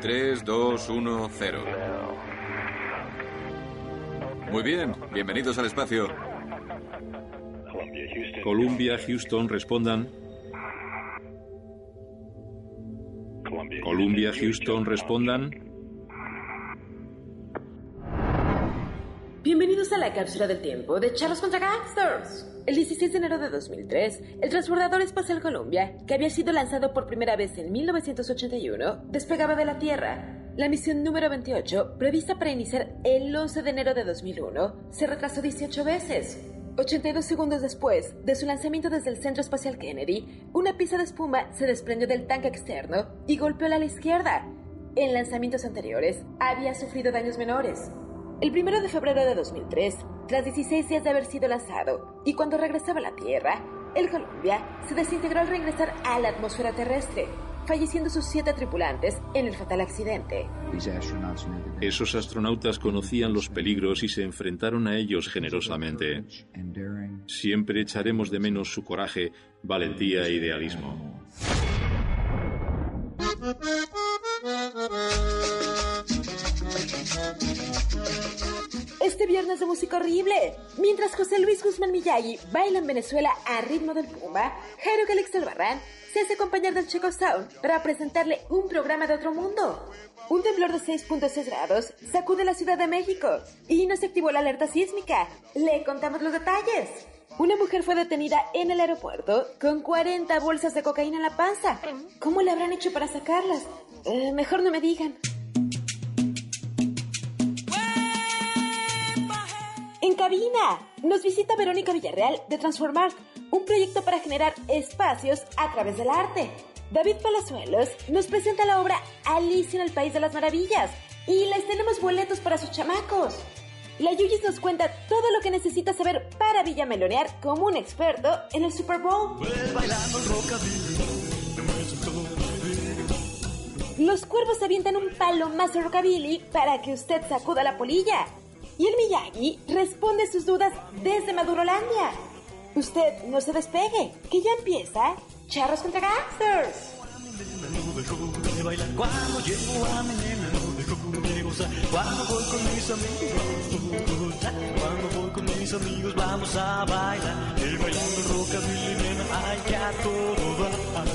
3, 2, 1, 0. Muy bien, bienvenidos al espacio. Columbia, Houston, respondan. Columbia, Houston, respondan. Bienvenidos a la cápsula del tiempo de Charlos contra Gangsters. El 16 de enero de 2003, el transbordador espacial Columbia, que había sido lanzado por primera vez en 1981, despegaba de la Tierra. La misión número 28, prevista para iniciar el 11 de enero de 2001, se retrasó 18 veces. 82 segundos después de su lanzamiento desde el Centro Espacial Kennedy, una pieza de espuma se desprendió del tanque externo y golpeó al ala izquierda. En lanzamientos anteriores, había sufrido daños menores. El 1 de febrero de 2003, tras 16 días de haber sido lanzado, y cuando regresaba a la Tierra, el Columbia se desintegró al regresar a la atmósfera terrestre, falleciendo sus 7 tripulantes en el fatal accidente. Esos astronautas conocían los peligros y se enfrentaron a ellos generosamente. Siempre echaremos de menos su coraje, valentía e idealismo. Este viernes de música horrible, mientras José Luis Guzmán Miyagi baila en Venezuela a ritmo del Puma, Jairo Calix Albarrán se hace acompañar del Checo Sound para presentarle un programa de otro mundo. Un temblor de 6.6 grados sacude la Ciudad de México y no se activó la alerta sísmica. Le contamos los detalles. Una mujer fue detenida en el aeropuerto con 40 bolsas de cocaína en la panza. ¿Cómo le habrán hecho para sacarlas? Mejor no me digan. En cabina, nos visita Verónica Villarreal de Transformar, un proyecto para generar espacios a través del arte. David Palazuelos nos presenta la obra Alicia en el País de las Maravillas y les tenemos boletos para sus chamacos. La Yuyis nos cuenta todo lo que necesita saber para villamelonear como un experto en el Super Bowl. Los cuervos avientan un palomazo rockabilly para que usted sacuda la polilla. Y el Miyagi responde sus dudas desde Madurolandia. Usted no se despegue, que ya empieza Charros contra Gangsters. Cuando llego a mi nena no dejo que gozar. Cuando voy con mis amigos, cuando voy con mis amigos vamos a bailar. El bailando rockabilly, nena, ay, que a todo va.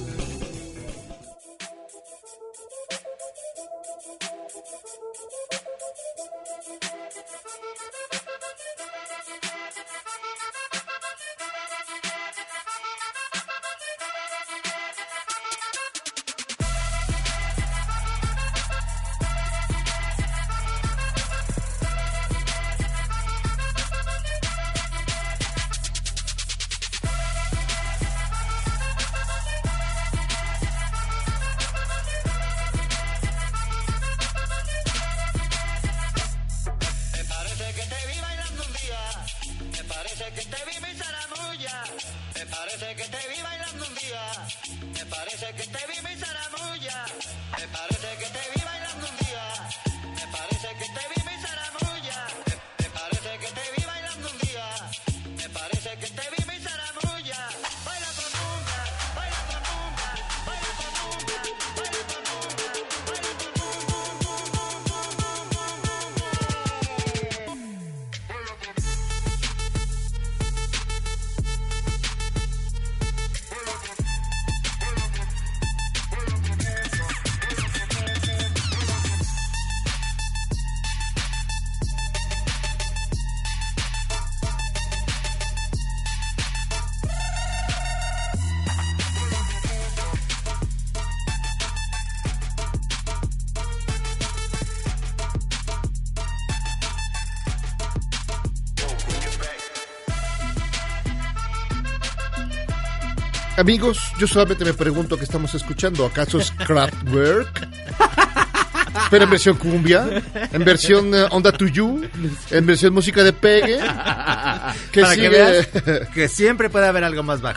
Amigos, yo solamente me pregunto qué estamos escuchando. ¿Acaso es Kraftwerk? Pero en versión cumbia, en versión Onda to You, en versión música de pegue. Que para sigue... que veas que siempre puede haber algo más bajo.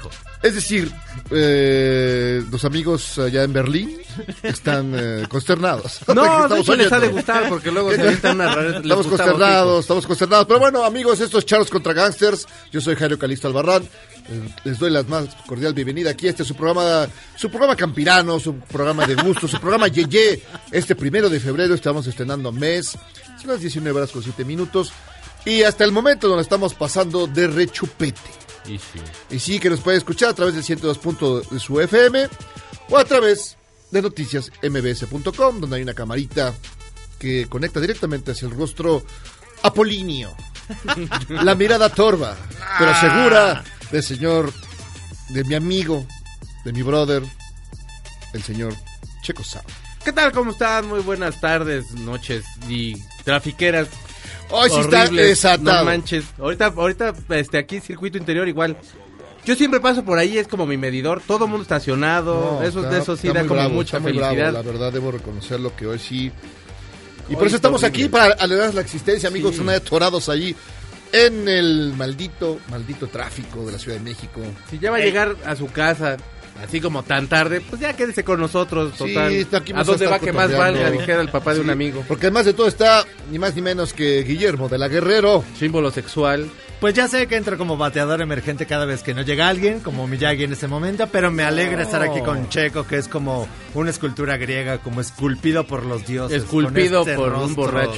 Es decir, los amigos allá en Berlín están consternados. No, de hecho les ha de gustar porque luego se avientan una rara. Estamos consternados. Pero bueno, amigos, esto es Charros contra Gangsters. Yo soy Jairo Calixto Albarrán. Les doy la más cordial bienvenida aquí. Este es su programa campirano, su programa de gusto, su programa Yeye. Este 1 de febrero estamos estrenando mes. Son las 19:07. Y hasta el momento nos estamos pasando de rechupete. Y sí, que nos puede escuchar a través del 102. de su FM o a través de noticias mbs.com, donde hay una camarita que conecta directamente hacia el rostro apolíneo, la mirada torva, pero segura de mi amigo, de mi brother, el señor Checo Sound. ¿Qué tal? ¿Cómo están? Muy buenas tardes, noches y trafiqueras. Hoy sí está desatado. No manches. Ahorita aquí circuito interior igual. Yo siempre paso por ahí, es como mi medidor, todo mundo estacionado, eso sí da como bravo, mucha felicidad. Bravo, la verdad debo reconocerlo que hoy sí. Y por eso estamos aquí para alegrar la existencia, amigos, sí. Son atorados ahí en el maldito tráfico de la Ciudad de México. Si ya va a llegar a su casa así como tan tarde, pues ya quédese con nosotros, total. Sí, ¿a dónde va que más valga? Dijera el papá de un amigo. Porque además de todo está ni más ni menos que Guillermo de la Guerrero. Símbolo sexual. Pues ya sé que entro como bateador emergente cada vez que no llega alguien, como Miyagi en ese momento, pero me alegra estar aquí con Checo, que es como una escultura griega, como esculpido por los dioses. Esculpido por un borracho.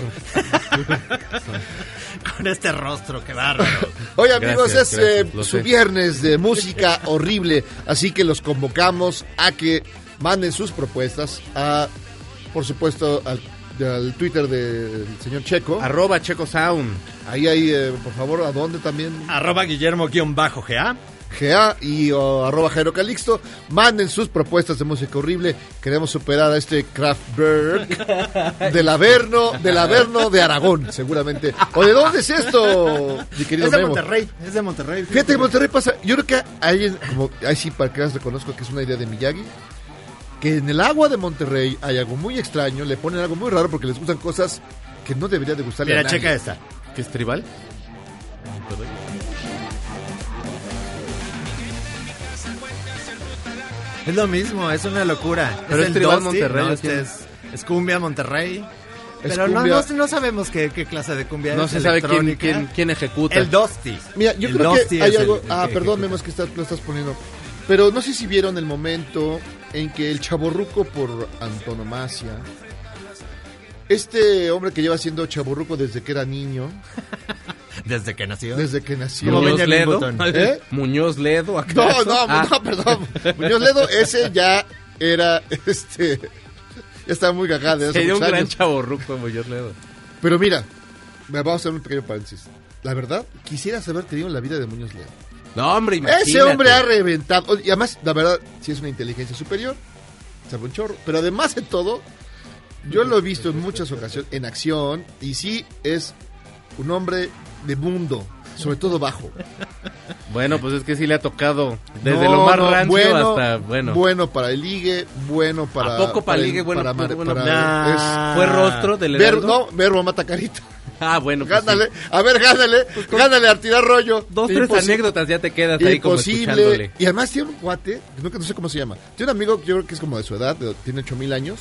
Con este rostro, qué bárbaro. Oye, amigos, gracias, es su viernes de música horrible, así que los convocamos a que manden sus propuestas a, por supuesto, al Twitter del señor Checo. @ChecoSound. Ahí hay, por favor, ¿a dónde también? @Guillermo_GA. GA y @Jairo Calixto. Manden sus propuestas de música horrible. Queremos superar a este Kraftwerk del Averno de Aragón, seguramente. ¿O de dónde es esto, mi querido Memo? Es de Monterrey. Fíjate que Monterrey pasa. Yo creo que ahí sí, para que las reconozco que es una idea de Miyagi. Que en el agua de Monterrey hay algo muy extraño, le ponen algo muy raro porque les gustan cosas que no debería de gustarle a nadie. Checa esta. ¿Qué es tribal? Es lo mismo, es una locura. Pero es tribal Monterrey. No, es cumbia Monterrey. Pero cumbia. No sabemos qué clase de cumbia no es. No se sabe quién ejecuta. El Dusty. Mira, yo creo que hay algo... perdón, Memo, es que lo estás poniendo. Pero no sé si vieron el momento en que el chavorruco por antonomasia, este hombre que lleva siendo chavorruco desde que era niño... ¿Desde que nació? ¿Muñoz Ledo? ¿Muñoz Ledo? ¿acaso? No, perdón. Muñoz Ledo, ese ya era, ya estaba muy cagado. Sería un gran chavorruco Muñoz Ledo. Pero mira, vamos a hacer un pequeño paréntesis. La verdad, quisieras haber tenido la vida de Muñoz Ledo. No, hombre, imagínate. Ese hombre ha reventado. Y además, la verdad, sí es una inteligencia superior. Sabe un chorro. Pero además de todo, yo lo he visto en muchas ocasiones en acción. Y sí es un hombre de mundo, sobre todo bajo. Bueno, pues es que sí le ha tocado desde lo más rancio hasta bueno para el ligue, bueno para... ¿A poco para el ligue? Bueno, ¿fue rostro del Heraldo? No, verbo mata carita. Bueno, pues gánale, sí. A ver, gánale a tirar rollo. 2-3 anécdotas ya te quedas ahí como escuchándole. Y además tiene un cuate, no sé cómo se llama. Tiene un amigo, yo creo que es como de su edad, tiene 8,000 años.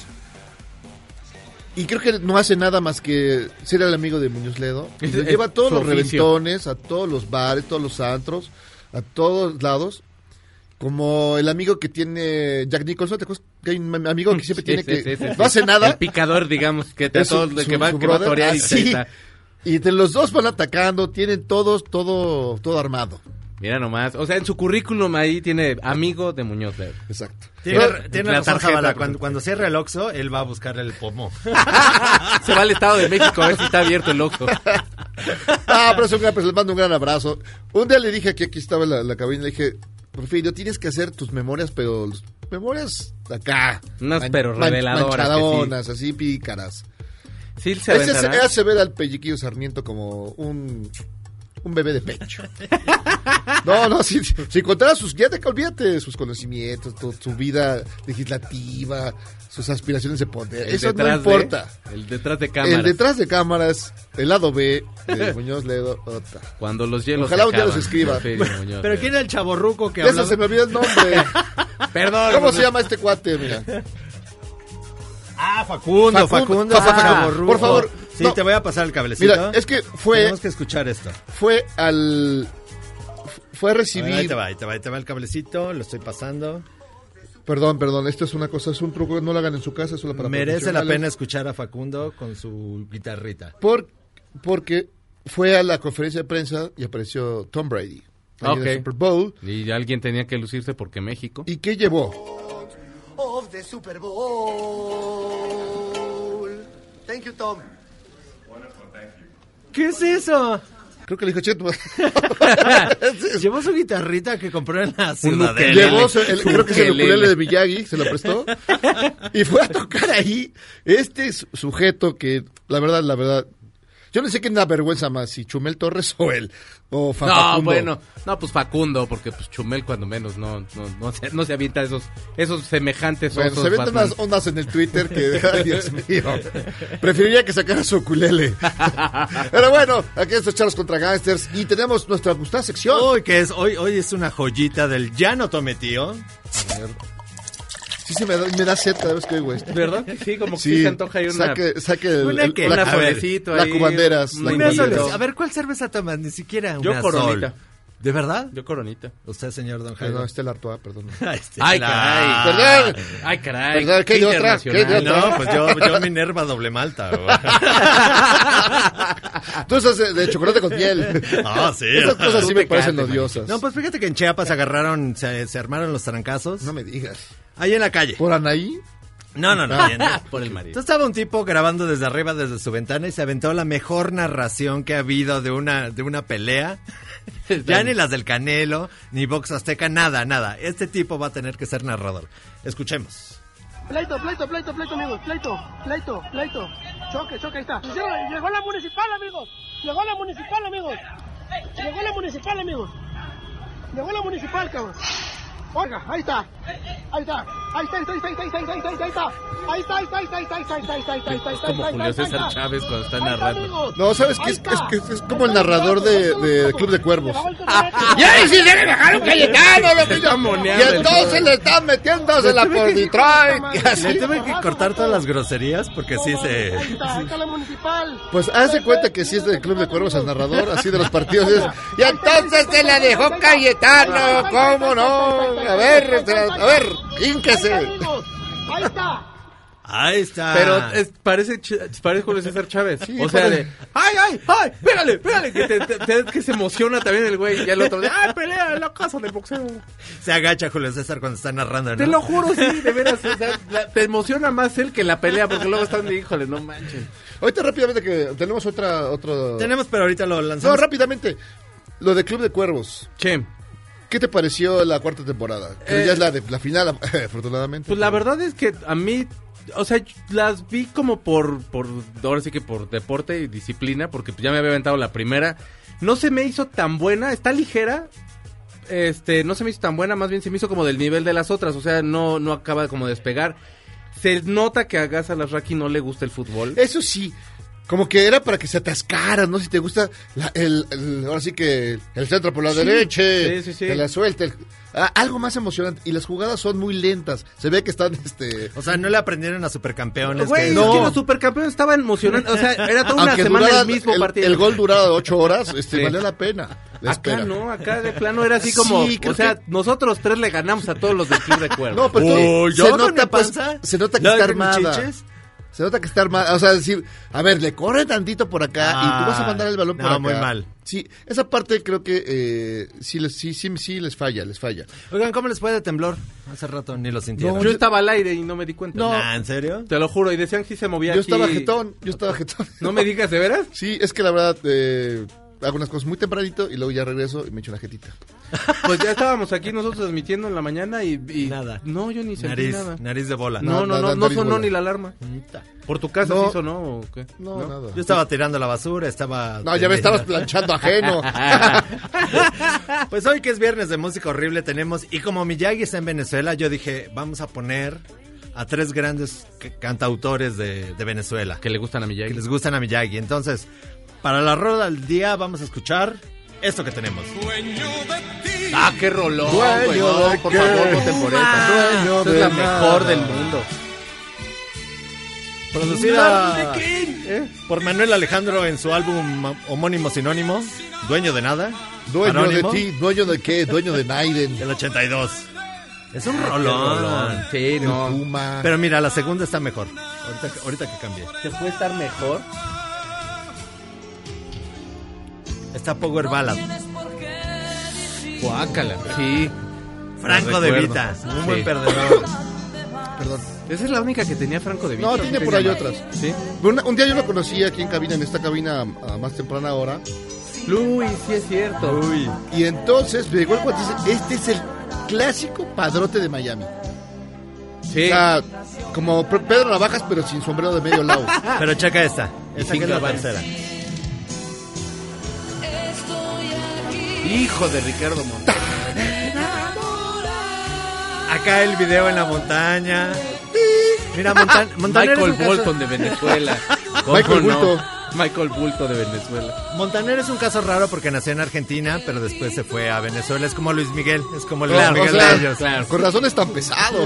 Y creo que no hace nada más que ser el amigo de Muñoz Ledo. Y le lleva a todos los reventones, a todos los bares, todos los antros, a todos lados. Como el amigo que tiene Jack Nicholson, ¿te acuerdas? Que hay un amigo que siempre tiene que... No hace nada. El picador, digamos, que va a torear y entre los dos van atacando, tienen todo armado. Mira nomás, o sea, en su currículum ahí tiene amigo de Muñoz Ledo. Exacto. Tiene razón, Zavala, cuando cierre el Oxxo, él va a buscar el pomo. Se va al Estado de México a ver si está abierto el Oxxo. Pero es un gran, pues les mando un gran abrazo. Un día le dije que aquí estaba la cabina, le dije, Porfirio, tienes que hacer tus memorias, pero memorias acá. Unas pero reveladoras. Manchadonas, así pícaras. Sí, se hace ver al Pelliquillo Sarmiento como un un bebé de pecho. No, si contara olvídate sus conocimientos, su vida legislativa, sus aspiraciones de poder. Eso no importa. El detrás de cámaras. El detrás de cámaras, el lado B de Muñoz Ledo. Cuando los hielos ojalá un día los escriba. Pero ¿quién era el chavorruco que Eso hablaba? se me olvidó el nombre. Perdón. ¿Cómo se llama este cuate? Mira. Facundo. Chavorruco. Por favor. Sí, no. te voy a pasar el cablecito. Mira, es que Tenemos que escuchar esto. Fue a recibir. Ahí te va el cablecito, lo estoy pasando. Perdón, esto es una cosa, es un truco, no lo hagan en su casa, solo para Merece la pena escuchar a Facundo con su guitarrita. Porque fue a la conferencia de prensa y apareció Tom Brady en el Super Bowl. Y alguien tenía que lucirse porque México. ¿Y qué llevó? Of the Super Bowl. Thank you, Tom. ¿Qué es eso? Creo que le dijo Cheto. Llevó su guitarrita que compró en la ciudad. Llevó, creo que es el ukulele de Miyagi, se lo prestó. Y fue a tocar ahí este sujeto que, la verdad, yo no sé quién da vergüenza más, si Chumel Torres o él, o Facundo. No, bueno, pues Facundo, porque pues Chumel cuando menos no se avienta esos semejantes bueno, osos. Se avientan unas ondas en el Twitter que, ay, Dios mío, preferiría que sacara su ukulele. Pero bueno, aquí estos charlos contra gangsters y tenemos nuestra gustada sección. Hoy es una joyita del Ya no tome tío. A ver. Sí, me da sed cada vez que oigo esto. ¿Verdad? Sí, como que sí se antoja ahí saque una solecito ahí. La cubanderas. A ver, ¿cuál cerveza tomas? Ni siquiera una Yo Coronita. Sol. ¿De verdad? Yo Coronita. Usted, señor Don Jairo. No, Stella Artois, perdón. Ay, caray. Perdón. Ay, caray. Perdón, ¿qué de otra? No, pues yo Minerva doble malta. Tú estás de chocolate con miel. Ah, sí. Esas cosas sí me parecen cates, odiosas. No, pues fíjate que en Chiapas se armaron los trancazos. No me digas. Ahí en la calle. ¿Por Anaí? No. Por el marido. Entonces estaba un tipo grabando desde arriba, desde su ventana, y se aventó la mejor narración que ha habido de una pelea. Ya ni las del Canelo, ni Box Azteca, nada. Este tipo va a tener que ser narrador. Escuchemos. Pleito, amigos. Pleito. Choque, ahí está. Llegó la municipal, amigos. Llegó la municipal, cabrón. Oiga, ahí está. Es como Julio César Chávez cuando está narrando. No, ¿sabes qué? Es como el narrador de Club de Cuervos. ¡Y ahí sí se le dejaron Cayetano! Y entonces le están metiéndosela por Detroit. Le tuve que cortar todas las groserías porque sí se... Ahí está la municipal. Pues hace cuenta que si es del Club de Cuervos el narrador, así de los partidos. Y entonces se la dejó Cayetano, ¿cómo no? A ver, ínquese. Ahí está. Pero parece Julio César Chávez. Sí, o sea, de ¡ay! ¡Pégale! Que se emociona también el güey. Y el otro de ¡ay, pelea en la casa de boxeo! Se agacha Julio César cuando está narrando, ¿no? Te lo juro, sí, de veras. O sea, te emociona más él que la pelea, porque luego están de híjole, no manches. Ahorita rápidamente que tenemos otro... Tenemos, pero ahorita lo lanzamos. No, rápidamente. Lo de Club de Cuervos. Che. ¿Qué te pareció la cuarta temporada? Que ya es la final, afortunadamente. Pues la verdad es que a mí, o sea, las vi como por ahora sí que por deporte y disciplina, porque ya me había aventado la primera. No se me hizo tan buena, está ligera. No se me hizo tan buena, más bien se me hizo como del nivel de las otras, o sea, no acaba como de despegar. Se nota que a Gas Alasraqui no le gusta el fútbol. Eso sí. Como que era para que se atascaran, ¿no? Si te gusta ahora sí que el centro por la derecha, sí. que la suelta, algo más emocionante. Y las jugadas son muy lentas. Se ve que están, O sea, no le aprendieron a Supercampeones. Güey, no. Es que los Supercampeones estaban emocionantes. O sea, era toda una semana el mismo partido. El gol duraba 8 horas, valió la pena. Acá no, acá de plano era así como, sí, o sea, nosotros 3 le ganamos a todos los del Club de Cuervos. No, pero se nota que está armada. Se nota que está armada, o sea, decir, a ver, le corre tantito por acá y tú vas a mandar el balón por acá. No, muy mal. Sí, esa parte creo que sí les falla. Oigan, ¿cómo les fue de temblor? Hace rato ni lo sintieron. Yo estaba al aire y no me di cuenta. No. ¿En serio? Te lo juro, y decían que sí se movía Yo aquí. estaba jetón. ¿No me digas de veras? Sí, es que la verdad, hago unas cosas muy tempranito y luego ya regreso y me echo una jetita. Pues ya estábamos aquí nosotros transmitiendo en la mañana y Nada. No, yo ni sentí nada. Nariz de bola. No nariz sonó bola. ni la alarma. ¿Por tu casa No. sí sonó o qué? No, nada. Yo estaba tirando la basura, estaba... No, ya me estabas planchando ajeno. Pues hoy que es viernes de música horrible tenemos, y como Miyagi está en Venezuela, yo dije, vamos a poner a 3 grandes cantautores de Venezuela, Que le gustan a Miyagi. que les gustan a Miyagi. Entonces, para la rola del día vamos a escuchar esto que tenemos. Ah, qué rolón, Dueño güey. No, de por qué. favor, voten por esa. Dueño Esa es de la nada. mejor del mundo. Producida por Manuel Alejandro en su álbum homónimo sinónimo, Dueño de Nada. Dueño Anónimo, de ti, dueño de qué, dueño de Naiden. del 82. Es un Qué rolón. rolón. Sí, El no. Puma. Pero mira, la segunda está mejor. Ahorita que cambié. ¿Te puede estar mejor? Está Power Ballad. Guácala. Sí. Franco Lo de recuerdo. Vita, un Sí. buen perdedor. Perdón. Esa es la única que tenía Franco de Vita. No, tiene por ahí otras. Sí. Un día yo lo conocí aquí en cabina, en esta cabina a más temprana hora. Luis, sí es cierto. Uy. Y entonces me llegó el cuate y dice, este es el clásico padrote de Miami. Sí. O sea, como Pedro Navajas, pero sin sombrero de medio lado. Pero checa esta. Y Esta sin que es la grabar. tercera. Hijo de Ricardo Montaner. Acá el video en la montaña. Mira, Montaner Michael es un caso- Bolton de Venezuela. ¿Cómo Michael no? Bulto. Michael Bulto de Venezuela. Montaner es un caso raro porque nació en Argentina, pero después se fue a Venezuela. Es como Luis Miguel. Es como Luis Claro, Miguel o sea, de ellos. claro. Con razón es tan pesado.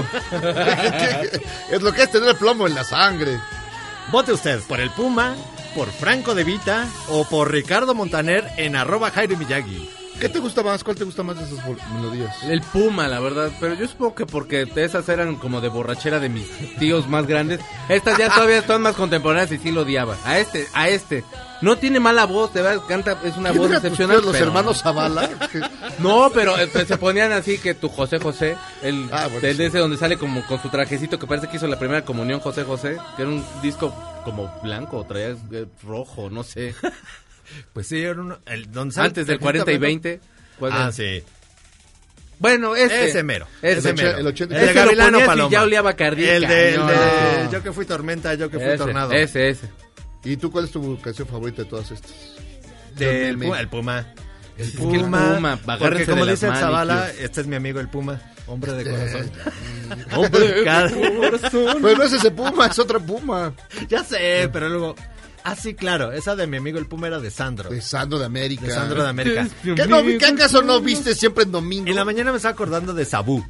Es lo que es tener el plomo en la sangre. Vote usted por el Puma, por Franco de Vita o por Ricardo Montaner en @Jairo Miyagi. ¿Qué te gusta más? ¿Cuál te gusta más de esas melodías? El Puma, la verdad. Pero yo supongo que porque esas eran como de borrachera de mis tíos más grandes. Estas ya todavía están más contemporáneas y sí lo odiaba. A este. No tiene mala voz, de verdad, canta, es una ¿Quién voz eran tus excepcional. tíos, los pero- hermanos Zavala? No, pero se ponían así que tu José, el Bueno, de sí. ese donde sale como con su trajecito que parece que hizo la primera comunión José, que era un disco como blanco, traía rojo, no sé. Pues sí, era donde sale- Antes del 40 y 20. ¿cuál Ah, es? sí. Bueno, Ese mero. Ese mero. el 80. El de Ese lo Gavilano ponías y Paloma. ya olía Bacardí, El de cañón. Yo que fui tormenta, yo que fui tornado. Ese. ¿Y tú cuál es tu canción favorita de todas estas? El Del Puma. El Puma. Es que el Puma, Porque agárrense como de dice el las Zavala, manicures. este es mi amigo el Puma. Hombre de corazón. Hombre, Pues no es ese Puma, es otro Puma. Ya sé, pero luego... Ah, sí, claro. Esa de mi amigo el Puma era de Sandro. De Sandro de América. De Sandro de América. ¿Qué acaso no viste siempre en domingo? En la mañana me estaba acordando de Sabú.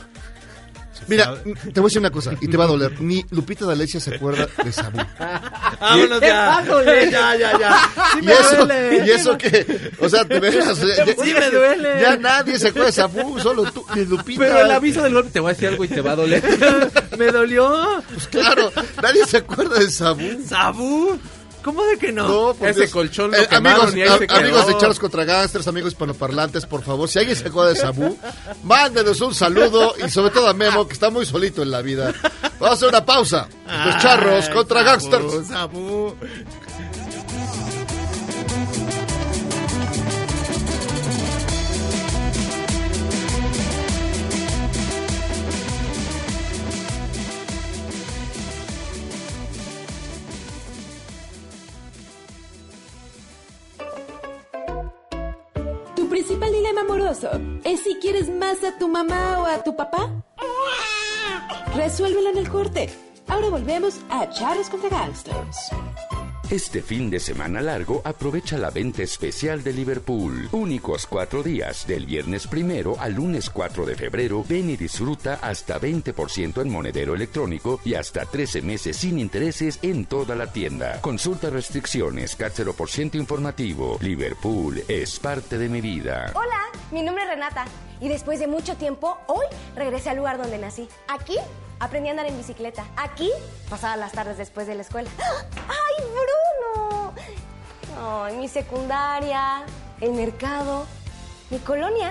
Mira, te voy a decir una cosa y te va a doler. Ni Lupita D'Alessio se acuerda de Sabú. Vámonos ya. Ya. Sí me duele. ¿Y eso qué? O sea, te veas. Sí me duele. Ya nadie se acuerda de Sabú, solo tú, ni Lupita. Pero el aviso del golpe, te voy a decir algo y te va a doler. Me dolió. Pues claro, nadie se acuerda de Sabú. ¿Sabú? ¿Cómo de que no? No, por Ese Dios. colchón lo quemaron y ahí se quedó. amigos de Charles contra Gangsters, amigos hispanoparlantes, por favor, si alguien se acuerda de Sabú, mándenos un saludo y sobre todo a Memo, que está muy solito en la vida. Vamos a hacer una pausa. Los Charros contra Gangsters. Sabú. ¿Tu principal dilema amoroso es si quieres más a tu mamá o a tu papá? Resuélvelo en el corte. Ahora volvemos a Charros contra Gangsters. Este fin de semana largo aprovecha la venta especial de Liverpool. Únicos 4 días, del viernes 1 al lunes 4 de febrero. Ven y disfruta hasta 20% en monedero electrónico y hasta 13 meses sin intereses en toda la tienda. Consulta restricciones, CAT 0% informativo. Liverpool es parte de mi vida. Hola, mi nombre es Renata y después de mucho tiempo, hoy regresé al lugar donde nací. Aquí aprendí a andar en bicicleta. Aquí pasaba las tardes después de la escuela. ¡Ay, Bruno! Ay, mi secundaria, el mercado, mi colonia.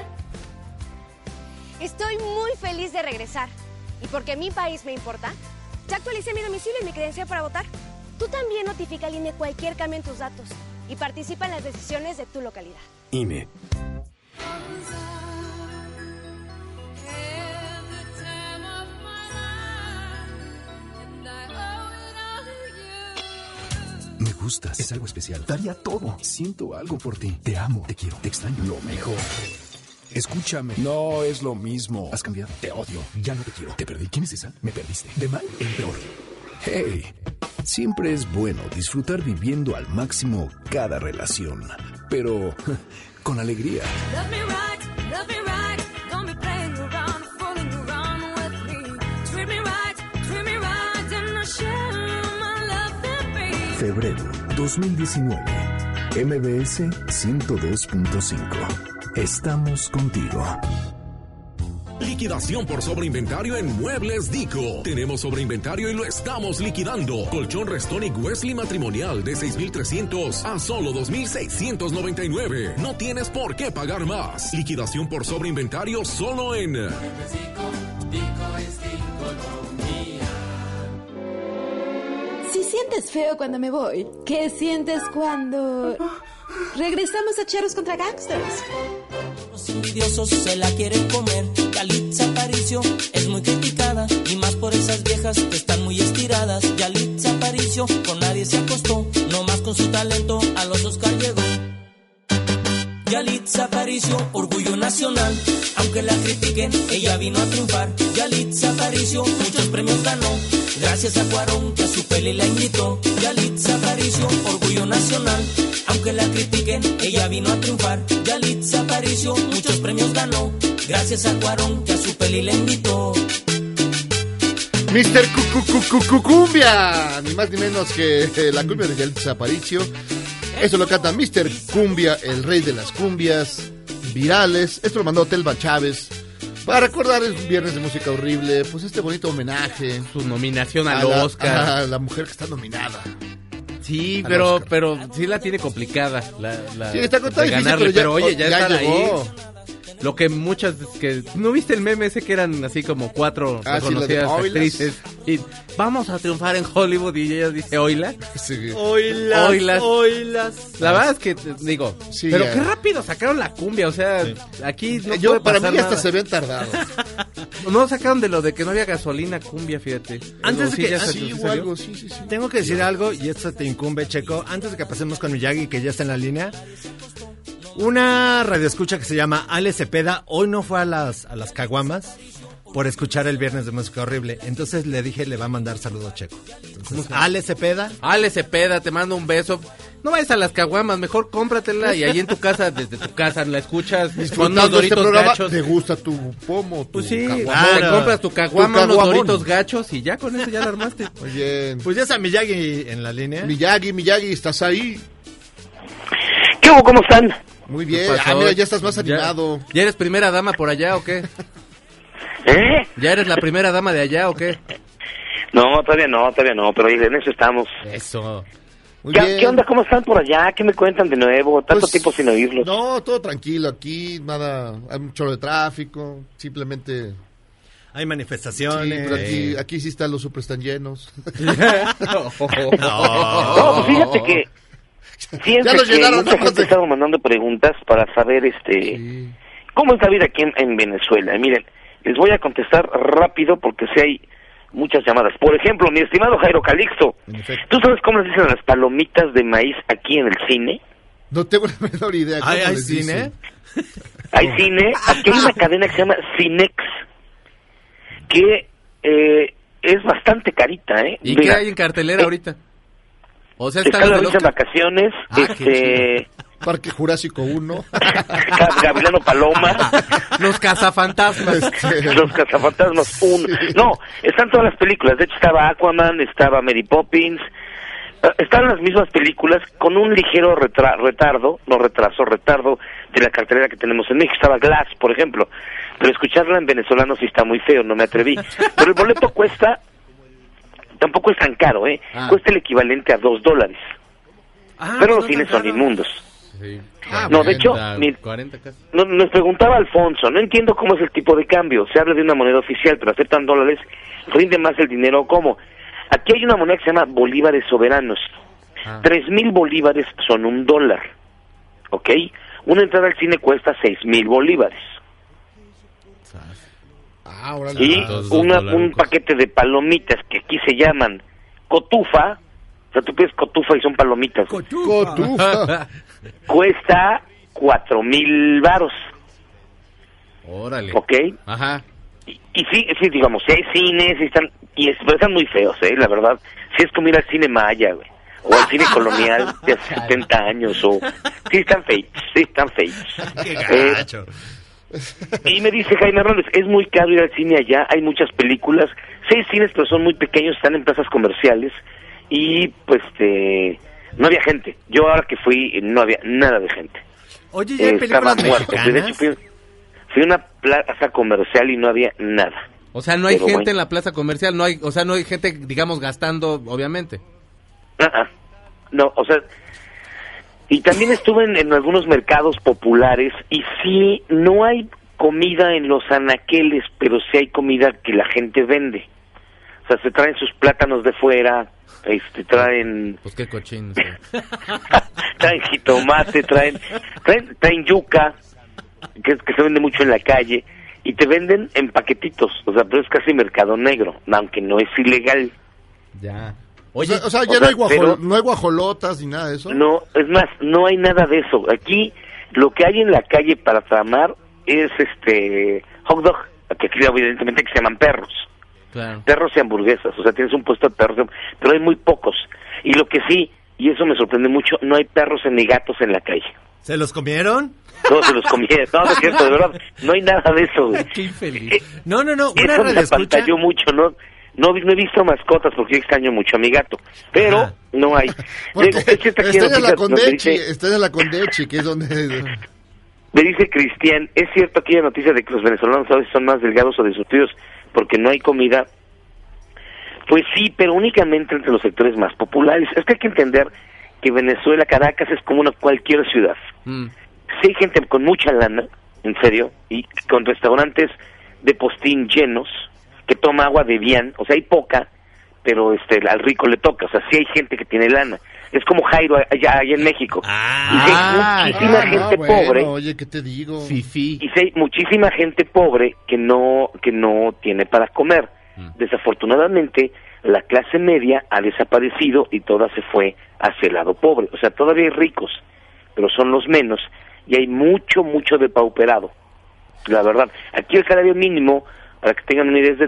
Estoy muy feliz de regresar. Y porque mi país me importa, ya actualicé mi domicilio y mi credencial para votar. Tú también notifica al INE cualquier cambio en tus datos. y participa en las decisiones de tu localidad. INE. Me gustas, es algo especial. Daría todo. Siento algo por ti. Te amo, te quiero, te extraño. Lo mejor. Escúchame. No es lo mismo. Has cambiado. Te odio. Ya no te quiero. Te perdí. ¿Quién es esa? Me perdiste. De mal en peor. Hey, siempre es bueno disfrutar viviendo al máximo cada relación, pero con alegría. Febrero 2019. MBS 102.5. Estamos contigo. Liquidación por sobreinventario en Muebles Dico. Tenemos sobreinventario y lo estamos liquidando. Colchón Restonic Wesley matrimonial de 6,300 a solo 2,699. No tienes por qué pagar más. Liquidación por sobreinventario solo en Muebles Dico. Dico es Diconomía. Si sientes feo cuando me voy, ¿qué sientes cuando regresamos a Charros contra Gangsters? Los envidiosos se la quieren comer. Yalitza Aparicio es muy criticada, y más por esas viejas que están muy estiradas. Yalitza Aparicio con nadie se acostó, nomás con su talento a los Oscar llegó. Yalitza Aparicio, orgullo nacional, aunque la critiquen, ella vino a triunfar. Yalitza Aparicio, muchos premios ganó, gracias a Cuarón que a su peli la invitó. Yalitza Aparicio, orgullo nacional, aunque la critiquen, ella vino a triunfar. Yalitza Aparicio, muchos premios ganó, gracias a Cuarón que a su peli la invitó. Mr. Cumbia, ni más ni menos que la cumbia de Yalitza Aparicio. Eso lo canta Mr. Cumbia, el rey de las cumbias virales. Esto lo mandó Telva Chávez para recordar el viernes de música horrible, pues este bonito homenaje. Su nominación al Oscar. A la mujer que está nominada. Sí, pero sí la tiene complicada. Sí, está de ganarle, pero oye, ya está llegó. Ahí. Lo que muchas que ¿no viste el meme ese que eran así como 4 reconocidas actrices? Y vamos a triunfar en Hollywood y ella dice oila. Sí. Oilas. La verdad es que digo, sí, pero qué rápido sacaron la cumbia, o sea, sí. Aquí no puede para pasar mí hasta nada. se ven tardado. No sacaron de lo de que no había gasolina cumbia, fíjate. Antes de que sí. Tengo que decir algo y esto te incumbe, Checo, antes de que pasemos con Miyagi, que ya está en la línea. Una radioescucha que se llama Ale Cepeda hoy no fue a las caguamas por escuchar el viernes de música horrible. Entonces le dije, le va a mandar saludos Checo. Entonces, Ale Cepeda, te mando un beso. No vayas a las caguamas, mejor cómpratela y ahí en tu casa, desde tu casa la escuchas con unos doritos programa, gachos. ¿Te gusta tu pomo? Pues sí, claro. Compras tu caguama, unos doritos gachos y ya con eso ya lo armaste. Muy bien. Pues ya está Miyagi en la línea. Miyagi, ¿estás ahí? ¿Qué hubo? ¿Cómo están? Muy bien. Mira, ya estás más animado. ¿Ya eres primera dama por allá o qué? ¿Ya eres la primera dama de allá o qué? No, todavía no, pero en eso estamos. Eso. ¿Qué onda? ¿Cómo están por allá? ¿Qué me cuentan de nuevo? Tanto tiempo sin oírlos. No, todo tranquilo aquí, nada, hay un chorro de tráfico, simplemente... Hay manifestaciones. Sí, pero aquí sí están los super están llenos. No, pues fíjate que... Ya los llenaron. Mucha gente ha estado mandando preguntas para saber cómo es la vida aquí en Venezuela. Miren, les voy a contestar rápido porque sé hay muchas llamadas. Por ejemplo, mi estimado Jairo Calixto, ¿tú sabes cómo les dicen las palomitas de maíz aquí en el cine? No tengo la menor idea. ¿Hay cine? Hay cine. Aquí hay una cadena que se llama Cinex, que es bastante carita, ¿eh? ¿Y qué hay en cartelera ahorita? O sea, está la risa en vacaciones, Parque Jurásico 1, Gavilano Paloma, Los Cazafantasmas, Los Cazafantasmas 1. No, están todas las películas. De hecho, estaba Aquaman, estaba Mary Poppins. Están las mismas películas con un ligero retardo de la cartelera que tenemos en México. Estaba Glass, por ejemplo. Pero escucharla en venezolano sí está muy feo, no me atreví. Pero el boleto tampoco es tan caro, ¿eh? Cuesta el equivalente a $2. Pero los cines son inmundos. Sí. No, de hecho, 40 casi. Nos preguntaba Alfonso, no entiendo cómo es el tipo de cambio. Se habla de una moneda oficial, pero aceptan dólares, rinde más el dinero. ¿Cómo? Aquí hay una moneda que se llama bolívares soberanos. 3,000 bolívares son $1, ¿ok? Una entrada al cine cuesta 6,000 bolívares. Y un paquete de palomitas que aquí se llaman cotufa, o sea, tú pides cotufa y son palomitas. Cotufa. Cuesta 4,000 varos. Órale. ¿Ok? Ajá. Y sí, digamos, si hay cines, pero están muy feos, la verdad. Si es como ir al cine Maya, güey, o al cine colonial de hace 70 años, o... Sí están feitos. ¡Qué gacho! Y me dice Jaime Hernández, es muy caro ir al cine allá, hay muchas películas, 6 cines, pero son muy pequeños, están en plazas comerciales, y pues no había gente. Yo ahora que fui, no había nada de gente. Oye, ¿ya hay películas mexicanas? De hecho, fui a una plaza comercial y no había nada. O sea, no hay gente en la plaza comercial, no hay gente, digamos, gastando, obviamente. No, o sea, y también estuve en algunos mercados populares y sí, no hay comida en los anaqueles, pero sí hay comida que la gente vende. O sea, se traen sus plátanos de fuera, traen... Pues qué cochinos. Traen jitomate, traen yuca, que se vende mucho en la calle, y te venden en paquetitos, o sea, pero es casi mercado negro, aunque no es ilegal. Ya. Oye, o sea, ya no hay guajolotas ni nada de eso. No, es más, no hay nada de eso. Aquí lo que hay en la calle para tramar es hot dog, que aquí evidentemente que se llaman perros. Claro. Perros y hamburguesas, o sea, tienes un puesto de perros, pero hay muy pocos. Y lo que sí, y eso me sorprende mucho, no hay perros ni gatos en la calle. ¿Se los comieron? Todos se los comieron. No, es cierto, de verdad, no hay nada de eso, güey. Qué infeliz. No, una eso radio me escucha. apantalló mucho, no he visto mascotas porque yo extraño mucho a mi gato, pero no hay. Está en la Condechi, que es donde... Me dice Cristian, ¿es cierto aquella noticia de que los venezolanos a veces son más delgados o desnutridos porque no hay comida? Pues sí, pero únicamente entre los sectores más populares. Es que hay que entender que Venezuela, Caracas, es como cualquier ciudad. Sí hay gente con mucha lana, en serio, y con restaurantes de postín llenos, que toma agua de bien, o sea, hay poca, pero al rico le toca, o sea, sí hay gente que tiene lana. Es como Jairo allá en México. Y sí hay muchísima gente pobre. Oye, ¿qué te digo? Fifí. Y sí hay muchísima gente pobre que no tiene para comer. Desafortunadamente, la clase media ha desaparecido y toda se fue hacia el lado pobre. O sea, todavía hay ricos, pero son los menos, y hay mucho depauperado. La verdad, aquí el salario mínimo, para que tengan una idea, es de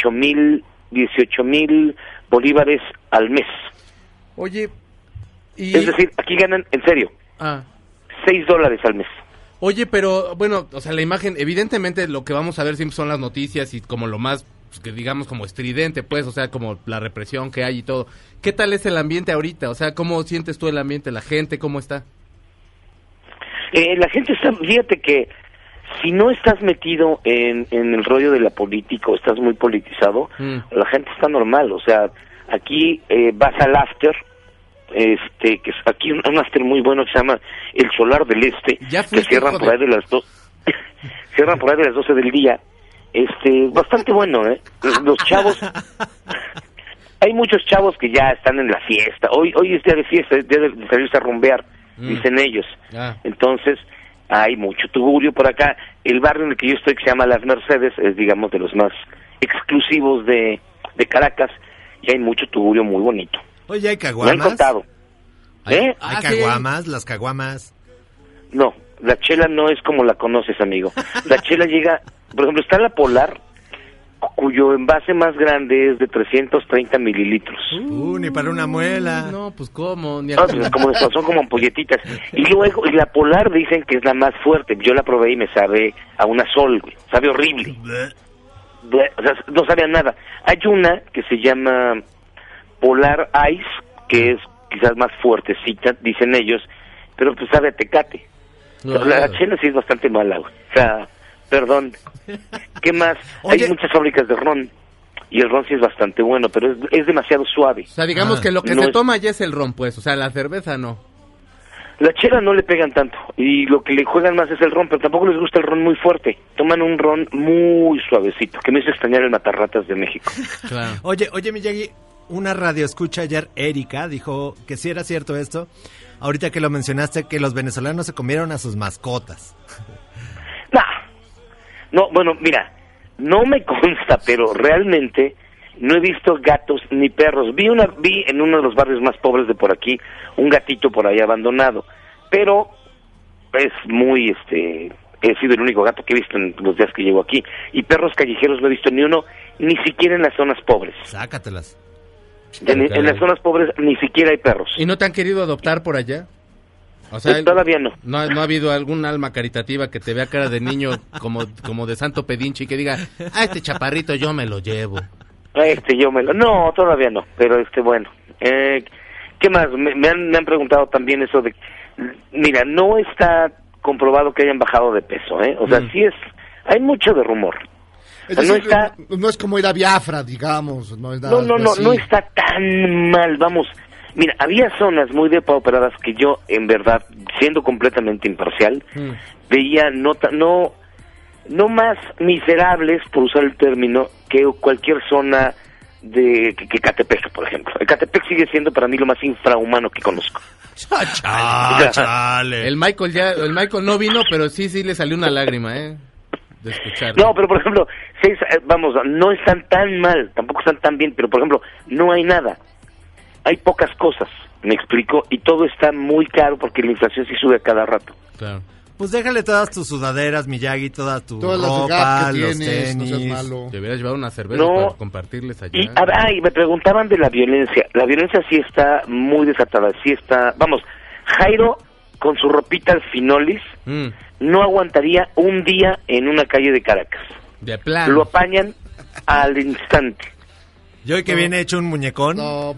18,000 bolívares al mes. Oye, es decir, aquí ganan, en serio, $6 al mes. Oye, pero, bueno, o sea, la imagen, evidentemente lo que vamos a ver siempre son las noticias y como lo más, pues, que digamos, como estridente, pues, o sea, como la represión que hay y todo. ¿Qué tal es el ambiente ahorita? O sea, ¿cómo sientes tú el ambiente? ¿La gente cómo está? La gente está, fíjate que si no estás metido en el rollo de la política o estás muy politizado, la gente está normal. O sea, aquí vas al after, que es aquí un after muy bueno que se llama el Solar del Este, que cierran por ahí de las 12 del día. Bastante bueno, los chavos, hay muchos chavos que ya están en la fiesta. Hoy es día de fiesta, es día de salirse a rumbear, dicen ellos. Entonces, hay mucho tugurio por acá. El barrio en el que yo estoy, que se llama Las Mercedes, es, digamos, de los más exclusivos de Caracas, y hay mucho tugurio muy bonito. Oye, ¿hay caguamas? Me han contado. ¿Hay caguamas? ¿Las caguamas? No, la chela no es como la conoces, amigo. La chela llega, por ejemplo, está la Polar, cuyo envase más grande es de 330 mililitros. Ni para una muela. No, pues ¿cómo? Son como ampolletitas. Y luego, la Polar dicen que es la más fuerte. Yo la probé y me sabe a una Sol, güey. Sabe horrible. O sea, no sabe a nada. Hay una que se llama Polar Ice, que es quizás más fuertecita, dicen ellos, pero pues sabe a Tecate. La chela sí es bastante mala, güey. O sea, perdón. ¿Qué más? Hay muchas fábricas de ron, y el ron sí es bastante bueno, pero es demasiado suave. O sea, digamos que lo que se toma ya es el ron, pues. O sea, la cerveza no. La chela no le pegan tanto, y lo que le juegan más es el ron, pero tampoco les gusta el ron muy fuerte. Toman un ron muy suavecito, que me hizo extrañar el Matarratas de México. Claro. Oye, Miyagi, una radioescucha ayer, Erika, dijo que sí era cierto esto. Ahorita que lo mencionaste, que los venezolanos se comieron a sus mascotas. No, bueno, mira, no me consta, pero realmente no he visto gatos ni perros. Vi en uno de los barrios más pobres de por aquí un gatito por ahí abandonado, pero es muy, he sido el único gato que he visto en los días que llevo aquí. Y perros callejeros no he visto ni uno, ni siquiera en las zonas pobres. Sácatelas. En las zonas pobres ni siquiera hay perros. ¿Y no te han querido adoptar por allá? O sea, todavía no. No ha habido algún alma caritativa que te vea cara de niño como de santo pedinche y que diga, este chaparrito yo me lo llevo. No, todavía no, pero bueno. ¿Qué más? Me han preguntado también eso de... Mira, no está comprobado que hayan bajado de peso, O sea, sí hay mucho de rumor. Es decir, no es como ir a Biafra, digamos. No está tan mal, vamos. Mira, había zonas muy depauperadas que yo, en verdad, siendo completamente imparcial, veía no más miserables, por usar el término, que cualquier zona de que Ecatepec, por ejemplo. Ecatepec sigue siendo para mí lo más infrahumano que conozco. Chale. El Michael no vino, pero sí le salió una lágrima, de escucharlo. No, pero por ejemplo, no están tan mal, tampoco están tan bien, pero por ejemplo, no hay nada. Hay pocas cosas, me explico, y todo está muy caro porque la inflación sí sube a cada rato. Claro. Pues déjale todas tus sudaderas, Miyagi, toda tu todas ropa, las los tienes, tenis. No seas malo. Te hubieras llevado una cerveza para compartirles allá. Y me preguntaban de la violencia. La violencia sí está muy desatada, sí está... Vamos, Jairo, con su ropita al finolis, no aguantaría un día en una calle de Caracas. De plano. Lo apañan al instante. Yo que viene hecho un muñecón. No,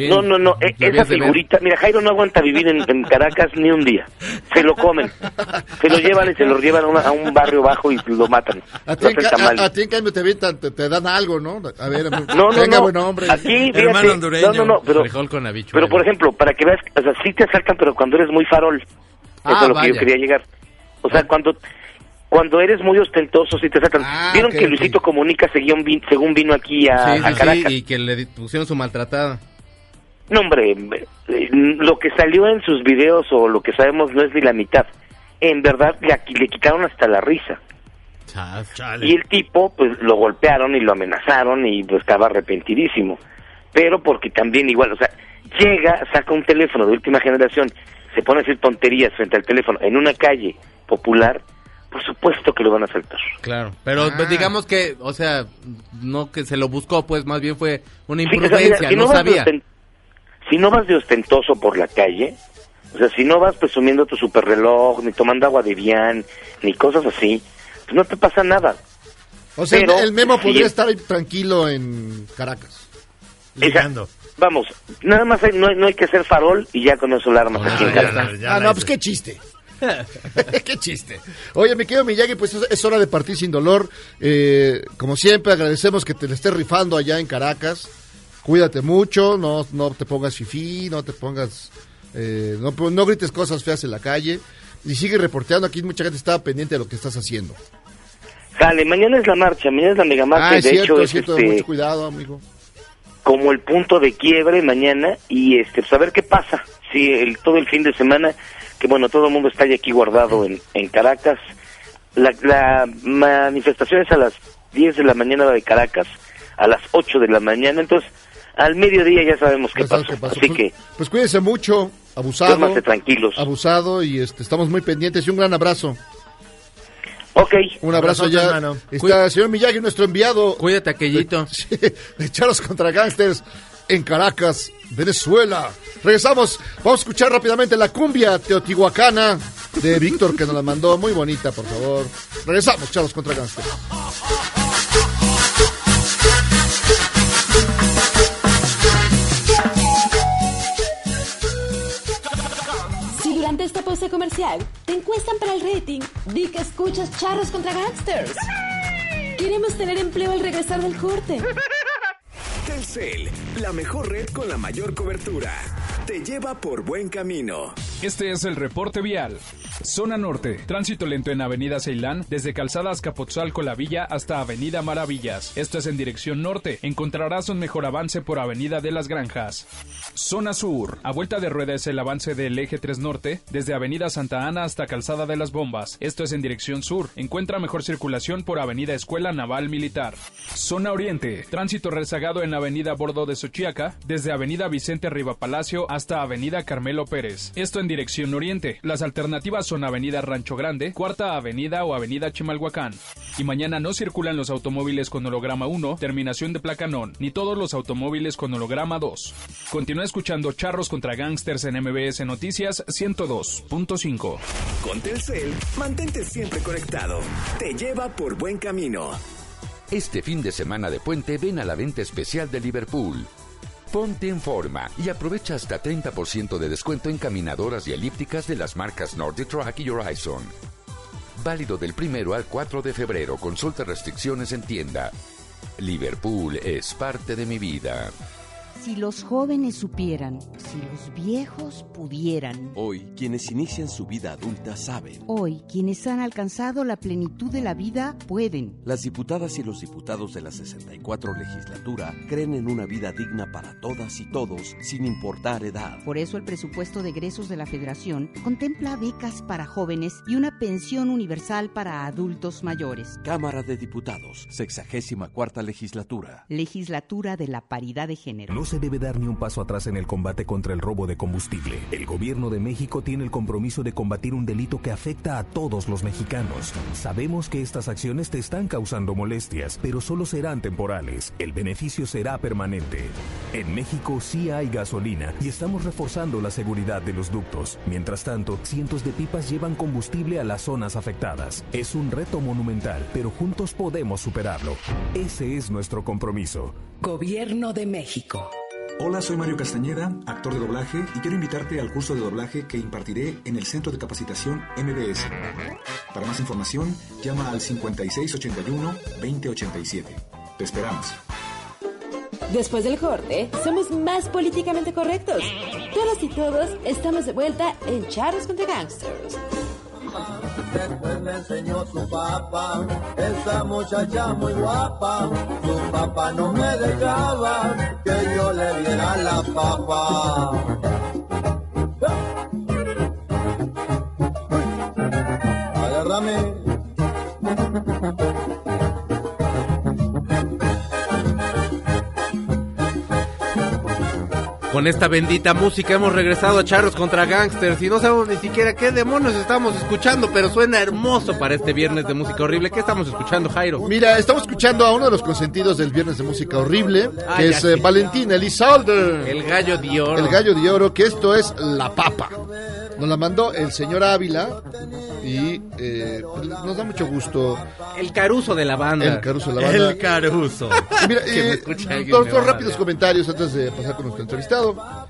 esa figurita, mira, Jairo no aguanta vivir en Caracas ni un día. Se lo comen, se lo llevan y se lo llevan a un barrio bajo y lo matan. A ti en cambio te dan algo, ¿no? A ver, buen hombre. Aquí, fíjate, hermano hondureño. pero por ejemplo, para que veas, o sea, sí te asaltan, pero cuando eres muy farol. Eso es lo que yo quería llegar. O sea, cuando eres muy ostentoso, sí te sacan. ¿Vieron que Luisito Comunica según vino aquí a Caracas? Sí, y que le pusieron su maltratada. No, hombre, lo que salió en sus videos o lo que sabemos no es ni la mitad. En verdad, le quitaron hasta la risa. Chale. Y el tipo, pues, lo golpearon y lo amenazaron y pues, estaba arrepentidísimo. Pero porque también igual, o sea, llega, saca un teléfono de última generación, se pone a decir tonterías frente al teléfono en una calle popular. Por supuesto que lo van a asaltar. Claro, pero digamos que, o sea, no que se lo buscó, pues más bien fue una imprudencia, si no sabía. Si no vas de ostentoso por la calle, o sea, si no vas presumiendo tu superreloj, ni tomando agua de Vian, ni cosas así, pues no te pasa nada. O sea, pero, el Memo podría estar ahí tranquilo en Caracas. Ligando. Vamos, nada más no hay que ser farol y ya con eso la armas aquí en Caracas. Pues qué chiste. Qué chiste. Oye, mi querido Miyagi, pues es hora de partir sin dolor. Como siempre, agradecemos que te le estés rifando allá en Caracas. Cuídate mucho, no te pongas fifí, no te pongas, no grites cosas feas en la calle. Y sigue reporteando, aquí mucha gente está pendiente de lo que estás haciendo. Dale, mañana es la marcha, mañana es la megamarcha. Es cierto, mucho cuidado, amigo. Como el punto de quiebre mañana y pues a ver qué pasa. Sí, todo el fin de semana, que bueno, todo el mundo está ya aquí guardado en Caracas. La manifestación es a las 10 de la mañana de Caracas, a las 8 de la mañana, entonces al mediodía ya sabemos qué pasó. Así que... Pues cuídense mucho, abusado. Duérmanse tranquilos. Abusado y estamos muy pendientes y un gran abrazo. Ok. Un abrazo ya. Hermano. Está el señor Miyagi, nuestro enviado. Cuídate, aquellito. De Charlos contra Gangsters en Caracas, Venezuela. Regresamos, vamos a escuchar rápidamente la cumbia teotihuacana de Víctor, que nos la mandó, muy bonita, por favor. Regresamos, Charlos contra Gangsters. Si durante esta pausa comercial te encuestan para el rating, di que escuchas Charlos contra Gangsters. Queremos tener empleo al regresar del corte. Telcel, la mejor red con la mayor cobertura. Te lleva por buen camino. Este es el reporte vial. Zona Norte, tránsito lento en Avenida Ceilán, desde Calzada Azcapotzalco La Villa hasta Avenida Maravillas. Esto es en dirección norte. Encontrarás un mejor avance por Avenida de las Granjas. Zona Sur, a vuelta de rueda es el avance del eje 3 norte, desde Avenida Santa Ana hasta Calzada de las Bombas. Esto es en dirección sur. Encuentra mejor circulación por Avenida Escuela Naval Militar. Zona Oriente, tránsito rezagado en Avenida Bordo de Xochiaca, desde Avenida Vicente Riva Palacio hasta Avenida Carmelo Pérez. Esto en dirección oriente. Las alternativas son Avenida Rancho Grande, Cuarta Avenida o Avenida Chimalhuacán. Y mañana no circulan los automóviles con holograma 1, terminación de placa non, ni todos los automóviles con holograma 2. Continúa escuchando Charros contra Gangsters en MBS Noticias 102.5. Con Telcel, mantente siempre conectado. Te lleva por buen camino. Este fin de semana de puente ven a la venta especial de Liverpool. Ponte en forma y aprovecha hasta 30% de descuento en caminadoras y elípticas de las marcas Nordic Track y Horizon. Válido del 1 al 4 de febrero. Consulta restricciones en tienda. Liverpool es parte de mi vida. Si los jóvenes supieran, si los viejos pudieran. Hoy, quienes inician su vida adulta saben. Hoy, quienes han alcanzado la plenitud de la vida pueden. Las diputadas y los diputados de la 64 legislatura creen en una vida digna para todas y todos, sin importar edad. Por eso el presupuesto de egresos de la Federación contempla becas para jóvenes y una pensión universal para adultos mayores. Cámara de Diputados, 64ª legislatura. Legislatura de la Paridad de Género. No se debe dar ni un paso atrás en el combate contra el robo de combustible. El gobierno de México tiene el compromiso de combatir un delito que afecta a todos los mexicanos. Sabemos que estas acciones te están causando molestias, pero solo serán temporales. El beneficio será permanente. En México sí hay gasolina y estamos reforzando la seguridad de los ductos. Mientras tanto, cientos de pipas llevan combustible a las zonas afectadas. Es un reto monumental, pero juntos podemos superarlo. Ese es nuestro compromiso. Gobierno de México. Hola, soy Mario Castañeda, actor de doblaje, y quiero invitarte al curso de doblaje que impartiré en el Centro de Capacitación MBS. Para más información, llama al 5681-2087. Te esperamos. Después del corte, somos más políticamente correctos. Todas y todos estamos de vuelta en Charros contra Gangsters. Después me enseñó su papá, esa muchacha muy guapa. Su papá no me dejaba que yo le diera la papa. Agárrame. Con esta bendita música hemos regresado a Charros contra Gangsters y no sabemos ni siquiera qué demonios estamos escuchando, pero suena hermoso para este viernes de música horrible. ¿Qué estamos escuchando, Jairo? Mira, estamos escuchando a uno de los consentidos del viernes de música horrible, que es Valentín Elizalde. El gallo de oro. El gallo de oro, que esto es La Papa. Nos la mandó el señor Ávila y nos da mucho gusto. El Caruso de la banda. El Caruso de la banda. El Caruso. Mira, dos rápidos comentarios antes de pasar con nuestro entrevistado.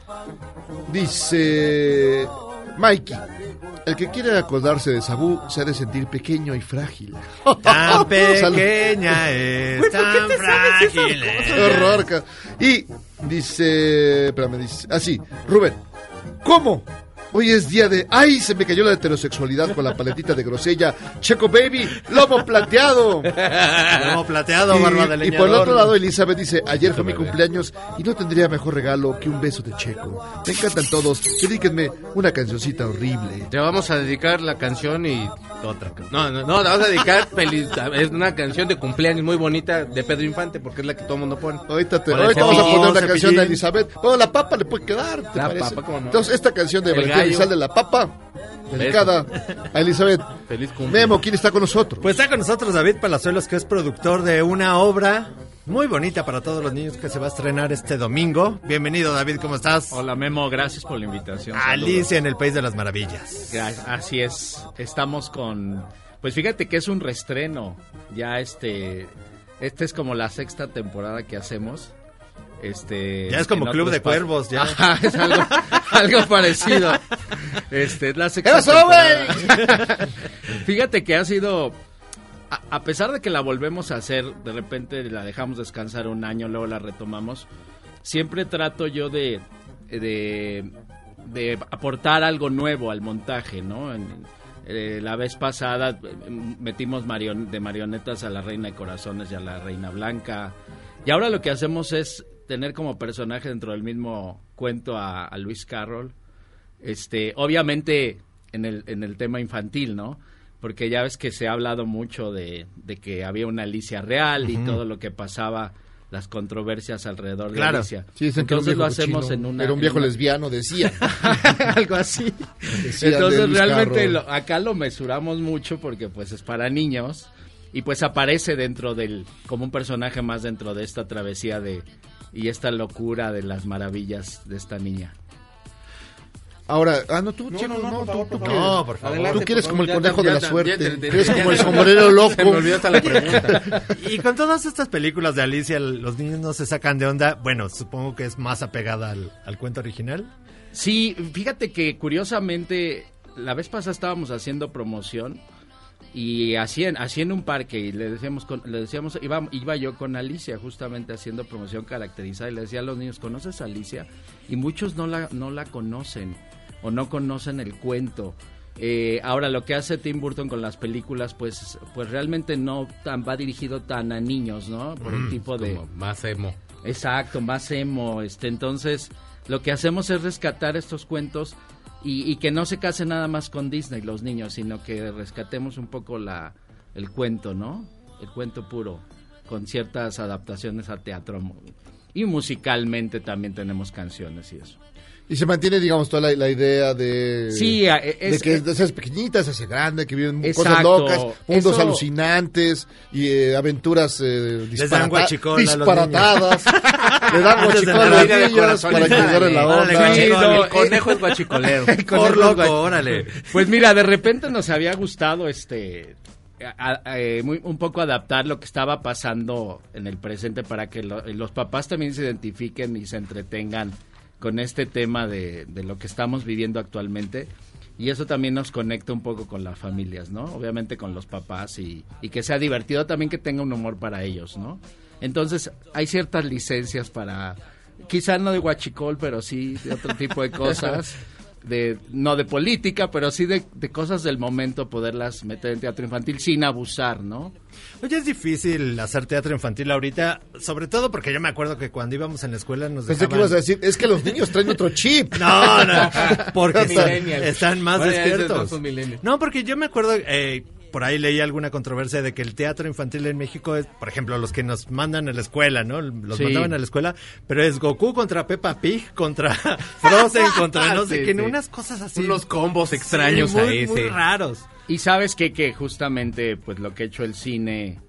Dice Mikey: el que quiere acordarse de Sabú se ha de sentir pequeño y frágil. Tan pequeña es, tan frágil es. Qué horror. Y dice, espérame, dice así, Rubén: ¿cómo? Hoy es día de... ¡Ay! Se me cayó la heterosexualidad con la paletita de grosella. Checo Baby, lomo plateado. Lomo plateado, barba de leñador. Y por el otro lado, Elizabeth dice: ayer fue mi cumpleaños y no tendría mejor regalo que un beso de Checo. Me encantan todos. Dedíquenme una cancioncita horrible. Te vamos a dedicar la canción y otra. No, te vamos a dedicar es una canción de cumpleaños muy bonita de Pedro Infante, porque es la que todo el mundo pone. Ahorita vamos a poner una canción de Elizabeth. Bueno, La Papa le puede quedar, ¿te parece? Papa, ¿cómo no? Entonces, esta canción de Valentín Elizalde, La Papa, dedicada a Elizabeth. Feliz cumpleaños. Memo, ¿quién está con nosotros? Pues está con nosotros David Palazuelos, que es productor de una obra muy bonita para todos los niños que se va a estrenar este domingo. Bienvenido, David, ¿cómo estás? Hola, Memo, gracias por la invitación. Alicia en el País de las Maravillas. Así es, estamos con... Pues fíjate que es un reestreno. Ya este es como la 6ª temporada que hacemos. Ya es como Club de Cuervos, ya. Ajá, es algo parecido. Es la 6ª temporada. Fíjate que ha sido... A pesar de que la volvemos a hacer, de repente la dejamos descansar un año, luego la retomamos, siempre trato yo de aportar algo nuevo al montaje, ¿no? La vez pasada metimos de marionetas a la Reina de Corazones y a la Reina Blanca. Y ahora lo que hacemos es tener como personaje dentro del mismo cuento a Lewis Carroll. Obviamente en el tema infantil, ¿no? Porque ya ves que se ha hablado mucho de que había una Alicia real y todo lo que pasaba, las controversias alrededor de Alicia. Sí, entonces lo hacemos en una... Era un viejo lesbiano, decía. Algo así. Entonces realmente acá lo mesuramos mucho porque pues es para niños y pues aparece como un personaje más dentro de esta travesía y esta locura de las maravillas de esta niña. Ahora, tú, Chico, no, por favor. Adelante, tú quieres como el conejo de la suerte, eres como el sombrero loco. Se me olvidó hasta la pregunta. Y con todas estas películas de Alicia, los niños no se sacan de onda. Bueno, supongo que es más apegada al cuento original. Sí, fíjate que curiosamente, la vez pasada estábamos haciendo promoción y así en un parque y le decíamos iba yo con Alicia justamente haciendo promoción caracterizada y le decía a los niños, ¿conoces a Alicia? Y muchos no la conocen o no conocen el cuento. Ahora lo que hace Tim Burton con las películas pues realmente no va dirigido tan a niños, ¿no? Por el tipo de más emo. Exacto, más emo. Entonces lo que hacemos es rescatar estos cuentos y que no se case nada más con Disney los niños, sino que rescatemos un poco el cuento, ¿no? El cuento puro, con ciertas adaptaciones a teatro. Y musicalmente también tenemos canciones y eso. Y se mantiene, digamos, toda la idea de... Sí, de que de esas pequeñitas se hace grande, que viven cosas locas, mundos alucinantes y aventuras disparatadas. Le dan guachicol a los niños para que agarren la onda. El conejo es guachicolero. Por loco, órale. Pues mira, de repente nos había gustado un poco adaptar lo que estaba pasando en el presente para que los papás también se identifiquen y se entretengan con este tema de lo que estamos viviendo actualmente, y eso también nos conecta un poco con las familias, ¿no? Obviamente con los papás y que sea divertido también, que tenga un humor para ellos, ¿no? Entonces hay ciertas licencias para, quizá no de huachicol, pero sí de otro tipo de cosas, no de política, pero sí de cosas del momento, poderlas meter en teatro infantil sin abusar, ¿no? Oye, es difícil hacer teatro infantil ahorita, sobre todo porque yo me acuerdo que cuando íbamos en la escuela nos dejaban... Pensé que ibas a decir, es que los niños traen otro chip. No, porque están más despiertos. No, porque yo me acuerdo... por ahí leí alguna controversia de que el teatro infantil en México es, por ejemplo, los que nos mandan a la escuela, ¿no? Los mandaban a la escuela, pero es Goku contra Peppa Pig, contra Frozen, contra no sé qué, unas cosas así. Unos combos extraños muy raros. Y sabes que justamente pues lo que ha hecho el cine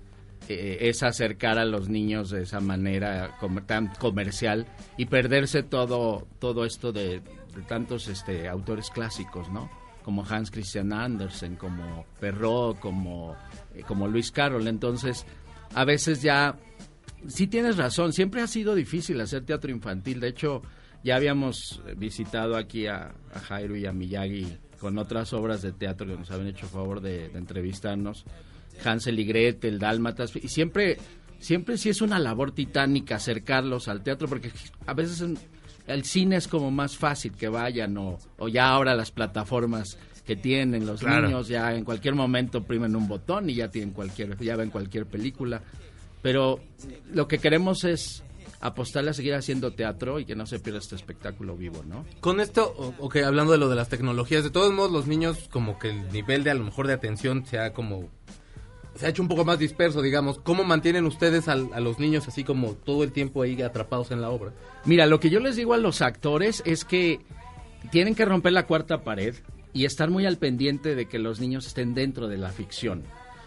es acercar a los niños de esa manera tan comercial y perderse todo esto de tantos autores clásicos, ¿no? Como Hans Christian Andersen, como Perrault, como Lewis Carroll. Entonces, a veces ya, sí tienes razón, siempre ha sido difícil hacer teatro infantil. De hecho, ya habíamos visitado aquí a Jairo y a Miyagi con otras obras de teatro que nos habían hecho favor de entrevistarnos. Hansel y Gretel, Dálmatas, y siempre sí es una labor titánica acercarlos al teatro, porque a veces el cine es como más fácil que vayan, o ya ahora las plataformas que tienen los niños, ya en cualquier momento oprimen un botón y ya ven cualquier película. Pero lo que queremos es apostarle a seguir haciendo teatro y que no se pierda este espectáculo vivo, ¿no? Con esto, hablando de lo de las tecnologías, de todos modos los niños como que el nivel de a lo mejor de atención se ha hecho un poco más disperso, digamos. ¿Cómo mantienen ustedes a los niños así como todo el tiempo ahí atrapados en la obra? Mira, lo que yo les digo a los actores es que tienen que romper la cuarta pared y estar muy al pendiente de que los niños estén dentro de la ficción.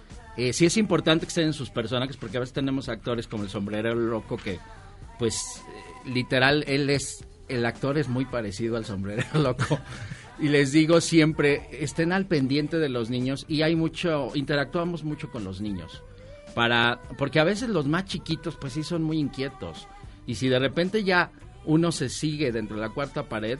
Sí es importante que estén en sus personajes, porque a veces tenemos actores como el sombrero loco que, pues, literal, el actor es muy parecido al sombrero loco. Y les digo siempre, estén al pendiente de los niños, y interactuamos mucho con los niños, porque a veces los más chiquitos pues sí son muy inquietos, y si de repente ya uno se sigue dentro de la cuarta pared,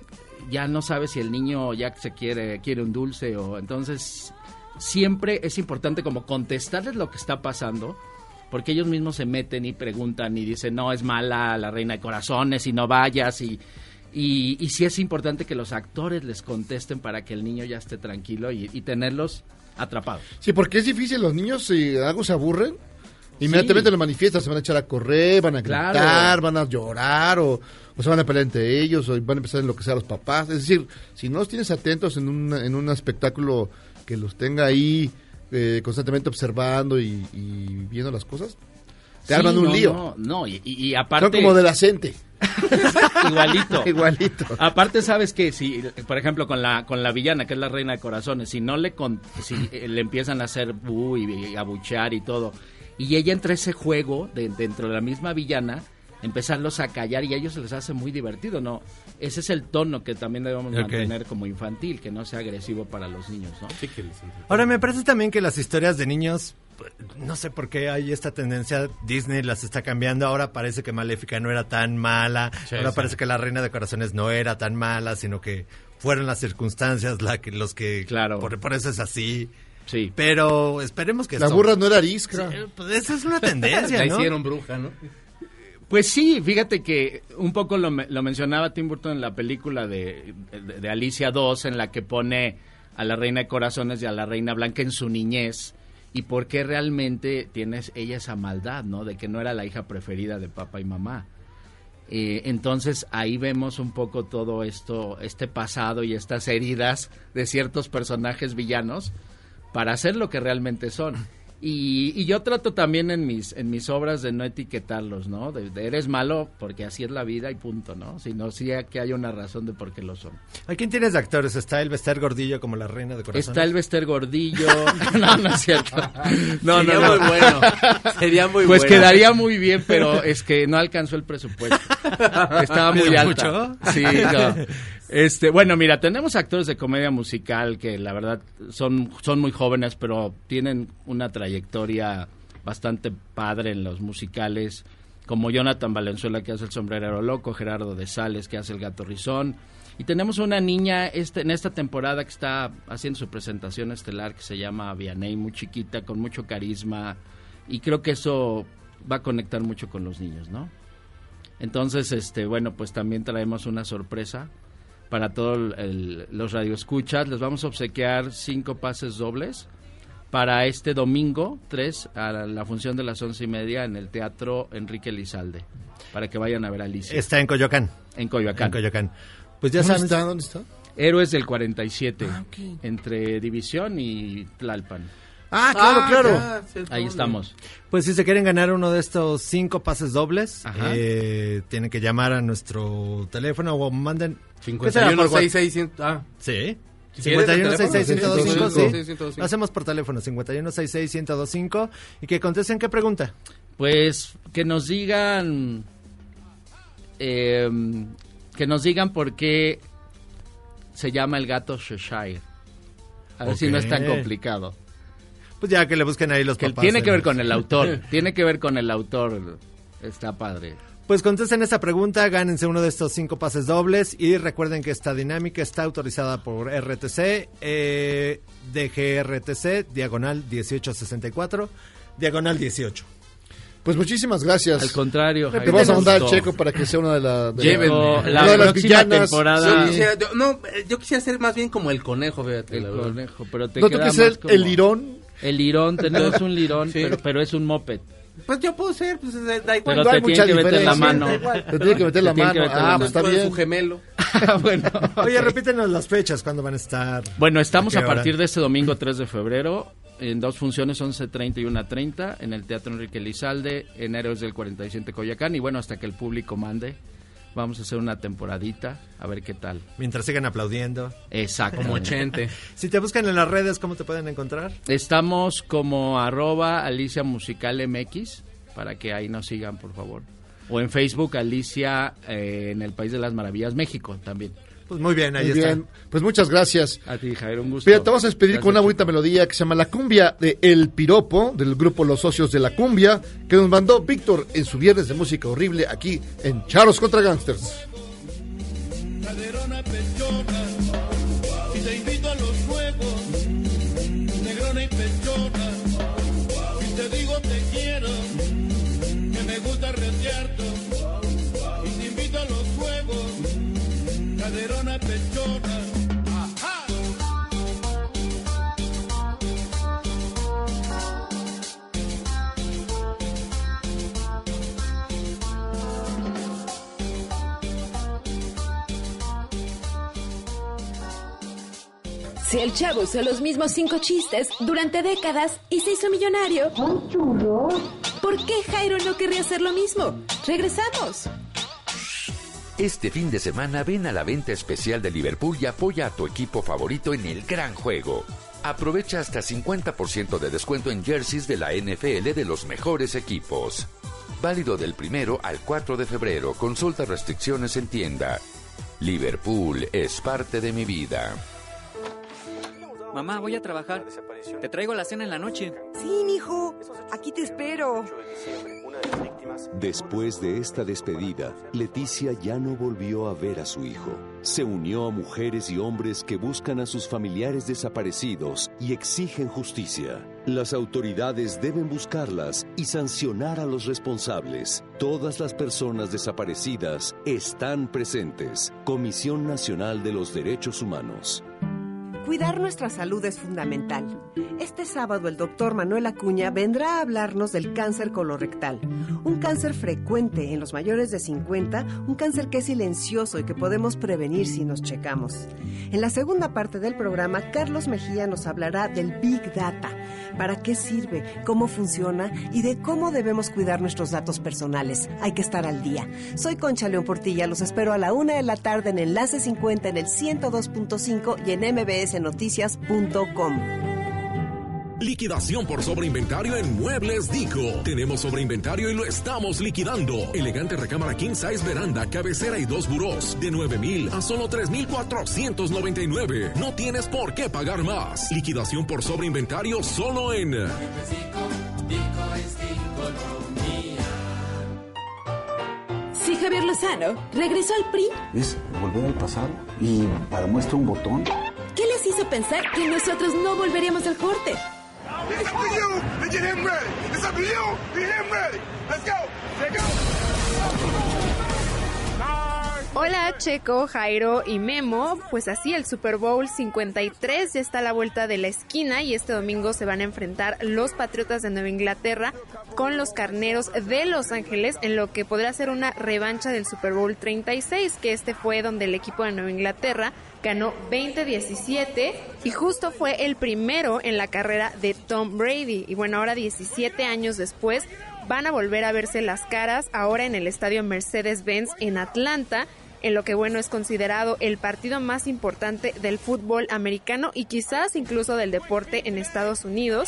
ya no sabe si el niño ya quiere un dulce, o entonces siempre es importante como contestarles lo que está pasando, porque ellos mismos se meten y preguntan y dicen, no, es mala la Reina de Corazones y no vayas, y Y sí es importante que los actores les contesten para que el niño ya esté tranquilo y tenerlos atrapados. Sí, porque es difícil, los niños si algo se aburren, inmediatamente lo manifiestan, se van a echar a correr, van a gritar, van a llorar o se van a pelear entre ellos o van a empezar a enloquecer a los papás. Es decir, si no los tienes atentos en un espectáculo que los tenga ahí constantemente observando y viendo las cosas, te arman un lío. No, y aparte... Son como adolescente. Igualito. Aparte, sabes que si, por ejemplo, con la villana, que es la reina de corazones, si le empiezan a hacer y abuchear y todo, y ella entra ese juego dentro de la misma villana, empezarlos a callar y a ellos se les hace muy divertido, ¿no? Ese es el tono que también debemos mantener como infantil, que no sea agresivo para los niños, ¿no? Sí, ahora, me parece también que las historias de niños, no sé por qué hay esta tendencia, Disney las está cambiando, ahora parece que Maléfica no era tan mala, parece que la Reina de Corazones no era tan mala, sino que fueron las circunstancias los que claro. por eso es así. Sí. Pero esperemos que la burra no era arisca. Sí, pues esa es una tendencia, ¿no? La hicieron bruja, ¿no? Pues sí, fíjate que un poco lo mencionaba Tim Burton en la película de Alicia 2, en la que pone a la Reina de Corazones y a la Reina Blanca en su niñez, y por qué realmente tiene ella esa maldad, ¿no? De que no era la hija preferida de papá y mamá. Entonces ahí vemos un poco todo esto, este pasado y estas heridas de ciertos personajes villanos para hacer lo que realmente son. Y yo trato también en mis obras de no etiquetarlos, ¿no? De eres malo porque así es la vida y punto, ¿no? Sino sí que haya una razón de por qué lo son. ¿A quién tienes de actores? ¿Está Elvester Gordillo como la Reina de Corazones? Está Elvester Gordillo. No es cierto. No, Sería muy bueno. Sería muy pues bueno. Quedaría muy bien, pero es que no alcanzó el presupuesto. Estaba muy alta. ¿Mucho? Sí, no. Bueno, mira, tenemos actores de comedia musical que la verdad son muy jóvenes, pero tienen una trayectoria bastante padre en los musicales, como Jonathan Valenzuela, que hace El Sombrerero Loco, Gerardo de Sales, que hace El Gato Rizón, y tenemos una niña en esta temporada que está haciendo su presentación estelar, que se llama Vianney, muy chiquita, con mucho carisma, y creo que eso va a conectar mucho con los niños, ¿no? Entonces, bueno, pues también traemos una sorpresa para todos los radioescuchas. Les vamos a obsequiar 5 pases dobles para este domingo 3 a la función de las 11:30 en el Teatro Enrique Lizalde, para que vayan a ver a Alicia. Está en Coyoacán. En Coyoacán. Pues ya ¿Dónde está? Héroes del 47, entre División y Tlalpan. Claro. Ya, ahí estamos. Pues si se quieren ganar uno de estos 5 pases dobles, tienen que llamar a nuestro teléfono o manden 516600. Sí. 51661025, sí. Lo hacemos por teléfono, 51661025, y que contesten qué pregunta. Pues que nos digan por qué se llama el gato Cheshire. A ver si no es tan complicado. Pues ya que le busquen ahí los papás. Tiene que ver con el autor. Está padre. Pues contesten esta pregunta, gánense uno de estos 5 pases dobles y recuerden que esta dinámica está autorizada por RTC, DGRTC, diagonal 1864, diagonal 18. Pues muchísimas gracias. Al contrario, te vamos a mandar el checo para que sea una de las próxima temporada. Sí. Yo quisiera ser más bien como el conejo, fíjate. El conejo, pero te ¿no queda tú quieres más ser el lirón? El lirón, tenemos un lirón, sí. pero es un moped. Pues yo puedo ser, pues da igual. Pero te tiene que meter la mano. Te tiene que meter la mano. Pues está bien. Su gemelo. Bueno, oye, repítenos las fechas, ¿cuándo van a estar? Bueno, estamos a partir de este domingo 3 de febrero en 2 funciones, 11:30 y 1:30 en el Teatro Enrique Lizalde, en Héroes del 47 Coyoacán, y bueno, hasta que el público mande. Vamos a hacer una temporadita, a ver qué tal. Mientras sigan aplaudiendo. Exacto. Como Chente. Si te buscan en las redes, ¿cómo te pueden encontrar? Estamos como @Alicia Musical MX, para que ahí nos sigan, por favor. O en Facebook, Alicia en el País de las Maravillas, México, también. Pues muy bien, ahí está. Pues muchas gracias. A ti, Javier, un gusto. Mira, te vamos a despedir con una bonita melodía que se llama La Cumbia de El Piropo, del grupo Los Socios de la Cumbia, que nos mandó Víctor en su Viernes de Música Horrible aquí en Charros contra Gangsters. Caderona pechona, si te invito a los juegos, negrona y pechona, si te digo te quiero, que me gusta retearte, y te invito a los juegos, caderona pechona. Ajá. Si el Chavo usó los mismos 5 chistes durante décadas y se hizo millonario, ¿por qué Jairo no querría hacer lo mismo? ¡Regresamos! Este fin de semana ven a la venta especial de Liverpool y apoya a tu equipo favorito en el gran juego. Aprovecha hasta 50% de descuento en jerseys de la NFL de los mejores equipos. Válido del 1 al 4 de febrero. Consulta restricciones en tienda. Liverpool es parte de mi vida. Mamá, voy a trabajar. Te traigo la cena en la noche. Sí, mijo. Aquí te espero. Después de esta despedida, Leticia ya no volvió a ver a su hijo. Se unió a mujeres y hombres que buscan a sus familiares desaparecidos y exigen justicia. Las autoridades deben buscarlas y sancionar a los responsables. Todas las personas desaparecidas están presentes. Comisión Nacional de los Derechos Humanos. Cuidar nuestra salud es fundamental. Este sábado el doctor Manuel Acuña vendrá a hablarnos del cáncer colorectal, un cáncer frecuente en los mayores de 50, un cáncer que es silencioso y que podemos prevenir si nos checamos. En la segunda parte del programa, Carlos Mejía nos hablará del Big Data, para qué sirve, cómo funciona y de cómo debemos cuidar nuestros datos personales. Hay que estar al día. Soy Concha León Portilla, los espero a la 1 de la tarde en Enlace 50 en el 102.5 y en mbsnoticias.com. Liquidación por sobreinventario en Muebles Dico. Tenemos sobreinventario y lo estamos liquidando. Elegante recámara king size veranda, cabecera y 2 burós. De 9,000 a solo 3,499. No tienes por qué pagar más. Liquidación por sobreinventario solo en Dico es economía. Si Javier Lozano regresó al PRI, Es volver al pasado y para muestra un botón. ¿qué les hizo pensar que nosotros no volveríamos al corte? It's up to you to get him ready. It's up to you to get him ready. Let's go. Let's go. Hola Checo, Jairo y Memo, pues así el Super Bowl 53 ya está a la vuelta de la esquina y este domingo se van a enfrentar los Patriotas de Nueva Inglaterra con los Carneros de Los Ángeles en lo que podrá ser una revancha del Super Bowl 36, que este fue donde el equipo de Nueva Inglaterra ganó 20-17 y justo fue el primero en la carrera de Tom Brady. Y bueno, ahora 17 años después van a volver a verse las caras ahora en el estadio Mercedes-Benz en Atlanta, en lo que bueno es considerado el partido más importante del fútbol americano y quizás incluso del deporte en Estados Unidos.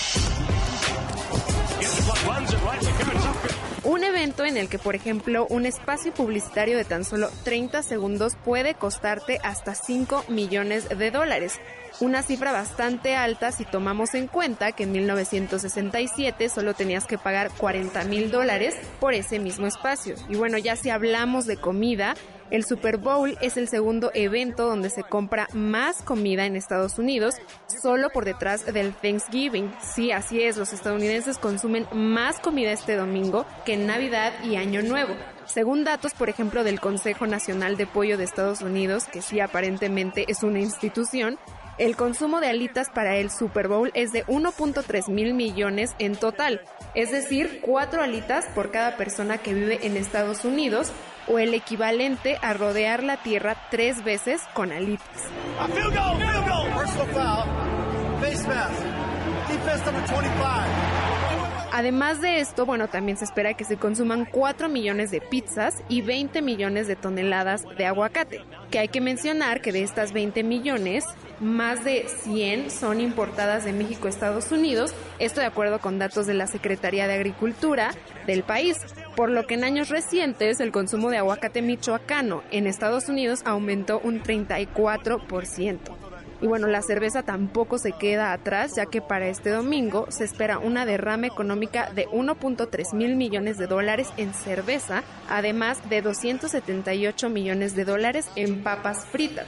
Un evento en el que, por ejemplo, un espacio publicitario de tan solo 30 segundos puede costarte hasta $5 millones. Una cifra bastante alta si tomamos en cuenta que en 1967 solo tenías que pagar $40,000 por ese mismo espacio. Y bueno, ya si hablamos de comida, el Super Bowl es el segundo evento donde se compra más comida en Estados Unidos, solo por detrás del Thanksgiving. Sí, así es, los estadounidenses consumen más comida este domingo que en Navidad y Año Nuevo. Según datos, por ejemplo, del Consejo Nacional de Pollo de Estados Unidos, que sí aparentemente es una institución, el consumo de alitas para el Super Bowl es de 1.3 mil millones en total, es decir, 4 alitas por cada persona que vive en Estados Unidos, o el equivalente a rodear la Tierra 3 veces con alitas. Field goal. Personal foul. Face mask. Defense number 25. Además de esto, bueno, también se espera que se consuman 4 millones de pizzas y 20 millones de toneladas de aguacate. Que hay que mencionar que de estas 20 millones, más de 100 son importadas de México a Estados Unidos, esto de acuerdo con datos de la Secretaría de Agricultura del país, por lo que en años recientes el consumo de aguacate michoacano en Estados Unidos aumentó un 34%. Y bueno, la cerveza tampoco se queda atrás, ya que para este domingo se espera una derrama económica de 1.3 mil millones de dólares en cerveza, además de 278 millones de dólares en papas fritas.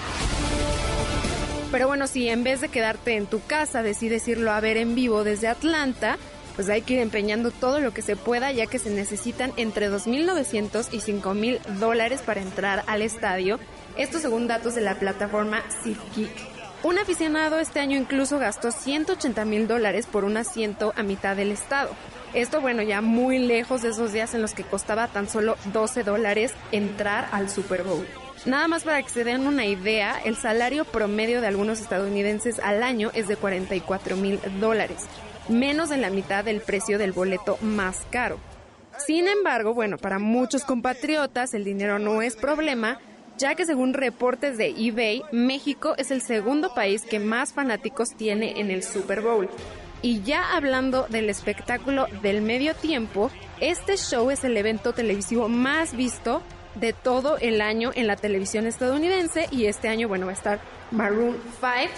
Pero bueno, si en vez de quedarte en tu casa decides irlo a ver en vivo desde Atlanta, pues hay que ir empeñando todo lo que se pueda, ya que se necesitan entre $2,900 y $5,000 para entrar al estadio. Esto según datos de la plataforma SeatGeek. Un aficionado este año incluso gastó $180,000 por un asiento a mitad del estado. Esto, bueno, ya muy lejos de esos días en los que costaba tan solo $12 entrar al Super Bowl. Nada más para que se den una idea, el salario promedio de algunos estadounidenses al año es de $44,000, menos de la mitad del precio del boleto más caro. Sin embargo, bueno, para muchos compatriotas el dinero no es problema, ya que según reportes de eBay, México es el segundo país que más fanáticos tiene en el Super Bowl. Y ya hablando del espectáculo del medio tiempo, este show es el evento televisivo más visto de todo el año en la televisión estadounidense, y este año, bueno, va a estar Maroon 5.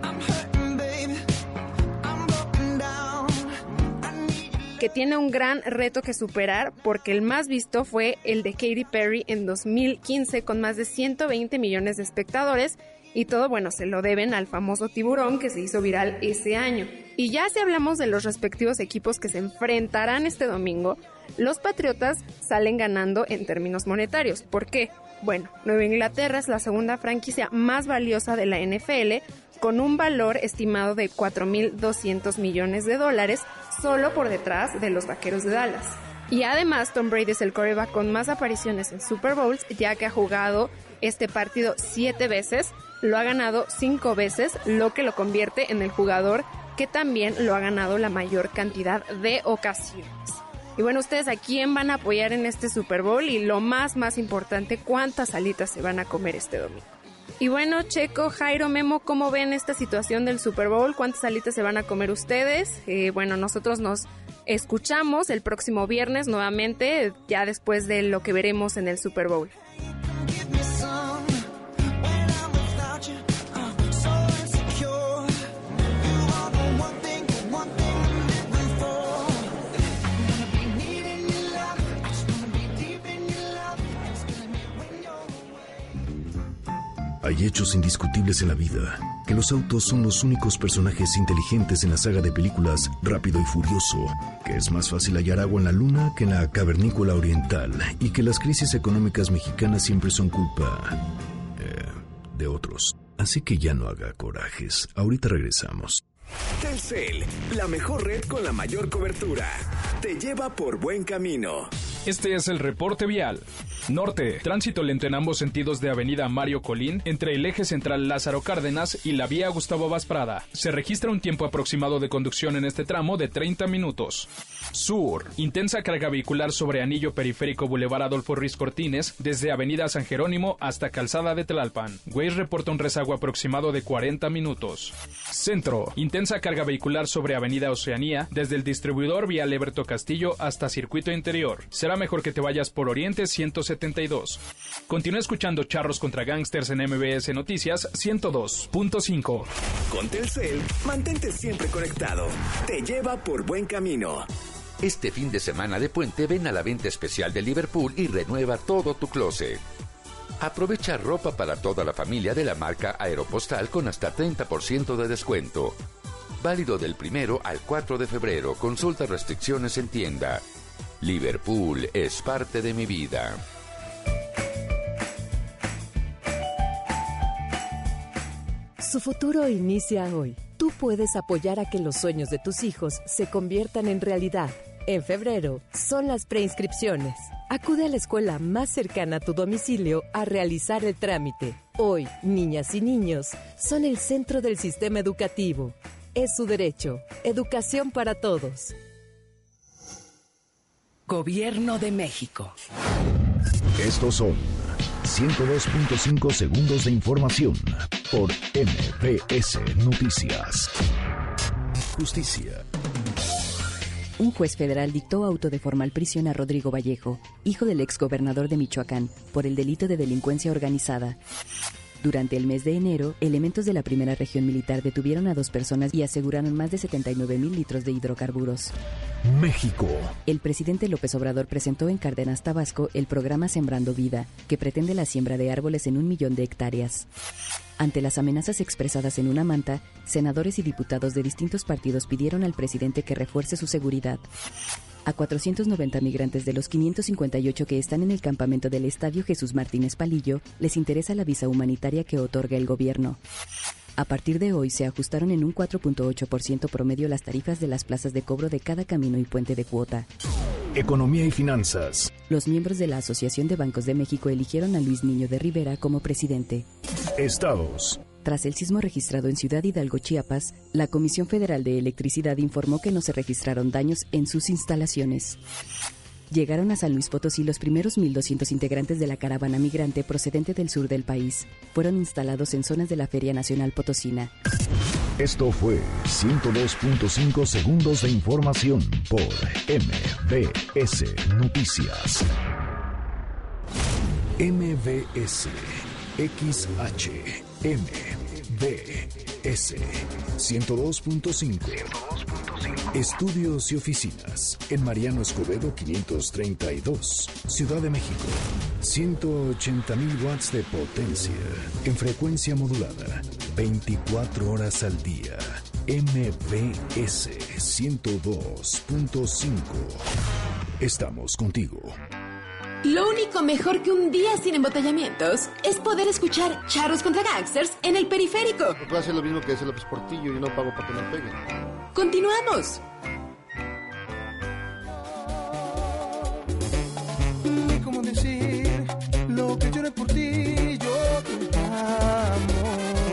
Que tiene un gran reto que superar, porque el más visto fue el de Katy Perry en 2015 con más de 120 millones de espectadores, y todo, bueno, se lo deben al famoso tiburón que se hizo viral ese año. Y ya si hablamos de los respectivos equipos que se enfrentarán este domingo, los Patriotas salen ganando en términos monetarios. ¿Por qué? Bueno, Nueva Inglaterra es la segunda franquicia más valiosa de la NFL, con un valor estimado de $4,200 millones, solo por detrás de los Vaqueros de Dallas. Y además, Tom Brady es el quarterback con más apariciones en Super Bowls, ya que ha jugado este partido 7 veces, lo ha ganado 5 veces, lo que lo convierte en el jugador que también lo ha ganado la mayor cantidad de ocasiones. Y bueno, ¿ustedes a quién van a apoyar en este Super Bowl? Y lo más importante, ¿cuántas alitas se van a comer este domingo? Y bueno, Checo, Jairo, Memo, ¿cómo ven esta situación del Super Bowl? ¿Cuántas alitas se van a comer ustedes? Bueno, nosotros nos escuchamos el próximo viernes nuevamente, ya después de lo que veremos en el Super Bowl. Hay hechos indiscutibles en la vida, que los autos son los únicos personajes inteligentes en la saga de películas Rápido y Furioso, que es más fácil hallar agua en la luna que en la cavernícola oriental, y que las crisis económicas mexicanas siempre son culpa de otros. Así que ya no haga corajes. Ahorita regresamos. Telcel, la mejor red con la mayor cobertura. Te lleva por buen camino. Este es el reporte vial. Norte, tránsito lento en ambos sentidos de avenida Mario Colín, entre el eje central Lázaro Cárdenas y la vía Gustavo Vaz Prada. Se registra un tiempo aproximado de conducción en este tramo de 30 minutos. Sur, intensa carga vehicular sobre anillo periférico Boulevard Adolfo Ruiz Cortines, desde avenida San Jerónimo hasta Calzada de Tlalpan. Waze reporta un rezago aproximado de 40 minutos. Centro, intensa carga vehicular sobre avenida Oceanía, desde el distribuidor vía Leberto Castillo hasta Circuito Interior. Será mejor que te vayas por Oriente 172. Continúa escuchando Charros contra Gangsters en MBS Noticias 102.5. Con Telcel, mantente siempre conectado. Te lleva por buen camino. Este fin de semana de puente ven a la venta especial de Liverpool y renueva todo tu closet. Aprovecha ropa para toda la familia de la marca Aeropostal con hasta 30% de descuento. Válido del 1 al 4 de febrero. Consulta restricciones en tienda. Liverpool es parte de mi vida. Su futuro inicia hoy. Tú puedes apoyar a que los sueños de tus hijos se conviertan en realidad. En febrero son las preinscripciones. Acude a la escuela más cercana a tu domicilio a realizar el trámite. Hoy, niñas y niños son el centro del sistema educativo. Es su derecho. Educación para todos. Gobierno de México. Estos son 102.5 segundos de información por MBS Noticias. Justicia. Un juez federal dictó auto de formal prisión a Rodrigo Vallejo, hijo del exgobernador de Michoacán, por el delito de delincuencia organizada. Durante el mes de enero, elementos de la Primera Región Militar detuvieron a 2 personas y aseguraron más de 79,000 litros de hidrocarburos. México. El presidente López Obrador presentó en Cárdenas, Tabasco, el programa Sembrando Vida, que pretende la siembra de árboles en 1 millón de hectáreas. Ante las amenazas expresadas en una manta, senadores y diputados de distintos partidos pidieron al presidente que refuerce su seguridad. A 490 migrantes de los 558 que están en el campamento del Estadio Jesús Martínez Palillo les interesa la visa humanitaria que otorga el gobierno. A partir de hoy se ajustaron en un 4.8% promedio las tarifas de las plazas de cobro de cada camino y puente de cuota. Economía y finanzas. Los miembros de la Asociación de Bancos de México eligieron a Luis Niño de Rivera como presidente. Estados. Tras el sismo registrado en Ciudad Hidalgo, Chiapas, la Comisión Federal de Electricidad informó que no se registraron daños en sus instalaciones. Llegaron a San Luis Potosí los primeros 1,200 integrantes de la caravana migrante procedente del sur del país. Fueron instalados en zonas de la Feria Nacional Potosina. Esto fue 102.5 segundos de información por MBS Noticias. MBS XHMBS 102.5. Estudios y oficinas en Mariano Escobedo 532, Ciudad de México. 180,000 watts de potencia en frecuencia modulada, 24 horas al día. MBS 102.5. Estamos contigo. Lo único mejor que un día sin embotellamientos es poder escuchar Charros contra Gangsters en el periférico. Puedo hacer lo mismo que hace López Portillo y no pago para que me peguen. Continuamos. Ni cómo decir lo que lloré por ti, yo te amo.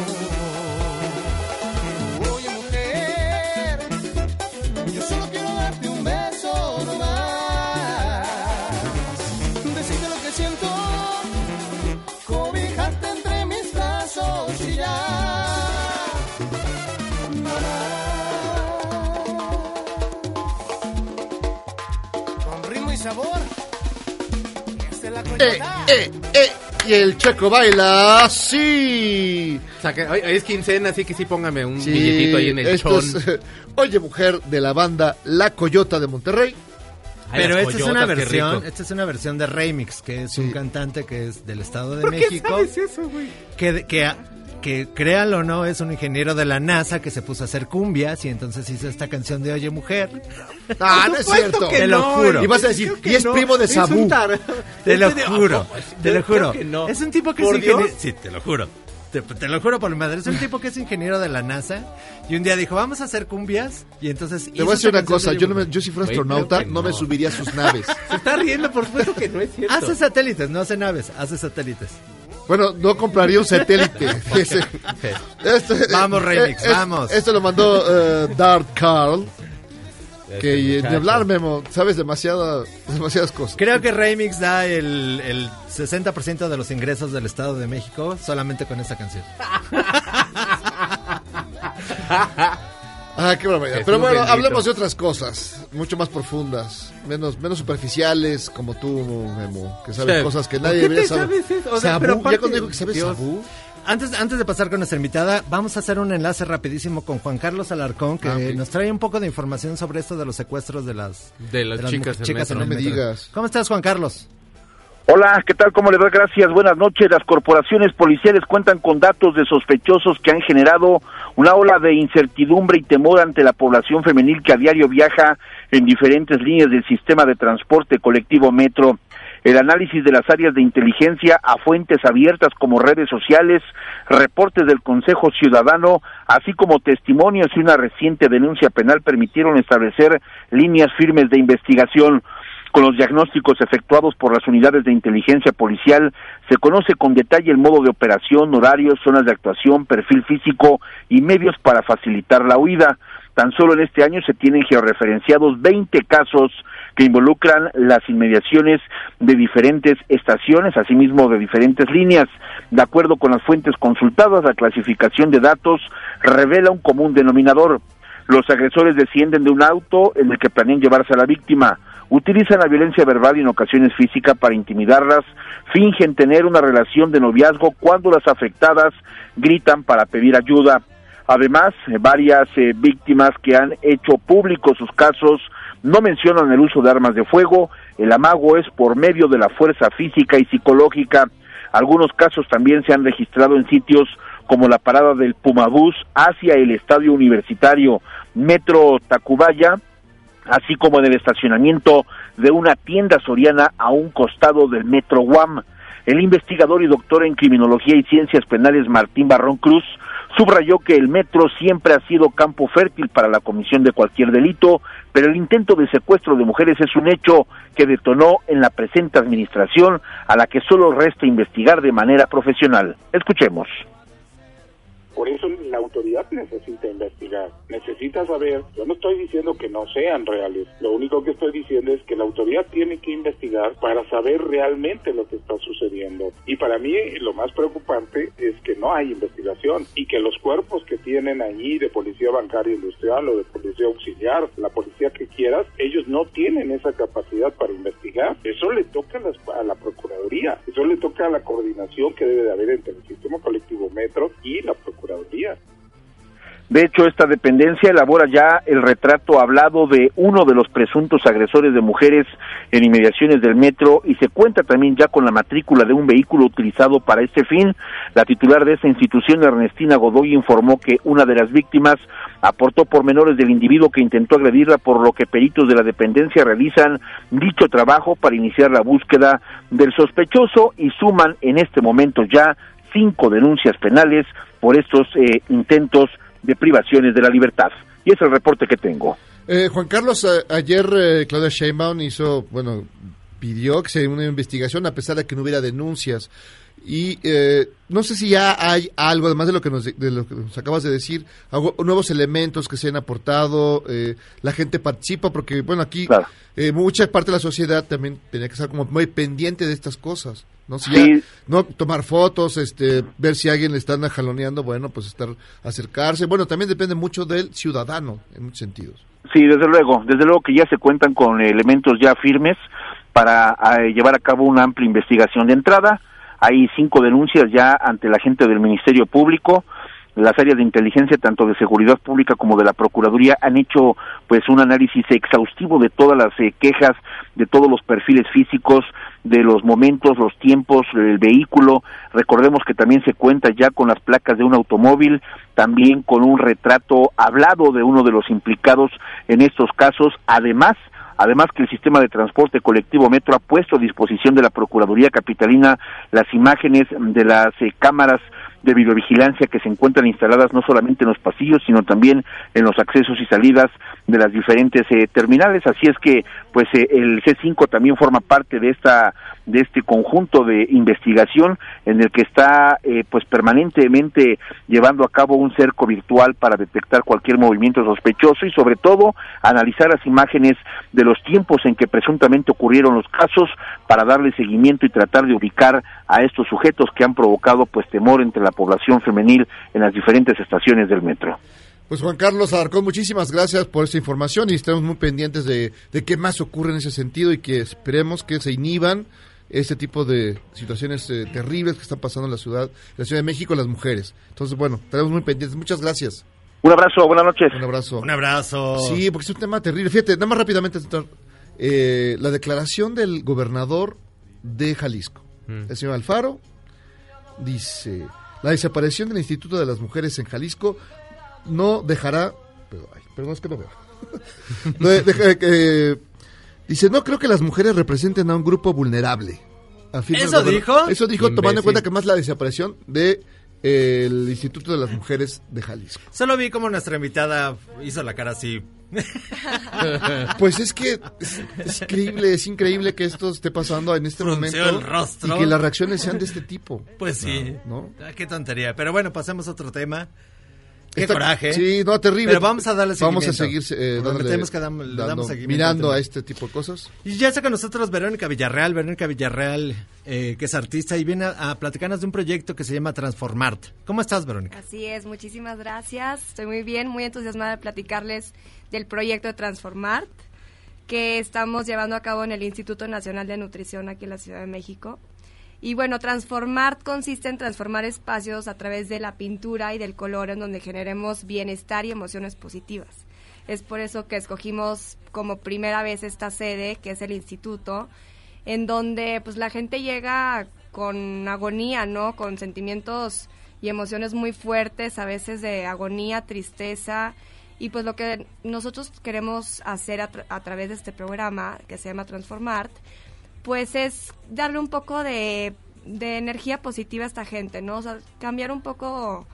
Oye, mujer, yo solo quiero darte un beso nomás. Decirte lo que siento, cobijarte entre mis brazos y ya. Sabor. Y el Checo baila así. Hoy es quincena, así que sí póngame un billetito ahí en el chon. Oye, mujer, de la banda La Coyota de Monterrey. Pero esta es una versión de Remix, que es un cantante que es del Estado de México. ¿Por qué sabes eso, güey? Que créanlo o no, es un ingeniero de la NASA que se puso a hacer cumbias y entonces hizo esta canción de Oye Mujer. Ah, no es cierto. Te lo juro. Y vas a decir, y es primo de Sabú. Te lo juro. Te lo juro. No. Es un tipo que es ingeniero. Sí, te lo juro. Te lo juro por mi madre. Es un tipo que es ingeniero de la NASA y un día dijo, vamos a hacer cumbias. Y entonces te voy a decir una cosa, yo si fuera astronauta no me subiría a sus naves. Se está riendo, por supuesto que no es cierto. Hace satélites, no hace naves, hace satélites. Bueno, no compraría un satélite. Vamos, Remix, vamos. Esto lo mandó Dart Carl. Que ni hablar, Memo, sabes demasiadas cosas. Creo que Remix da el 60% de los ingresos del Estado de México solamente con esta canción. Qué barbaridad. Pero bueno, hablemos de otras cosas, mucho más profundas, menos superficiales, como tú, Memo, que sabes cosas que nadie debería saber. O sea, Sabú, ya cuando digo que sabes Sabú. Antes de pasar con nuestra invitada, vamos a hacer un enlace rapidísimo con Juan Carlos Alarcón, que nos trae un poco de información sobre esto de los secuestros de las chicas en el metro. Digas. ¿Cómo estás, Juan Carlos? Hola, ¿qué tal? ¿Cómo le va? Gracias, buenas noches. Las corporaciones policiales cuentan con datos de sospechosos que han generado una ola de incertidumbre y temor ante la población femenil que a diario viaja en diferentes líneas del sistema de transporte colectivo Metro. El análisis de las áreas de inteligencia a fuentes abiertas como redes sociales, reportes del Consejo Ciudadano, así como testimonios y una reciente denuncia penal permitieron establecer líneas firmes de investigación. Con los diagnósticos efectuados por las unidades de inteligencia policial, se conoce con detalle el modo de operación, horarios, zonas de actuación, perfil físico y medios para facilitar la huida. Tan solo en este año se tienen georreferenciados 20 casos que involucran las inmediaciones de diferentes estaciones, asimismo de diferentes líneas. De acuerdo con las fuentes consultadas, la clasificación de datos revela un común denominador. Los agresores descienden de un auto en el que planean llevarse a la víctima. Utilizan la violencia verbal y en ocasiones física para intimidarlas, fingen tener una relación de noviazgo cuando las afectadas gritan para pedir ayuda. Además, varias víctimas que han hecho públicos sus casos no mencionan el uso de armas de fuego, el amago es por medio de la fuerza física y psicológica. Algunos casos también se han registrado en sitios como la parada del Pumabús hacia el estadio universitario. Metro Tacubaya así como en el estacionamiento de una tienda Soriana a un costado del Metro UAM. El investigador y doctor en Criminología y Ciencias Penales Martín Barrón Cruz subrayó que el metro siempre ha sido campo fértil para la comisión de cualquier delito, pero el intento de secuestro de mujeres es un hecho que detonó en la presente administración, a la que solo resta investigar de manera profesional. Escuchemos. Por eso la autoridad necesita investigar, necesita saber. Yo no estoy diciendo que no sean reales, lo único que estoy diciendo es que la autoridad tiene que investigar para saber realmente lo que está sucediendo. Y para mí lo más preocupante es que no hay investigación y que los cuerpos que tienen allí de policía bancaria industrial o de policía auxiliar, la policía que quieras, ellos no tienen esa capacidad para investigar. Eso le toca a la Procuraduría, eso le toca a la coordinación que debe de haber entre el Sistema Colectivo Metro y la Procuraduría. De hecho, esta dependencia elabora ya el retrato hablado de uno de los presuntos agresores de mujeres en inmediaciones del metro y se cuenta también ya con la matrícula de un vehículo utilizado para este fin. La titular de esa institución, Ernestina Godoy, informó que una de las víctimas aportó pormenores del individuo que intentó agredirla, por lo que peritos de la dependencia realizan dicho trabajo para iniciar la búsqueda del sospechoso y suman en este momento ya 5 denuncias penales por estos intentos de privaciones de la libertad. Y es el reporte que tengo. Juan Carlos, ayer Claudia Sheinbaum pidió que se haga una investigación a pesar de que no hubiera denuncias. Y no sé si ya hay algo, además de lo que nos acabas de decir, nuevos elementos que se han aportado, la gente participa, porque bueno, aquí claro, mucha parte de la sociedad también tenía que estar como muy pendiente de estas cosas, ¿no? Si sí. Ya, no tomar fotos, ver si alguien le están jaloneando, bueno, pues acercarse, bueno, también depende mucho del ciudadano, en muchos sentidos. Sí, desde luego que ya se cuentan con elementos ya firmes para llevar a cabo una amplia investigación de entrada. Hay 5 denuncias ya ante la gente del Ministerio Público. Las áreas de inteligencia, tanto de seguridad pública como de la Procuraduría, han hecho pues un análisis exhaustivo de todas las quejas, de todos los perfiles físicos, de los momentos, los tiempos, el vehículo. Recordemos que también se cuenta ya con las placas de un automóvil, también con un retrato hablado de uno de los implicados en estos casos. Además que el sistema de transporte colectivo Metro ha puesto a disposición de la Procuraduría Capitalina las imágenes de las cámaras de videovigilancia que se encuentran instaladas no solamente en los pasillos, sino también en los accesos y salidas de las diferentes terminales. Así es que pues el C5 también forma parte de este conjunto de investigación en el que está pues permanentemente llevando a cabo un cerco virtual para detectar cualquier movimiento sospechoso y sobre todo analizar las imágenes de los tiempos en que presuntamente ocurrieron los casos para darle seguimiento y tratar de ubicar a estos sujetos que han provocado pues temor entre la población femenil en las diferentes estaciones del metro. Pues Juan Carlos Alarcón, muchísimas gracias por esta información y estamos muy pendientes de qué más ocurre en ese sentido y que esperemos que se inhiban este tipo de situaciones terribles que están pasando en la Ciudad de México, las mujeres. Entonces, bueno, estaremos muy pendientes. Muchas gracias. Un abrazo, buenas noches. Un abrazo. Un abrazo. Sí, porque es un tema terrible. Fíjate, nada más rápidamente, la declaración del gobernador de Jalisco, el señor Alfaro, dice: la desaparición del Instituto de las Mujeres en Jalisco no dejará... Perdón, es que no veo. Dice, no creo que las mujeres representen a un grupo vulnerable. ¿Eso dijo? Eso dijo, tomando en cuenta que más la desaparición de el Instituto de las Mujeres de Jalisco. Solo vi como nuestra invitada hizo la cara así. Pues es que es increíble que esto esté pasando en este momento el rostro y que las reacciones sean de este tipo. Pues sí, ¿no? Qué tontería. Pero bueno, pasemos a otro tema. Qué coraje. Sí, no, terrible. Pero vamos a darle seguimiento. Vamos a seguir mirando a este tipo de cosas. Y ya está con nosotros Verónica Villarreal, que es artista y viene a platicarnos de un proyecto que se llama Transformart. ¿Cómo estás, Verónica? Así es, muchísimas gracias. Estoy muy bien, muy entusiasmada de platicarles del proyecto de Transformart que estamos llevando a cabo en el Instituto Nacional de Nutrición aquí en la Ciudad de México. Y bueno, Transformart consiste en transformar espacios a través de la pintura y del color en donde generemos bienestar y emociones positivas. Es por eso que escogimos como primera vez esta sede, que es el instituto, en donde pues la gente llega con agonía, ¿no? Con sentimientos y emociones muy fuertes, a veces de agonía, tristeza, Y pues lo que nosotros queremos hacer a través de este programa que se llama Transformart, pues es darle un poco de energía positiva a esta gente, ¿no? O sea, cambiar un poco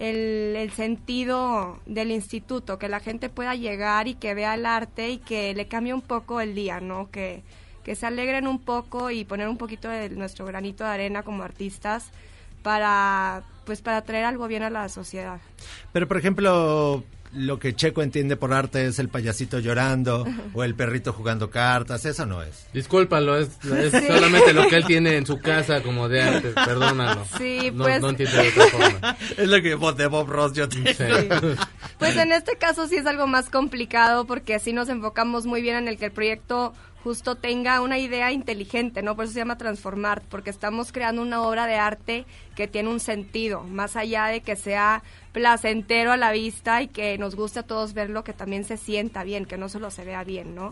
el sentido del instituto, que la gente pueda llegar y que vea el arte y que le cambie un poco el día, ¿no? Que se alegren un poco y poner un poquito de nuestro granito de arena como artistas para traer algo bien a la sociedad. Pero, por ejemplo, lo que Checo entiende por arte es el payasito llorando o el perrito jugando cartas, eso no es. Discúlpalo, es solamente lo que él tiene en su casa como de arte, perdónalo. Sí, no, pues... no entiendo de otra forma. Es lo que de Bob Ross yo tengo. Sí. Pues en este caso sí es algo más complicado porque así nos enfocamos muy bien en el que el proyecto justo tenga una idea inteligente, ¿no? Por eso se llama Transformart, porque estamos creando una obra de arte que tiene un sentido, más allá de que sea placentero a la vista y que nos guste a todos verlo, que también se sienta bien, que no solo se vea bien, ¿no?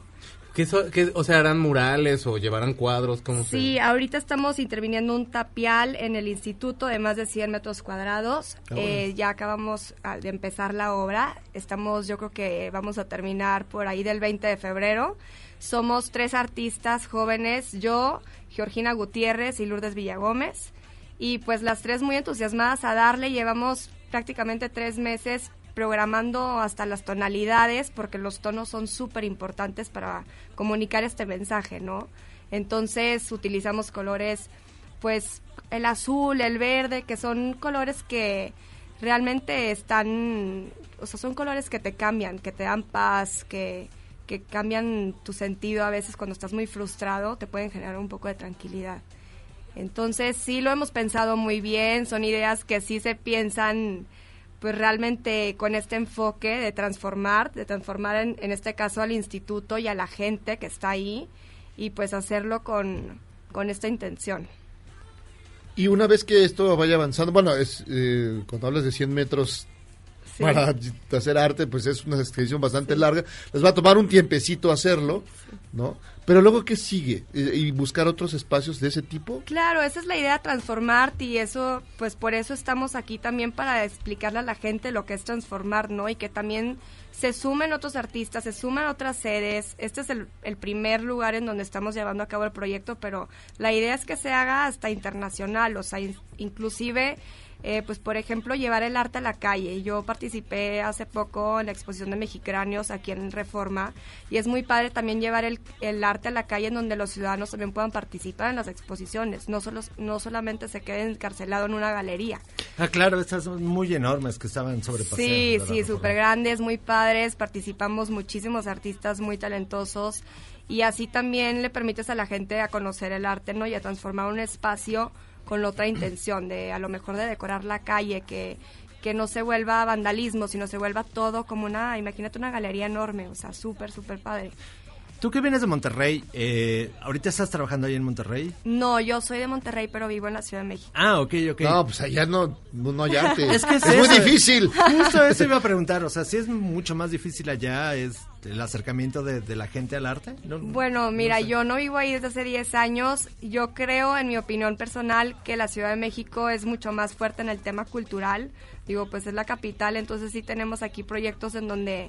O sea, ¿harán murales o llevarán cuadros? Sí, ahorita estamos interviniendo un tapial en el instituto de más de 100 metros cuadrados. Ya acabamos de empezar la obra. Yo creo que vamos a terminar por ahí del 20 de febrero. Somos 3 artistas jóvenes, yo, Georgina Gutiérrez y Lourdes Villagómez. Y pues las 3 muy entusiasmadas a darle. Llevamos prácticamente 3 meses programando hasta las tonalidades, porque los tonos son súper importantes para comunicar este mensaje, ¿no? Entonces utilizamos colores, pues el azul, el verde, que son colores que realmente están, o sea, son colores que te cambian, que te dan paz, que cambian tu sentido a veces cuando estás muy frustrado, te pueden generar un poco de tranquilidad. Entonces sí lo hemos pensado muy bien, son ideas que sí se piensan pues realmente con este enfoque de transformar en este caso al instituto y a la gente que está ahí y pues hacerlo con esta intención. Y una vez que esto vaya avanzando, bueno, cuando hablas de 100 metros sí, para hacer arte, pues es una expedición bastante larga, les va a tomar un tiempecito hacerlo, ¿no? Pero luego, ¿qué sigue? ¿Y buscar otros espacios de ese tipo? Claro, esa es la idea, transformarte, y eso, pues por eso estamos aquí también, para explicarle a la gente lo que es transformar, ¿no? Y que también se sumen otros artistas, se suman otras sedes. Este es el primer lugar en donde estamos llevando a cabo el proyecto, pero la idea es que se haga hasta internacional, o sea, inclusive... pues por ejemplo llevar el arte a la calle. Yo participé hace poco en la exposición de Mexicráneos aquí en Reforma y es muy padre también llevar el arte a la calle, en donde los ciudadanos también puedan participar en las exposiciones, no solamente se queden encarcelados en una galería. Ah, claro, estas son muy enormes que estaban sobrepasadas. Sí, súper grandes, muy padres, participamos muchísimos artistas muy talentosos y así también le permites a la gente a conocer el arte, ¿no? Y a transformar un espacio con la otra intención de a lo mejor de decorar la calle, que no se vuelva vandalismo, sino se vuelva todo como imagínate una galería enorme, o sea, súper padre. Tú que vienes de Monterrey, ¿ahorita estás trabajando ahí en Monterrey? No, yo soy de Monterrey, pero vivo en la Ciudad de México. Ah, ok. No, pues allá no hay arte. Es que es muy difícil. Justo eso iba a preguntar, o sea, ¿sí es mucho más difícil allá el acercamiento de la gente al arte? Bueno, mira, yo no vivo ahí desde hace 10 años. Yo creo, en mi opinión personal, que la Ciudad de México es mucho más fuerte en el tema cultural. Digo, pues es la capital, entonces sí tenemos aquí proyectos en donde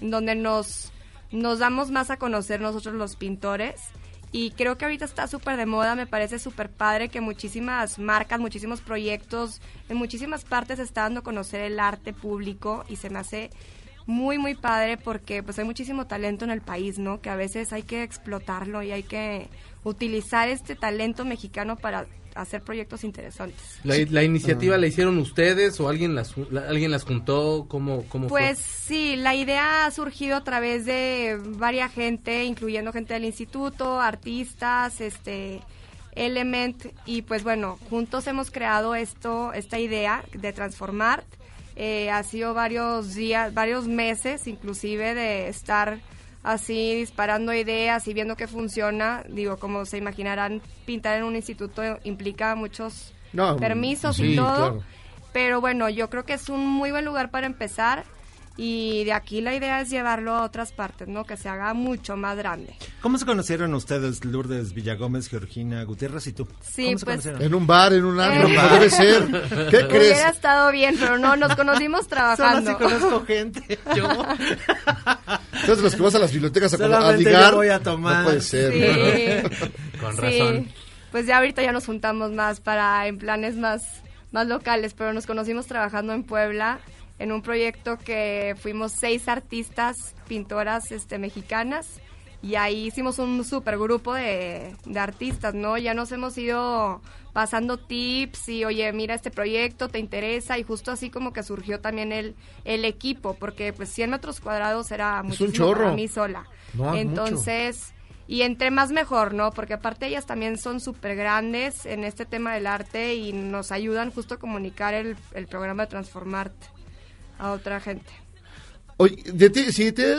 nos damos más a conocer nosotros los pintores, y creo que ahorita está súper de moda. Me parece súper padre que muchísimas marcas, muchísimos proyectos, en muchísimas partes se está dando a conocer el arte público, y se me hace muy padre porque pues hay muchísimo talento en el país, ¿no? Que a veces hay que explotarlo y hay que utilizar este talento mexicano para hacer proyectos interesantes. ¿La iniciativa la hicieron ustedes o alguien las juntó? ¿Cómo pues fue? Sí, la idea ha surgido a través de varias gente, incluyendo gente del instituto, artistas, Element, y pues bueno, juntos hemos creado esta idea de transformar. Ha sido varios días, varios meses inclusive, de estar así disparando ideas y viendo qué funciona. Digo, como se imaginarán, pintar en un instituto implica muchos permisos y todo, claro. Pero bueno, yo creo que es un muy buen lugar para empezar. Y de aquí la idea es llevarlo a otras partes, ¿no? Que se haga mucho más grande. ¿Cómo se conocieron ustedes, Lourdes Villagómez, Georgina Gutiérrez y tú? Sí, ¿Cómo se pues... conocieron? En un bar, en un antro, como debe ser. ¿Qué crees? Hubiera estado bien, pero no, nos conocimos trabajando. Solo si conozco gente, yo. Entonces los que vas a las bibliotecas a Solamente ligar, yo voy a tomar. no puede ser. Sí. Con Sí. razón. Pues ya ahorita ya nos juntamos más en planes más locales, pero nos conocimos trabajando en Puebla en un proyecto que fuimos 6 artistas, pintoras mexicanas, y ahí hicimos un super grupo de artistas, ¿no? Ya nos hemos ido pasando tips y, oye, mira este proyecto, ¿te interesa? Y justo así como que surgió también el equipo, porque pues 100 metros cuadrados era muchísimo para mí sola. No, entonces... Y entre más mejor, ¿no? Porque aparte ellas también son súper grandes en este tema del arte y nos ayudan justo a comunicar el programa de Transformarte a otra gente. Oye, de ti,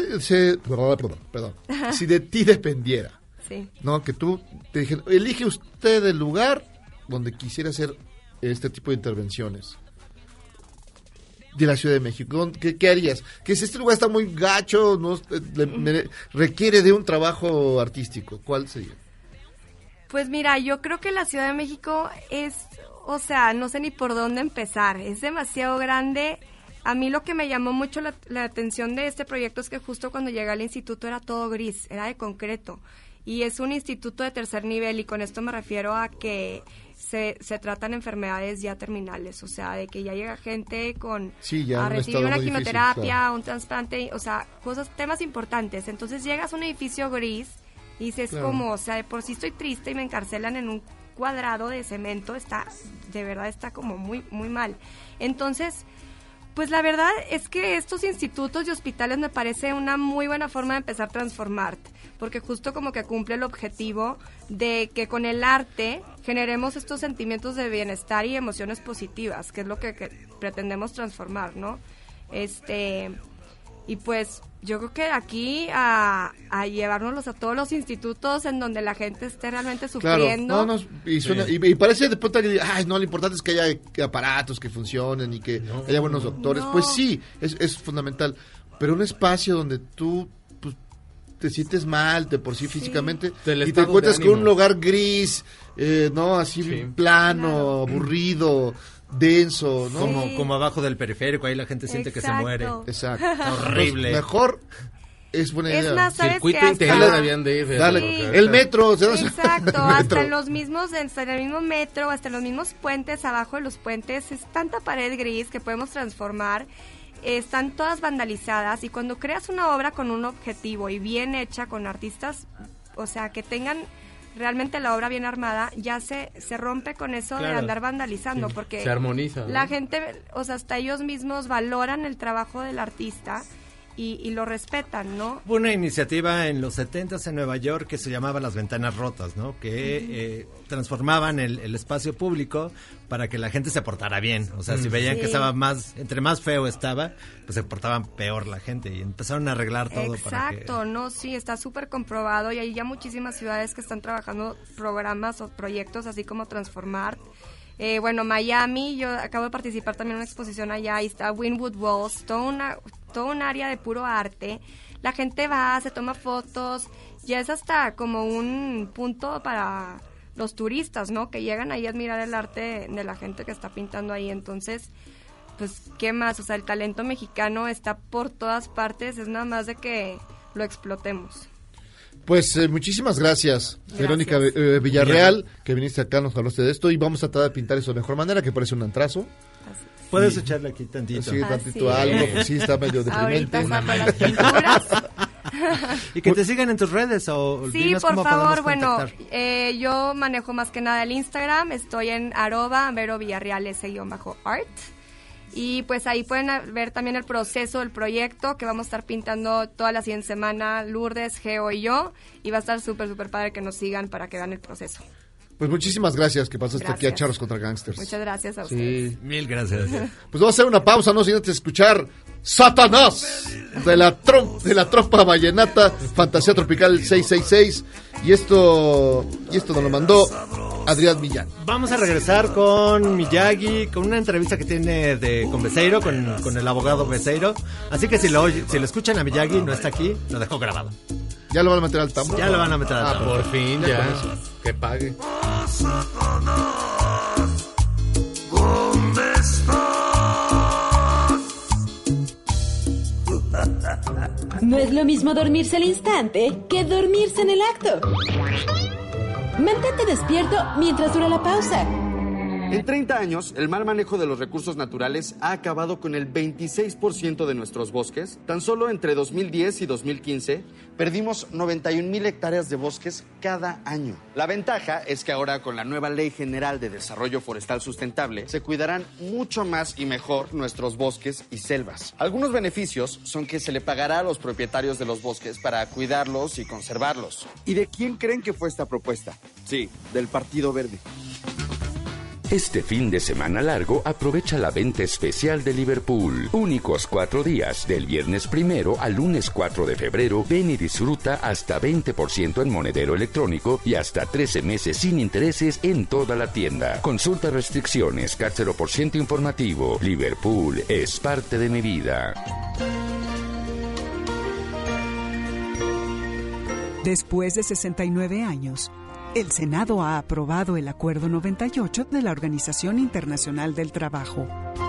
perdón, si de ti dependiera, sí, ¿no? Que tú te dijeran, elige usted el lugar donde quisiera hacer este tipo de intervenciones de la Ciudad de México, ¿qué harías? Que si este lugar está muy gacho, no requiere de un trabajo artístico, ¿cuál sería? Pues mira, yo creo que la Ciudad de México es, o sea, no sé ni por dónde empezar, es demasiado grande. A mí lo que me llamó mucho la atención de este proyecto es que justo cuando llegué al instituto era todo gris, era de concreto, y es un instituto de tercer nivel, y con esto me refiero a que se tratan enfermedades ya terminales, o sea, de que ya llega gente a recibir una quimioterapia, difícil, claro, un trasplante, o sea, temas importantes. Entonces llegas a un edificio gris y dices, claro, como, o sea, de por sí estoy triste y me encarcelan en un cuadrado de cemento, de verdad está como muy, muy mal. Entonces, pues la verdad es que estos institutos y hospitales me parece una muy buena forma de empezar a transformarte, porque justo como que cumple el objetivo de que con el arte generemos estos sentimientos de bienestar y emociones positivas, que es lo que pretendemos transformar, ¿no? Y pues yo creo que aquí a llevárnoslos a todos los institutos en donde la gente esté realmente sufriendo. Claro, y parece de pronto que, ay, no, lo importante es que haya aparatos que funcionen y que haya buenos doctores. No. Pues sí, es fundamental, pero un espacio donde tú pues, te sientes mal de por sí físicamente y te encuentras con un lugar gris, no, así plano, aburrido, denso, ¿no? Como abajo del periférico, ahí la gente siente que se muere. Exacto. Horrible. Mejor es buena idea. Es más, ¿sabes circuito qué? integral debían de ir. El metro. Exacto, hasta en el mismo metro, hasta en los mismos puentes, abajo de los puentes, es tanta pared gris que podemos transformar. Están todas vandalizadas, y cuando creas una obra con un objetivo y bien hecha, con artistas, o sea, que tengan realmente la obra bien armada, ya se rompe con eso, claro, de andar vandalizando, porque se armoniza, ¿no? La gente, o sea, hasta ellos mismos valoran el trabajo del artista y lo respetan, ¿no? Hubo una iniciativa en los 70s en Nueva York que se llamaba Las Ventanas Rotas, ¿no? Que transformaban el espacio público para que la gente se portara bien. O sea, si veían que estaba entre más feo estaba, pues se portaban peor la gente, y empezaron a arreglar todo. Exacto, no, sí, está súper comprobado, y hay ya muchísimas ciudades que están trabajando programas o proyectos así como Transformar. Bueno, Miami, yo acabo de participar también en una exposición allá, ahí está Wynwood Walls, todo un área de puro arte. La gente va, se toma fotos, ya es hasta como un punto para los turistas, ¿no? Que llegan ahí a admirar el arte de la gente que está pintando ahí. Entonces, pues, ¿qué más? O sea, el talento mexicano está por todas partes, es nada más de que lo explotemos. Pues muchísimas gracias, Verónica Villarreal, que viniste acá, nos hablaste de esto, y vamos a tratar de pintar eso de mejor manera, que parece un antrazo. Puedes echarle aquí tantito. Sí, tantito algo, pues sí, está medio deprimente. Las pinturas. Y que te sigan en tus redes, o sí, por favor, bueno, yo manejo más que nada el Instagram, estoy en @VeroVillarreal_art. Y pues ahí pueden ver también el proceso del proyecto, que vamos a estar pintando toda la siguiente semana, Lourdes, Geo y yo, y va a estar súper, súper padre que nos sigan para que vean el proceso. Pues muchísimas gracias que pasaste aquí a Charros contra Gangsters. Muchas gracias a ustedes. Mil gracias. Pues vamos a hacer una pausa, no sin antes escuchar Satanás. de la trompa vallenata, Fantasía Tropical 666. Y esto nos lo mandó Adrián Millán. Vamos a regresar con Miyagi, con una entrevista que tiene con Becerro, con el abogado Becerro. Así que si lo escuchan a Miyagi, no está aquí, lo dejó grabado. ¿Ya lo van a meter al tambo? Ya lo van a meter al tambo. Por fin, ya. Que pague. ¿Dónde estás? No es lo mismo dormirse al instante que dormirse en el acto. Mantente despierto mientras dura la pausa. En 30 años, el mal manejo de los recursos naturales ha acabado con el 26% de nuestros bosques. Tan solo entre 2010 y 2015, perdimos 91,000 hectáreas de bosques cada año. La ventaja es que ahora, con la nueva Ley General de Desarrollo Forestal Sustentable, se cuidarán mucho más y mejor nuestros bosques y selvas. Algunos beneficios son que se le pagará a los propietarios de los bosques para cuidarlos y conservarlos. ¿Y de quién creen que fue esta propuesta? Sí, del Partido Verde. Este fin de semana largo aprovecha la venta especial de Liverpool. Únicos 4 días, del viernes 1 al lunes 4 de febrero. Ven y disfruta hasta 20% en monedero electrónico y hasta 13 meses sin intereses en toda la tienda. Consulta restricciones, CAT 0% informativo. Liverpool es parte de mi vida. Después de 69 años, el Senado ha aprobado el Acuerdo 98 de la Organización Internacional del Trabajo.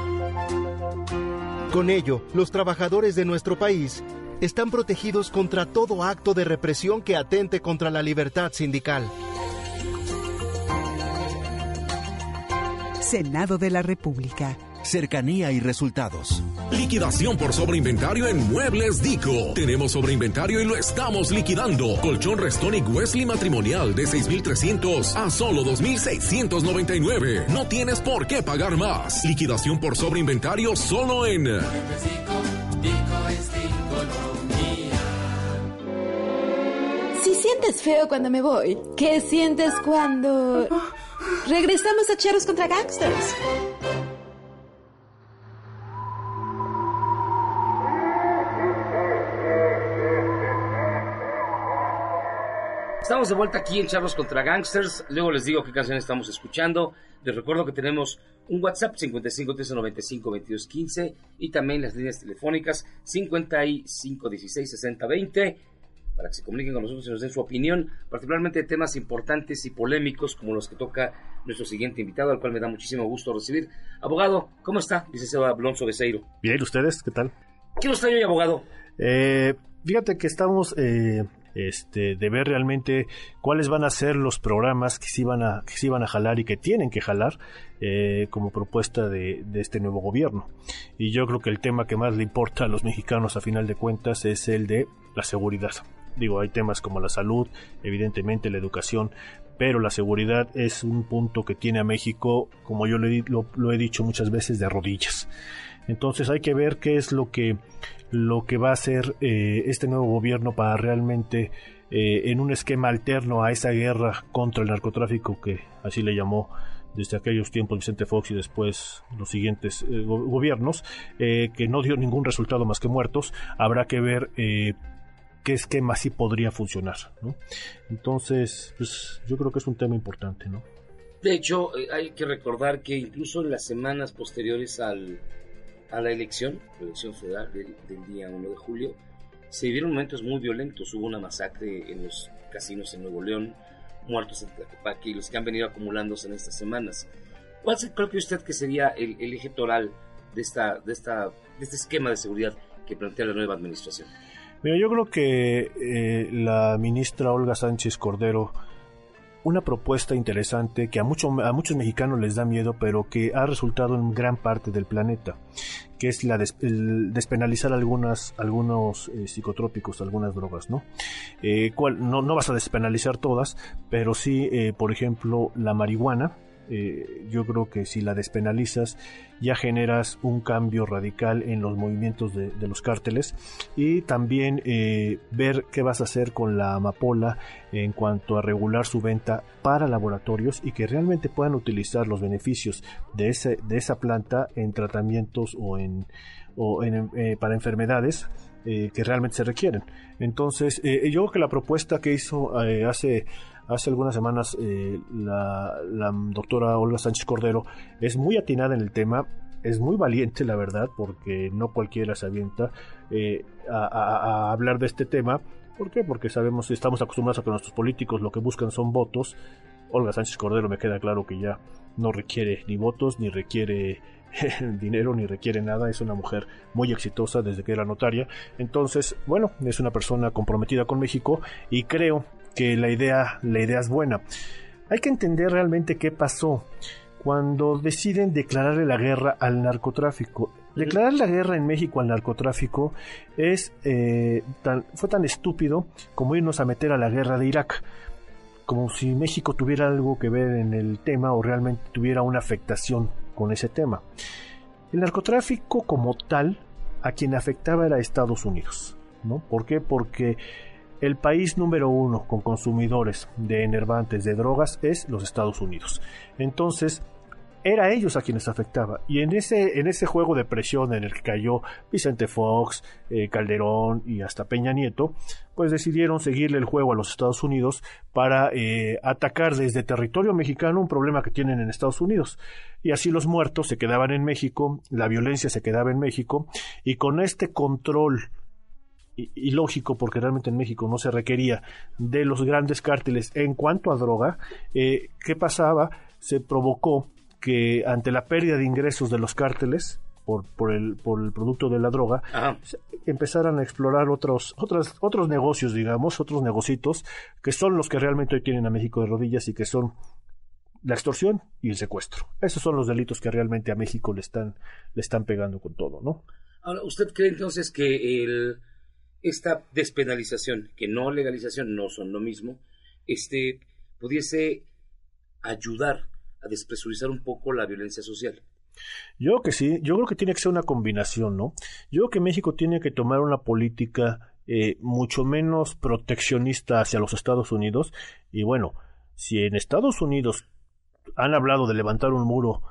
Con ello, los trabajadores de nuestro país están protegidos contra todo acto de represión que atente contra la libertad sindical. Senado de la República. Cercanía y resultados. Liquidación por sobreinventario en Muebles Dico. Tenemos sobreinventario y lo estamos liquidando. Colchón Restonic Wesley matrimonial de 6,300 a solo 2,699. No tienes por qué pagar más. Liquidación por sobreinventario solo en Muebles Dico es Diconomía. Si sientes feo cuando me voy, ¿qué sientes cuando regresamos a Charros contra Gangsters? Estamos de vuelta aquí en Charros contra Gangsters. Luego les digo qué canciones estamos escuchando. Les recuerdo que tenemos un WhatsApp 55 1395 2215 y también las líneas telefónicas 55 16 60 20 para que se comuniquen con nosotros y nos den su opinión, particularmente de temas importantes y polémicos como los que toca nuestro siguiente invitado, al cual me da muchísimo gusto recibir. Abogado, ¿cómo está? Licenciado Alonso Becerro. Bien, ¿ustedes? ¿Qué tal? ¿Qué nos trae hoy, abogado? Fíjate que estamos de ver realmente cuáles van a ser los programas que sí van a jalar y que tienen que jalar como propuesta de este nuevo gobierno. Y yo creo que el tema que más le importa a los mexicanos a final de cuentas es el de la seguridad. Digo, hay temas como la salud, evidentemente la educación, pero la seguridad es un punto que tiene a México, como yo lo he dicho muchas veces, de rodillas. Entonces hay que ver qué es lo que va a hacer este nuevo gobierno para realmente, en un esquema alterno a esa guerra contra el narcotráfico, que así le llamó desde aquellos tiempos Vicente Fox y después los siguientes gobiernos, que no dio ningún resultado más que muertos. Habrá que ver qué esquema sí podría funcionar, ¿no? Entonces, pues yo creo que es un tema importante, ¿no? De hecho, hay que recordar que incluso en las semanas posteriores a la elección federal del día 1 de julio, se vivieron momentos muy violentos. Hubo una masacre en los casinos en Nuevo León, muertos en Tlaquepaque y los que han venido acumulándose en estas semanas. ¿Cuál cree usted que sería el eje toral de este esquema de seguridad que plantea la nueva administración? Mira, yo creo que la ministra Olga Sánchez Cordero, una propuesta interesante que a muchos mexicanos les da miedo, pero que ha resultado en gran parte del planeta, que es el despenalizar algunos psicotrópicos, algunas drogas, ¿no? No vas a despenalizar todas, pero sí, por ejemplo, la marihuana yo creo que si la despenalizas ya generas un cambio radical en los movimientos de los cárteles, y también ver qué vas a hacer con la amapola en cuanto a regular su venta para laboratorios y que realmente puedan utilizar los beneficios de esa planta en tratamientos para enfermedades que realmente se requieren. Entonces, yo creo que la propuesta que hizo hace algunas semanas la doctora Olga Sánchez Cordero es muy atinada en el tema, es muy valiente, la verdad, porque no cualquiera se avienta a hablar de este tema. ¿Por qué? Porque estamos acostumbrados a que nuestros políticos lo que buscan son votos. Olga Sánchez Cordero me queda claro que ya no requiere ni votos, ni requiere dinero, ni requiere nada. Es una mujer muy exitosa desde que era notaria. Entonces, bueno, es una persona comprometida con México y creo que la idea es buena. Hay que entender realmente qué pasó cuando deciden declararle la guerra al narcotráfico. Declarar la guerra en México al narcotráfico fue tan estúpido como irnos a meter a la guerra de Irak, como si México tuviera algo que ver en el tema o realmente tuviera una afectación con ese tema. El narcotráfico como tal, a quien afectaba era Estados Unidos, ¿no? ¿Por qué? Porque el país número 1 con consumidores de enervantes, de drogas, es los Estados Unidos. Entonces, era a ellos a quienes afectaba. Y en ese juego de presión en el que cayó Vicente Fox, Calderón y hasta Peña Nieto, pues decidieron seguirle el juego a los Estados Unidos para atacar desde territorio mexicano un problema que tienen en Estados Unidos. Y así los muertos se quedaban en México, la violencia se quedaba en México, y con este control ilógico, porque realmente en México no se requería, de los grandes cárteles en cuanto a droga, ¿qué pasaba? Se provocó que ante la pérdida de ingresos de los cárteles por el producto de la droga, empezaran a explorar otros negocios, digamos, otros negocitos, que son los que realmente hoy tienen a México de rodillas y que son la extorsión y el secuestro. Esos son los delitos que realmente a México le están pegando con todo, ¿no? Ahora, ¿usted cree entonces que esta despenalización, que no legalización, no son lo mismo, pudiese ayudar a despresurizar un poco la violencia social? Yo creo que sí, yo creo que tiene que ser una combinación, ¿no? Yo creo que México tiene que tomar una política mucho menos proteccionista hacia los Estados Unidos. Y bueno, si en Estados Unidos han hablado de levantar un muro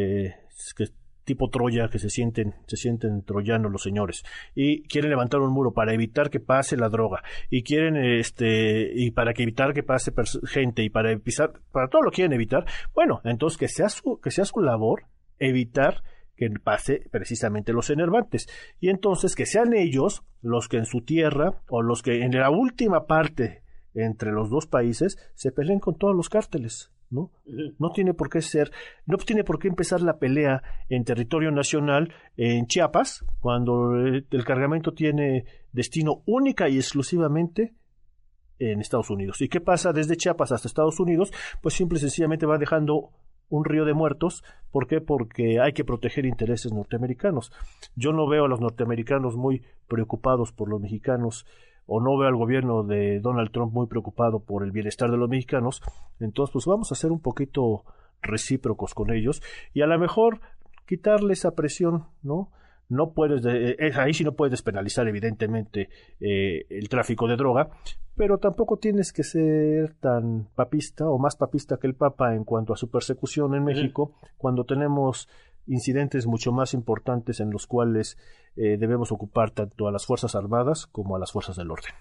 tipo Troya, que se sienten troyanos los señores, y quieren levantar un muro para evitar que pase la droga, y quieren y para evitar que pase gente, y para todo lo quieren evitar, bueno, entonces que sea su labor evitar que pase precisamente los enervantes, y entonces que sean ellos los que en su tierra, o los que en la última parte entre los dos países se peleen con todos los cárteles, ¿no? No tiene por qué empezar la pelea en territorio nacional en Chiapas, cuando el cargamento tiene destino única y exclusivamente en Estados Unidos. ¿Y qué pasa desde Chiapas hasta Estados Unidos? Pues simple y sencillamente va dejando un río de muertos. ¿Por qué? Porque hay que proteger intereses norteamericanos. Yo no veo a los norteamericanos muy preocupados por los mexicanos, o no veo al gobierno de Donald Trump muy preocupado por el bienestar de los mexicanos. Entonces, pues vamos a ser un poquito recíprocos con ellos y a lo mejor quitarle esa presión, ¿no? No puedes, ahí sí no puedes despenalizar evidentemente el tráfico de droga, pero tampoco tienes que ser tan papista o más papista que el Papa en cuanto a su persecución en México, cuando tenemos incidentes mucho más importantes en los cuales debemos ocupar tanto a las Fuerzas Armadas como a las Fuerzas del Orden.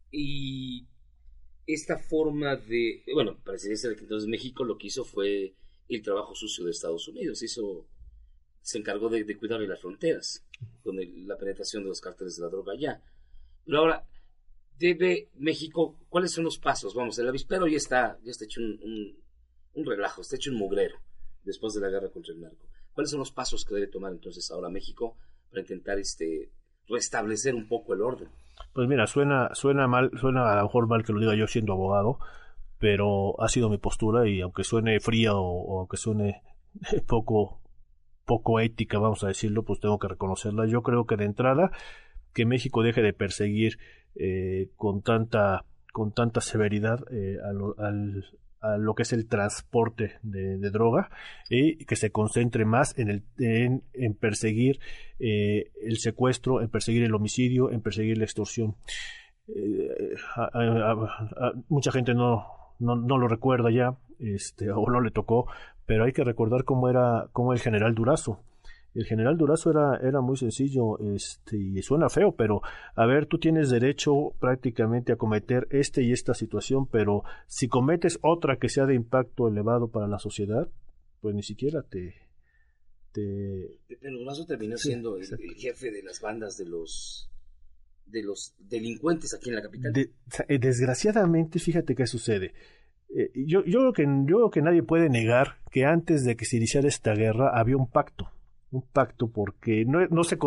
Y esta forma parecería ser que entonces México lo que hizo fue el trabajo sucio de Estados Unidos, se encargó de cuidar de las fronteras con la penetración de los cárteles de la droga allá. Pero ahora, ¿debe México, cuáles son los pasos? Vamos, el avispero ya está hecho un relajo, está hecho un mugrero después de la guerra contra el narco. ¿Cuáles son los pasos que debe tomar entonces ahora México para intentar restablecer un poco el orden? Pues mira, suena mal, suena a lo mejor mal que lo diga yo siendo abogado, pero ha sido mi postura, y aunque suene fría o aunque suene poco ética, vamos a decirlo, pues tengo que reconocerla. Yo creo que de entrada que México deje de perseguir con tanta severidad a lo que es el transporte de droga y que se concentre más en perseguir el secuestro, en perseguir el homicidio, en perseguir la extorsión. Mucha gente no lo recuerda ya, o no le tocó, pero hay que recordar cómo el general Durazo. El general Durazo era muy sencillo, y suena feo, pero a ver, tú tienes derecho prácticamente a cometer y esta situación, pero si cometes otra que sea de impacto elevado para la sociedad, pues ni siquiera Pero Durazo terminó siendo el jefe de las bandas de los delincuentes aquí en la capital. Desgraciadamente, fíjate qué sucede. Yo creo que nadie puede negar que antes de que se iniciara esta guerra había un pacto porque no es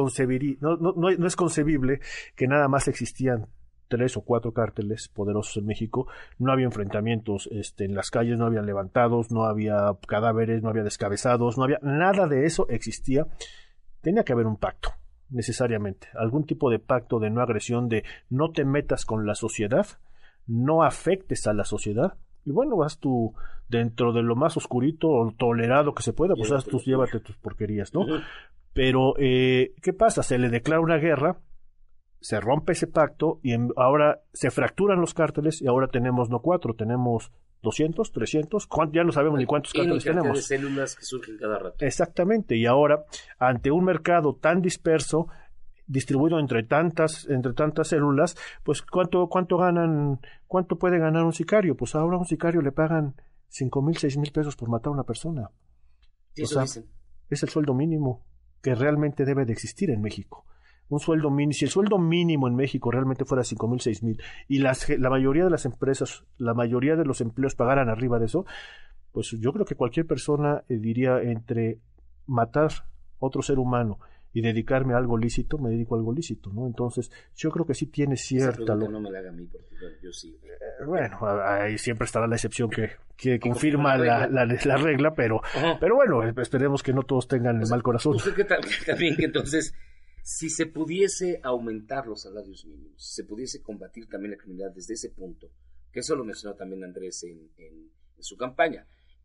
concebible que nada más existían 3 o 4 cárteles poderosos en México. No había enfrentamientos en las calles, no había levantados, no había cadáveres, no había descabezados, no había nada de eso existía. Tenía que haber un pacto, necesariamente, algún tipo de pacto de no agresión, de no te metas con la sociedad, no afectes a la sociedad. Y bueno, vas tú dentro de lo más oscurito o tolerado que se pueda, pues llévate tus porquerías, ¿no? Pero, ¿qué pasa? Se le declara una guerra, se rompe ese pacto y ahora se fracturan los cárteles y ahora tenemos no 4, tenemos 200, 300, ya no sabemos ni cuántos cárteles tenemos. De células que surgen cada rato. Exactamente, y ahora, ante un mercado tan disperso, distribuido entre tantas células, pues ¿cuánto puede ganar un sicario? Pues ahora a un sicario le pagan 5,000, 6,000 pesos por matar a una persona. Sí, eso dicen. Es el sueldo mínimo que realmente debe de existir en México. Un sueldo mínimo, si el sueldo mínimo en México realmente fuera 5,000, 6,000 y la mayoría de las empresas, la mayoría de los empleos pagaran arriba de eso, pues yo creo que cualquier persona diría, entre matar otro ser humano y dedicarme a algo lícito, me dedico a algo lícito, ¿no? Entonces, yo creo que sí tiene cierta... no me la haga a mí, porque yo sí. Bueno, ahí siempre estará la excepción que confirma la regla, pero bueno, esperemos que no todos tengan el mal corazón. ¿Usted qué también que entonces, si se pudiese aumentar los salarios mínimos, si se pudiese combatir también la criminalidad desde ese punto, que eso lo mencionó también Andrés en su campaña,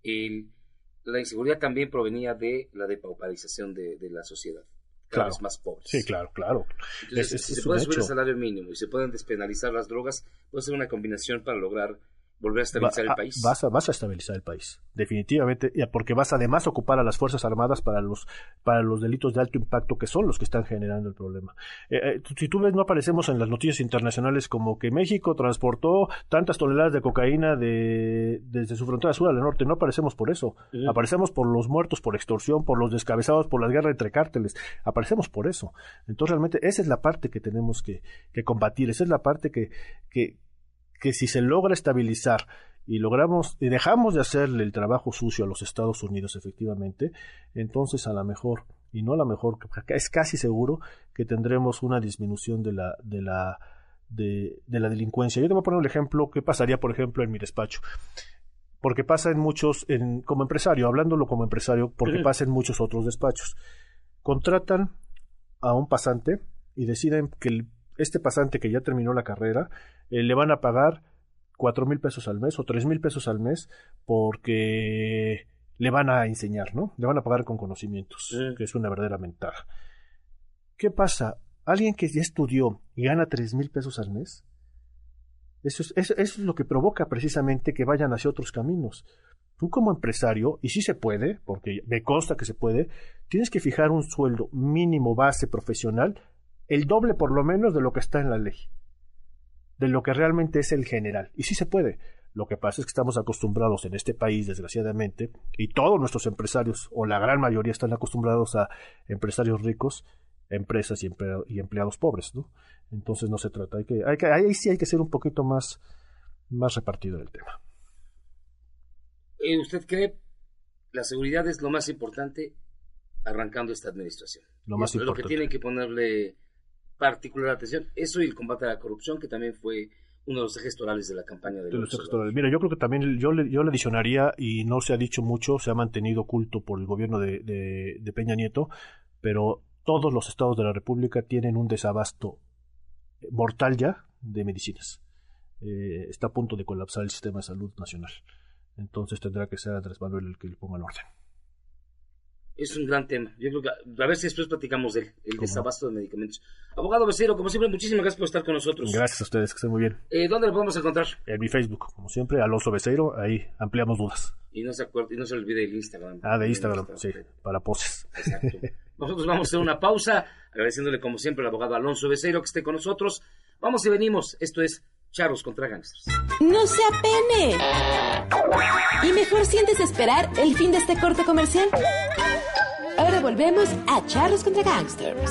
la inseguridad también provenía de la depauparización de la sociedad. Cada vez más pobres. Sí, claro. Entonces, si se puede subir el salario mínimo y se pueden despenalizar las drogas, puede ser una combinación para lograr volver a estabilizar el país. Vas a estabilizar el país, definitivamente, porque vas además a ocupar a las Fuerzas Armadas para los delitos de alto impacto, que son los que están generando el problema. Si tú ves, no aparecemos en las noticias internacionales como que México transportó tantas toneladas de cocaína desde su frontera sur al norte. No aparecemos por eso. Aparecemos por los muertos por extorsión, por los descabezados, por las guerras entre cárteles. Aparecemos por eso. Entonces realmente esa es la parte que tenemos que combatir. Esa es la parte que si se logra estabilizar y dejamos de hacerle el trabajo sucio a los Estados Unidos, efectivamente, entonces es casi seguro que tendremos una disminución de la delincuencia. Yo te voy a poner un ejemplo que pasaría, por ejemplo, en mi despacho, porque pasa en muchos, como empresario, hablándolo como empresario, porque pasa en muchos otros despachos. Contratan a un pasante y deciden que este pasante que ya terminó la carrera, le van a pagar 4,000 pesos al mes o 3,000 pesos al mes porque le van a enseñar, ¿no? Le van a pagar con conocimientos, que es una verdadera ventaja. ¿Qué pasa? Alguien que ya estudió y gana 3,000 pesos al mes, eso es lo que provoca precisamente que vayan hacia otros caminos. Tú como empresario, y sí se puede, porque me consta que se puede, tienes que fijar un sueldo mínimo base profesional, el doble por lo menos de lo que está en la ley, de lo que realmente es el general. Y sí se puede. Lo que pasa es que estamos acostumbrados en este país, desgraciadamente, y todos nuestros empresarios, o la gran mayoría, están acostumbrados a empresarios ricos, empresas y empleados pobres, ¿no? Entonces no se trata. Ahí sí hay que ser un poquito más repartido en el tema. ¿Usted cree la seguridad es lo más importante arrancando esta administración? Lo más importante. Lo que tienen que ponerle particular atención, eso y el combate a la corrupción, que también fue uno de los ejes torales de la campaña de los ejes. Mira, yo creo que también yo le adicionaría, y no se ha dicho mucho, se ha mantenido oculto por el gobierno de Peña Nieto, pero todos los estados de la República tienen un desabasto mortal ya de medicinas. Está a punto de colapsar el sistema de salud nacional. entonces tendrá que ser Andrés Manuel el que le ponga el orden. Es un gran tema. Yo creo que a ver si después platicamos del desabasto de medicamentos. Abogado Becerro, como siempre, muchísimas gracias por estar con nosotros. Gracias a ustedes, que estén muy bien. ¿Dónde lo podemos encontrar? En mi Facebook, como siempre, Alonso Becerro, ahí ampliamos dudas. Y no se olvide el Instagram. De Instagram, sí, para poses. Exacto. Nosotros vamos a hacer una pausa, agradeciéndole como siempre al abogado Alonso Becerro que esté con nosotros. Vamos y venimos. Esto es Charros contra Gangsters. ¡No se apene! Y mejor sientes esperar el fin de este corte comercial. Ahora volvemos a Charros contra Gangsters.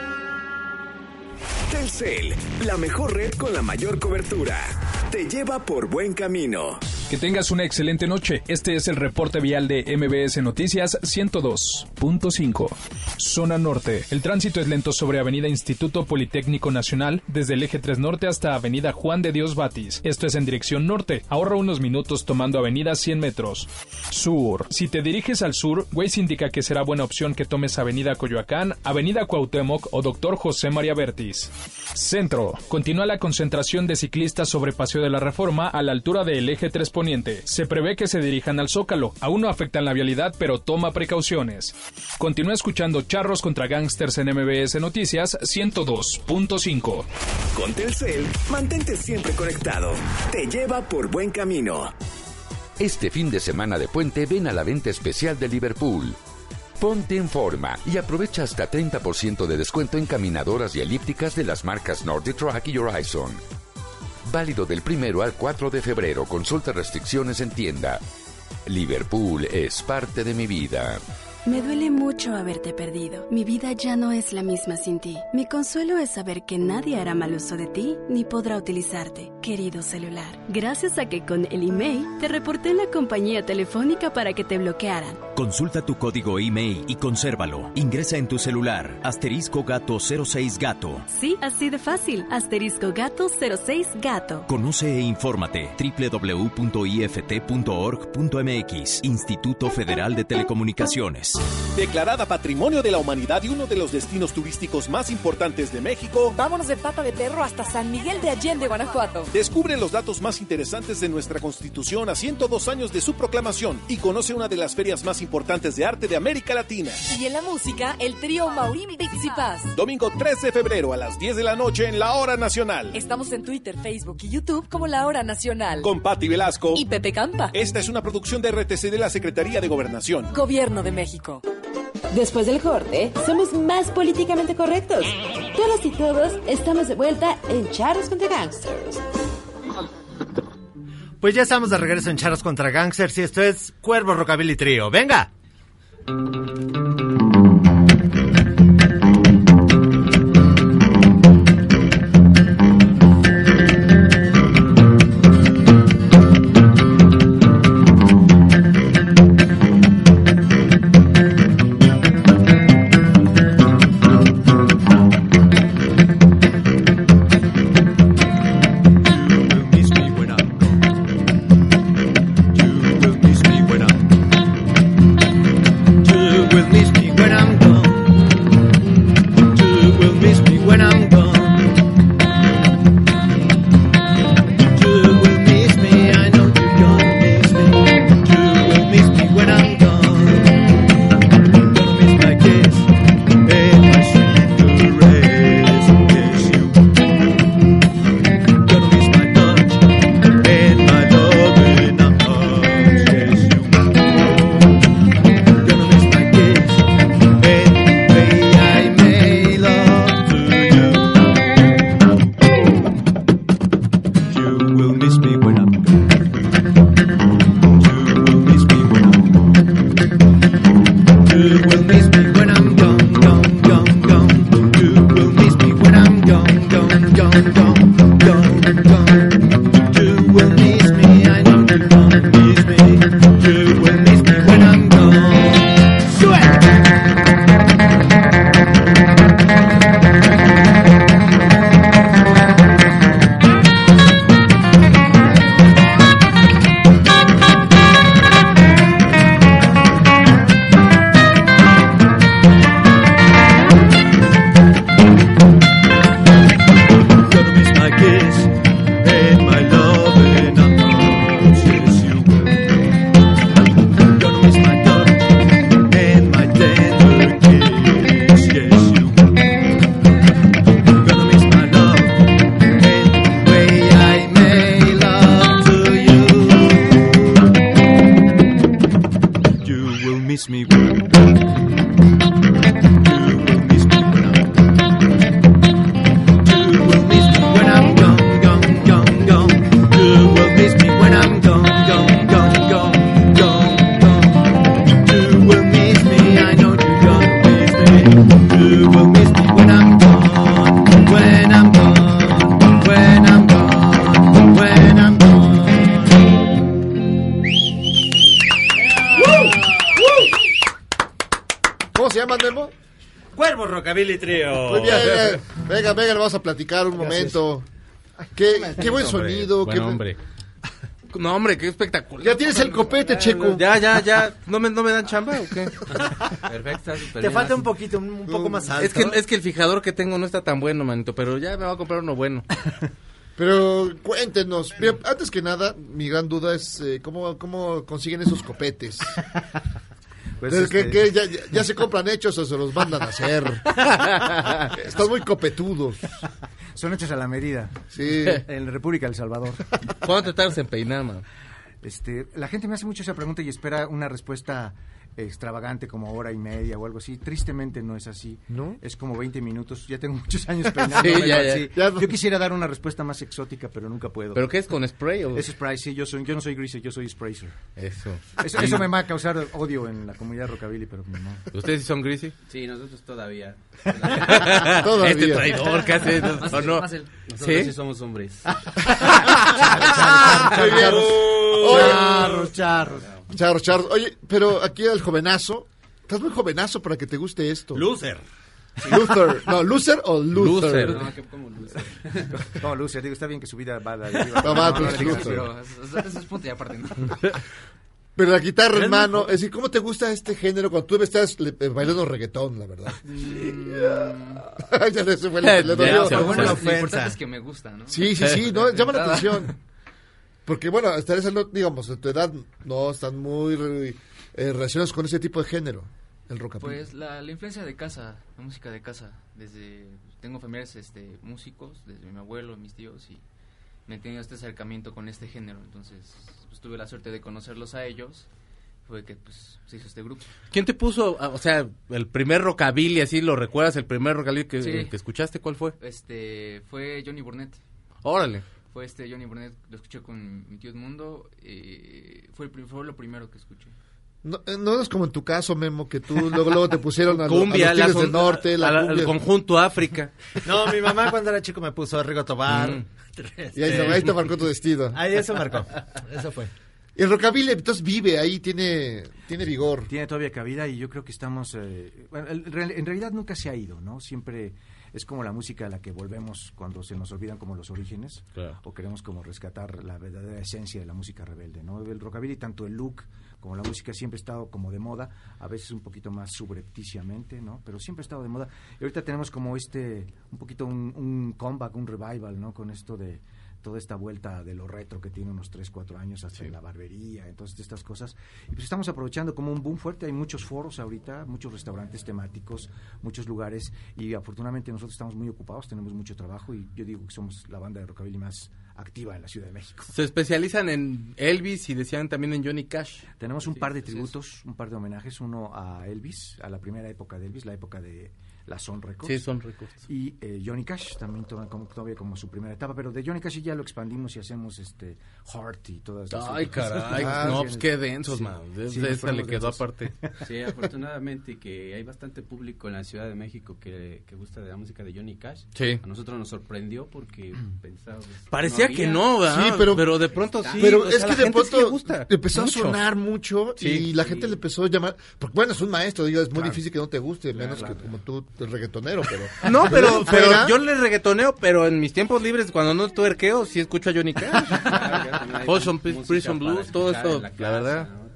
Telcel, la mejor red con la mayor cobertura. Te lleva por buen camino. Que tengas una excelente noche. Este es el reporte vial de MBS Noticias 102.5. Zona Norte. El tránsito es lento sobre Avenida Instituto Politécnico Nacional, desde el eje 3 Norte hasta Avenida Juan de Dios Batis. Esto es en dirección norte. Ahorra unos minutos tomando Avenida 100 metros. Sur. Si te diriges al sur, Waze indica que será buena opción que tomes Avenida Coyoacán, Avenida Cuauhtémoc o Dr. José María Bertis. Centro. Continúa la concentración de ciclistas sobre Paseo de la Reforma a la altura del eje 3 Poniente. Se prevé que se dirijan al Zócalo. Aún no afectan la vialidad, pero toma precauciones. Continúa escuchando Charros contra Gangsters en MBS Noticias 102.5. Con Telcel, mantente siempre conectado. Te lleva por buen camino. Este fin de semana de puente ven a la venta especial de Liverpool. Ponte en forma y aprovecha hasta 30% de descuento en caminadoras y elípticas de las marcas Nordic Track y Horizon. Válido del 1 al 4 de febrero. Consulta restricciones en tienda. Liverpool es parte de mi vida. Me duele mucho haberte perdido. Mi vida ya no es la misma sin ti. Mi consuelo es saber que nadie hará mal uso de ti ni podrá utilizarte, querido celular. Gracias a que con el email te reporté en la compañía telefónica para que te bloquearan. Consulta tu código email y consérvalo. Ingresa en tu celular *gato06gato. Sí, así de fácil. *gato06gato. Conoce e infórmate. www.ift.org.mx. Instituto Federal de Telecomunicaciones. Declarada Patrimonio de la Humanidad y uno de los destinos turísticos más importantes de México, vámonos de pata de perro hasta San Miguel de Allende, Guanajuato. Descubre los datos más interesantes de nuestra Constitución a 102 años de su proclamación y conoce una de las ferias más importantes de arte de América Latina. Y en la música, el trío Maurín Paz. Domingo 3 de febrero a las 10 de la noche en La Hora Nacional. Estamos en Twitter, Facebook y YouTube como La Hora Nacional. Con Patti Velasco y Pepe Campa. Esta es una producción de RTC de la Secretaría de Gobernación. Gobierno de México. Después del corte, somos más políticamente correctos. Todas y todos estamos de vuelta en Charros contra Gangsters. Pues ya estamos de regreso en Charros contra Gangsters y esto es Cuervo Rockabilly Trío. ¡Venga! Rockabilly Trio. Muy bien, venga, le vamos a platicar un momento. Qué buen sonido. Buen hombre. No, hombre, qué espectacular. Ya tienes el copete, Checo. Ya. ¿No me dan chamba o qué? Perfecto. Te falta un poco más alto. Es que el fijador que tengo no está tan bueno, manito, pero ya me voy a comprar uno bueno. Pero cuéntenos, bien, antes que nada, mi gran duda es cómo consiguen esos copetes. Pues que ya se compran hechos o se los mandan a hacer. Están muy copetudos. Son hechos a la medida. Sí. En República del Salvador. ¿Cuándo te tardas en peinar, man? La gente me hace mucho esa pregunta y espera una respuesta extravagante como hora y media o algo así. Tristemente no es así. ¿No? Es como 20 minutos. Ya tengo muchos años peinándome. Sí, ya. Yo quisiera dar una respuesta más exótica, pero nunca puedo. ¿Pero qué es, con spray? O... Es spray, sí. Yo no soy Greaser, yo soy Sprayer. Eso me va a causar odio en la comunidad rockabilly, pero no. ¿Ustedes sí son Greasy? Sí, nosotros todavía. Todavía. Este traidor, ¿qué hace? ¿O no? Nosotros sí somos hombres. Charros. Oye, pero aquí el jovenazo, estás muy jovenazo para que te guste esto. Loser. No, ¿loser o Luther? No, como loser. Como loser, digo, está bien que su vida va a la pero esos puntos ya aparte, ¿no? Pero la guitarra en mano, es decir, ¿cómo te gusta este género cuando tú estás bailando reggaetón, la verdad? Ya se fue lo importante es que me gusta, ¿no? Sí, no, llama la atención. Porque, bueno, hasta esa, digamos, a tu edad no están muy relacionados con ese tipo de género, el rockabilly. Pues la influencia de casa, la música de casa, tengo familiares músicos, desde mi abuelo, mis tíos, y me he tenido este acercamiento con este género, entonces pues tuve la suerte de conocerlos a ellos, fue que pues se hizo este grupo. ¿Quién te puso, o sea, el primer rockabilly, así lo recuerdas, el primer rockabilly que escuchaste, cuál fue? Fue Johnny Burnett. Órale. Fue Johnny Burnett, lo escuché con mi tío Edmundo, fue lo primero que escuché. No es como en tu caso, Memo, que tú luego te pusieron a cumbia, los Tigres del Norte, el conjunto África. No, mi mamá cuando era chico me puso a Rigo Tobar. Y ahí te marcó tu destino. Ahí eso marcó, eso fue. Y el rockabilly entonces vive ahí, tiene vigor. Tiene todavía cabida y yo creo que estamos... en realidad nunca se ha ido, ¿no? Siempre es como la música a la que volvemos cuando se nos olvidan como los orígenes, claro, o queremos como rescatar la verdadera esencia de la música rebelde, ¿no? El rockabilly, tanto el look como la música, siempre ha estado como de moda, a veces un poquito más subrepticiamente, ¿no? Pero siempre ha estado de moda. Y ahorita tenemos como un poquito un comeback, un revival, ¿no? Con esto de toda esta vuelta de lo retro que tiene unos 3-4 años hacia la barbería, entonces estas cosas. Y pues estamos aprovechando como un boom fuerte, hay muchos foros ahorita, muchos restaurantes temáticos, muchos lugares, y afortunadamente nosotros estamos muy ocupados, tenemos mucho trabajo, y yo digo que somos la banda de rockabilly más activa en la Ciudad de México. Se especializan en Elvis y decían también en Johnny Cash. Tenemos un par de tributos, un par de homenajes, uno a Elvis, a la primera época de Elvis, la época de la Sun Records. Sí, Sun Records. Y Johnny Cash también todavía como su primera etapa, pero de Johnny Cash ya lo expandimos y hacemos Heart y todas esas cosas. Ay, caray, no, pues qué densos, man. Esta le quedó aparte. Sí, afortunadamente que hay bastante público en la Ciudad de México que gusta de la música de Johnny Cash. Sí. A nosotros nos sorprendió porque pensábamos... Parecía que no, ¿verdad? Sí, pero de pronto sí. Pero es que de pronto gusta empezó a sonar mucho y la gente le empezó a llamar, porque bueno, es un maestro, digo, es muy difícil que no te guste, menos que como tú, el reggaetonero, pero... No, pero yo le reggaetoneo, pero en mis tiempos libres, cuando no tuerqueo, sí escucho a Johnny Cash. Prison Blues, todo eso, la verdad. ¿No?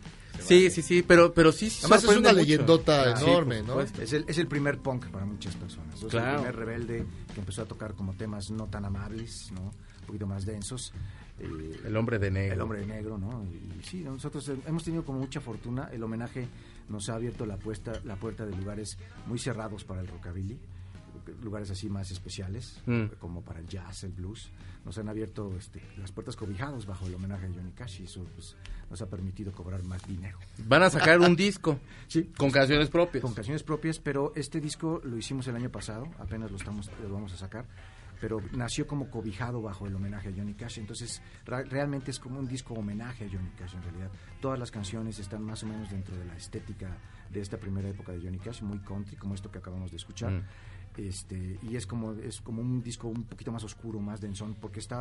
Sí, pero sí. Además es una leyendota enorme, ¿no? Es el primer punk para muchas personas. Es el primer rebelde que empezó a tocar como temas no tan amables, ¿no? Un poquito más densos. El hombre de negro. El hombre de negro, ¿no? Y sí, nosotros hemos tenido como mucha fortuna. El homenaje nos ha abierto la puerta de lugares muy cerrados para el rockabilly, lugares así más especiales, como para el jazz, el blues. Nos han abierto las puertas cobijados bajo el homenaje a Johnny Cash y eso pues, nos ha permitido cobrar más dinero. Van a sacar un disco, sí, con canciones propias. Con canciones propias, pero este disco lo hicimos el año pasado, apenas lo vamos a sacar, pero nació como cobijado bajo el homenaje a Johnny Cash, entonces realmente es como un disco homenaje a Johnny Cash en realidad. Todas las canciones están más o menos dentro de la estética de esta primera época de Johnny Cash, muy country, como esto que acabamos de escuchar. Y es como un disco un poquito más oscuro, más densón, porque está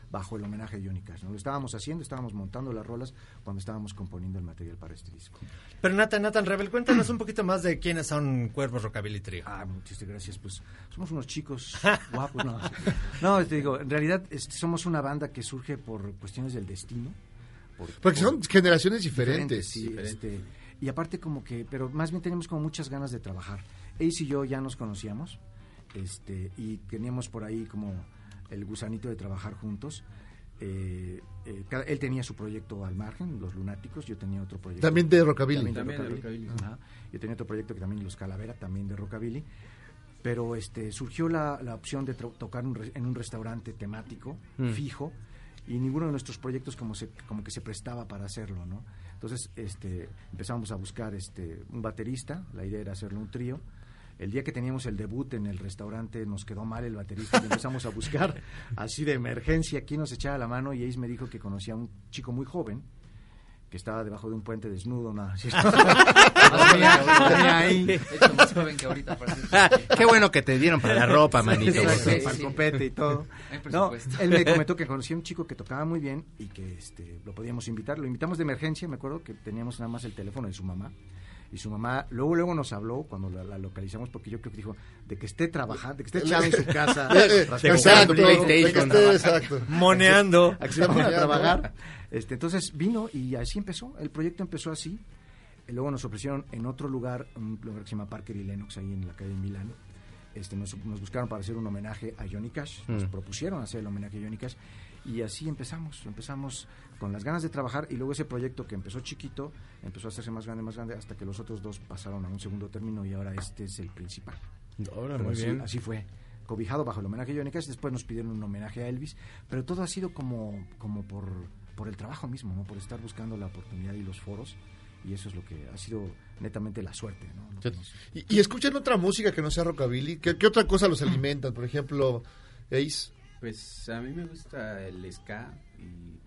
bajo el homenaje a Johnny Cash, ¿no? Lo estábamos haciendo, estábamos montando las rolas cuando estábamos componiendo el material para este disco. Pero Nathan Rebel, cuéntanos un poquito más de quiénes son Cuervos Rockabilly Trio. Muchas gracias. Pues somos unos chicos guapos. No, te digo, en realidad somos una banda que surge por cuestiones del destino. Porque son generaciones diferentes. Sí, y aparte como que, pero más bien tenemos como muchas ganas de trabajar. Ace y yo ya nos conocíamos, y teníamos por ahí como el gusanito de trabajar juntos. Él tenía su proyecto al margen, Los Lunáticos, yo tenía otro proyecto. También de Rockabilly. También de Rockabilly. Yo tenía otro proyecto que también Los Calavera, también de Rockabilly. Pero surgió la opción de tocar en un restaurante temático, fijo, y ninguno de nuestros proyectos como que se prestaba para hacerlo, ¿no? Entonces empezamos a buscar un baterista, la idea era hacerlo un trío. El día que teníamos el debut en el restaurante nos quedó mal el baterista y empezamos a buscar así de emergencia quién nos echaba la mano, y Ace me dijo que conocía a un chico muy joven que estaba debajo de un puente desnudo, más joven que ahorita. Qué bueno que te dieron para la ropa, manito. Para el copete y todo. No, él me comentó que conocía a un chico que tocaba muy bien y que lo podíamos invitar. Lo invitamos de emergencia, me acuerdo que teníamos nada más el teléfono de su mamá. Y su mamá luego nos habló cuando la localizamos, porque yo creo que dijo de que esté trabajando, de que esté echado en su casa, exacto, moneando, a trabajar. Entonces vino y así empezó, el proyecto empezó así. Luego nos ofrecieron en otro lugar, un lugar que se llama Parker y Lennox, ahí en la calle de Milán. Nos buscaron para hacer un homenaje a Johnny Cash, nos propusieron hacer el homenaje a Johnny Cash, y así empezamos con las ganas de trabajar, y luego ese proyecto que empezó chiquito empezó a hacerse más grande, hasta que los otros dos pasaron a un segundo término, y ahora este es el principal. Ahora, muy bien. Así fue, cobijado bajo el homenaje a Johnny Cash. Después nos pidieron un homenaje a Elvis, pero todo ha sido como por el trabajo mismo, ¿no? Por estar buscando la oportunidad y los foros, y eso es lo que ha sido netamente la suerte, ¿no? ¿Y escuchan otra música que no sea rockabilly? ¿Qué otra cosa los alimentan? Por ejemplo, Ace. Pues a mí me gusta el ska y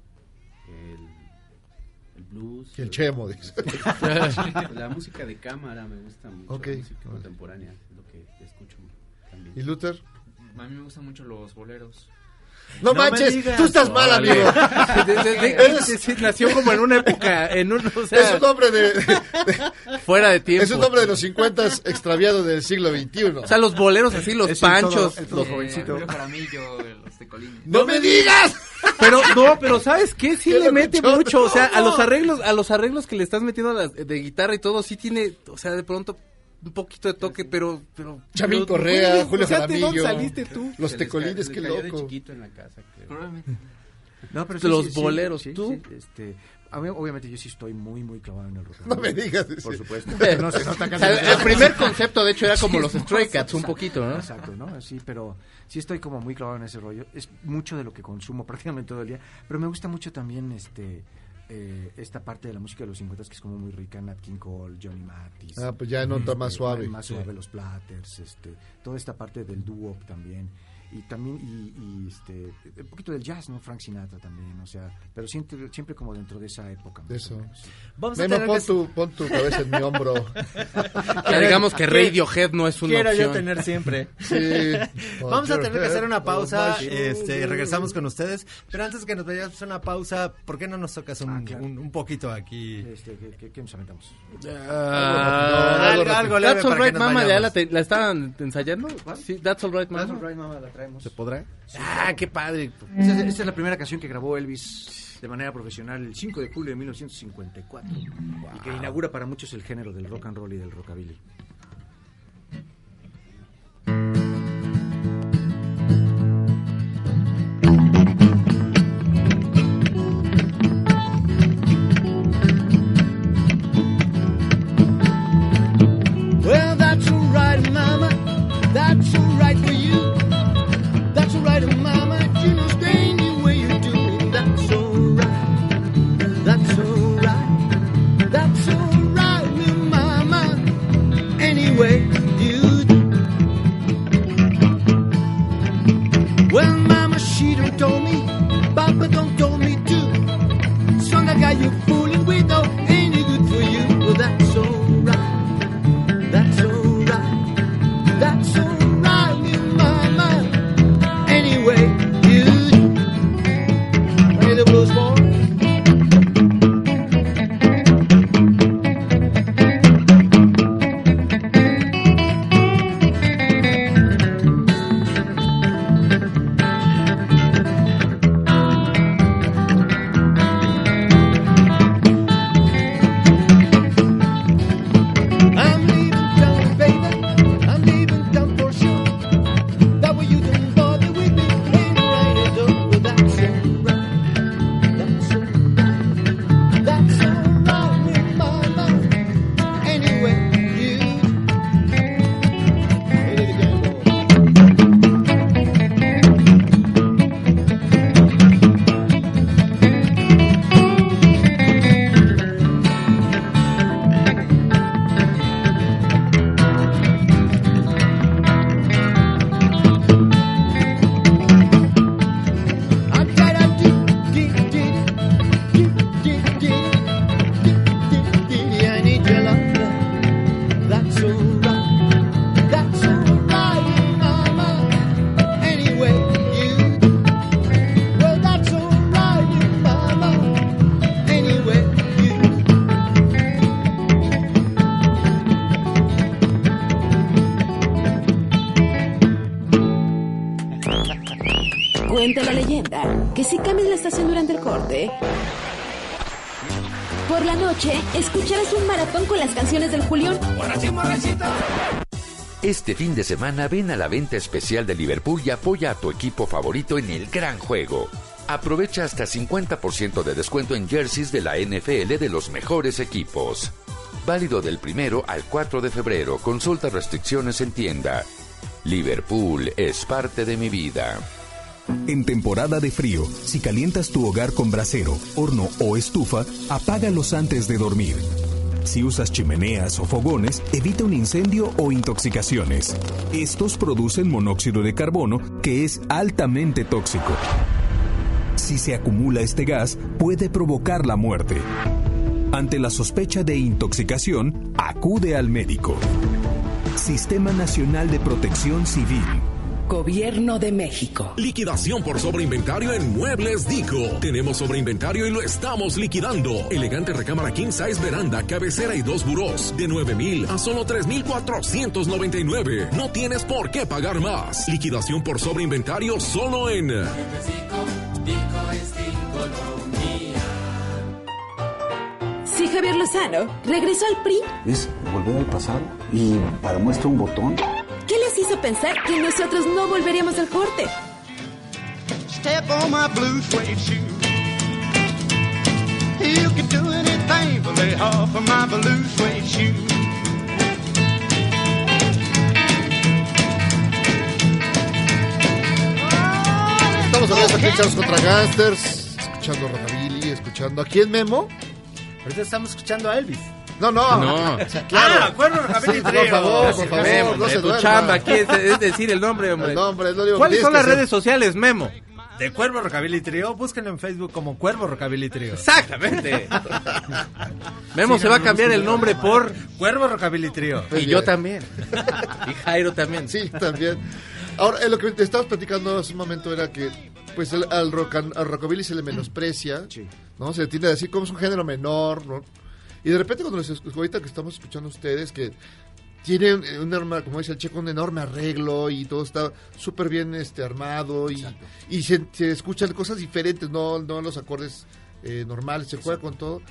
el blues. Y el chemo, dice. La música de cámara me gusta mucho, la música contemporánea, es lo que escucho también. ¿Y Luther? A mí me gustan mucho los boleros. No manches, tú estás mal, amigo. Nació como en una época, es un hombre de fuera de tiempo. Es un hombre de los 50 extraviado del siglo XXI. O sea, los boleros así, los panchos, los jovencitos. Los tecolines. ¡No me digas! Pero ¿sabes qué? Sí le mete mucho, o sea, a los arreglos que le estás metiendo de guitarra y todo, sí tiene, o sea, de pronto un poquito de toque, pero Chamín Correa, Julio Jaramillo. ¿De dónde saliste tú? Los tecolines, qué loco. De chiquito en la casa, probablemente. No, pero los boleros, tú. Obviamente yo sí estoy muy, muy clavado en el rock. No me digas. Por supuesto. No se nota casi. El primer concepto, de hecho, era como los Stray Cats, un poquito, ¿no? Exacto, ¿no? Sí, pero sí estoy como muy clavado en ese rollo. Es mucho de lo que consumo prácticamente todo el día, pero me gusta mucho también esta parte de la música de los 50 que es como muy rica, Nat King Cole, Johnny Mathis. Pues ya nota más suave. Más suave, los Platters, toda esta parte del doo-wop también. Y también un poquito del jazz, ¿no? Frank Sinatra también, o sea, pero siempre como dentro de esa época. Eso. Pon tu cabeza en mi hombro. Que digamos que Radiohead no es una opción. Quiero yo tener siempre. Sí. Vamos a tener que hacer una pausa, regresamos con ustedes, pero antes que nos vayamos a una pausa, ¿por qué no nos tocas un poquito aquí? ¿Qué nos aventamos? Algo leve. That's All Right Mama, ¿ya la estaban ensayando? Sí, That's All Right Mama. That's All Right Mama, la traemos. ¿Se podrá? Sí, qué padre. Esta es la primera canción que grabó Elvis de manera profesional el 5 de julio de 1954 y que inaugura para muchos el género del rock and roll y del rockabilly. Well, that's all right, mama. That's all right for you. That's all right, mama. You know, stay any way you're doing. That's all right. That's all right. That's all right, little mama. Anyway, you do. Well, mama, she done told me. Papa done told me too. Son, that guy you fooling with, though, ain't he good for you? Well, that's all right. That's all right. That's all right, little mama. Cuenta la leyenda que si cambias la estación durante el corte, por la noche escucharás un maratón con las canciones del Julión. Este fin de semana ven a la venta especial de Liverpool y apoya a tu equipo favorito en el gran juego. Aprovecha hasta 50% de descuento en jerseys de la NFL de los mejores equipos. Válido del 1 al 4 de febrero. Consulta restricciones en tienda. Liverpool es parte de mi vida. En temporada de frío, si calientas tu hogar con brasero, horno o estufa, apágalos antes de dormir. Si usas chimeneas o fogones, evita un incendio o intoxicaciones. Estos producen monóxido de carbono, que es altamente tóxico. Si se acumula este gas, puede provocar la muerte. Ante la sospecha de intoxicación, acude al médico. Sistema Nacional de Protección Civil. Gobierno de México. Liquidación por sobreinventario en Muebles Dico. Tenemos sobreinventario y lo estamos liquidando. Elegante recámara king size veranda, cabecera y 2 burós. De 9,000 a solo 3,499. No tienes por qué pagar más. Liquidación por sobreinventario solo en Muebles Dico. Dico es Diconomía. Si Javier Lozano regresó al PRI, Es volver al pasado y para muestra un botón. ¿qué les hizo pensar que nosotros no volveríamos al corte? Step on my blue suede shoe. You can do anything but lay off of my blue suede shoe. Estamos hablando aquí en Charlos contra Gangsters, escuchando Rockabilly, escuchando... ¿A quién, Memo? Ahorita estamos escuchando a Elvis. No. Sí, claro. Cuervo Rockabilly Trio. Por favor, Memo, no se tu duerma. chamba aquí es decir el nombre, hombre. El nombre, no digo ¿Cuáles que son las tienes que redes sociales, Memo? De Cuervo Rockabilly Trio, búsquenlo en Facebook como Cuervo Rockabilly Trio. Exactamente. Memo se va a cambiar el nombre por Cuervo Rockabilly Trio. Y yo también. Y Jairo también. Sí, también. Ahora, lo que te estabas platicando hace un momento era que pues al rockabilly se le menosprecia, ¿no? Se le tiende a decir como es un género menor, ¿no? Y de repente cuando ahorita que estamos escuchando a ustedes que tiene un enorme, como dice el Checo, un enorme arreglo y todo está súper bien armado y se escuchan cosas diferentes, no los acordes normales, se juega con todo.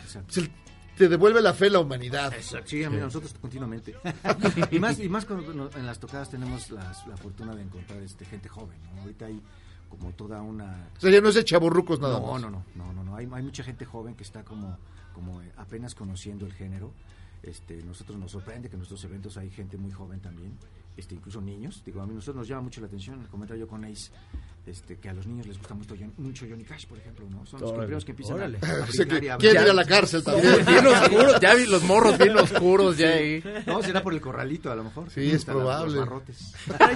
Te devuelve la fe a la humanidad. Exacto. Sí, a mí, nosotros continuamente. y más cuando en las tocadas tenemos la fortuna de encontrar gente joven, ¿no? Ahorita hay como toda una... O sea, ya no es de chavorrucos nada más. No. Hay mucha gente joven que está como apenas conociendo el género. Nosotros nos sorprende que en nuestros eventos hay gente muy joven también, incluso niños. Digo, a nosotros nos llama mucho la atención. Comentaba yo con Ace, que a los niños les gusta mucho Johnny Cash, por ejemplo, ¿no? Son los primeros que empiezan a brincar y a quieren ir a la cárcel también. Bien oscuros, ya vi los morros bien oscuros ya ahí. No, será por el corralito a lo mejor. Sí, es probable. Los barrotes.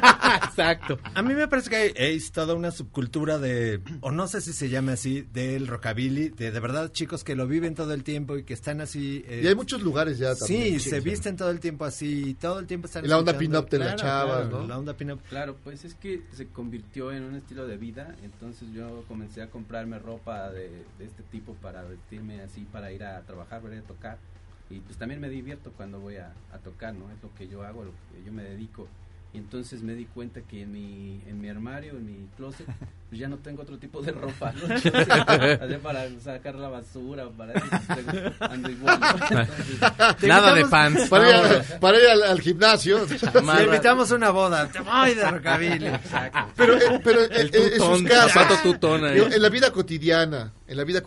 Exacto. A mí me parece que hay toda una subcultura o no sé si se llama así, del rockabilly, de verdad chicos que lo viven todo el tiempo y que están así. Y hay muchos lugares ya también. Sí, se visten todo el tiempo así, todo el tiempo están y la onda pin-up de las chavas, ¿no? La onda pin-up. Claro, pues es que se convirtió en un estilo de vida, entonces yo comencé a comprarme ropa de este tipo para vestirme así, para ir a trabajar, para ir a tocar, y pues también me divierto cuando voy a tocar, ¿no? Es lo que yo hago, lo que yo me dedico. Y entonces me di cuenta que en mi armario, en mi closet, pues ya no tengo otro tipo de ropa, ¿no? Así para sacar la basura, para eso ando igual, ¿no? Entonces, nada de pants. Para ir al gimnasio. Te invitamos a una boda, te voy de rockabilly. Exacto. Pero en sus casas, tutón ahí. En la vida cotidiana,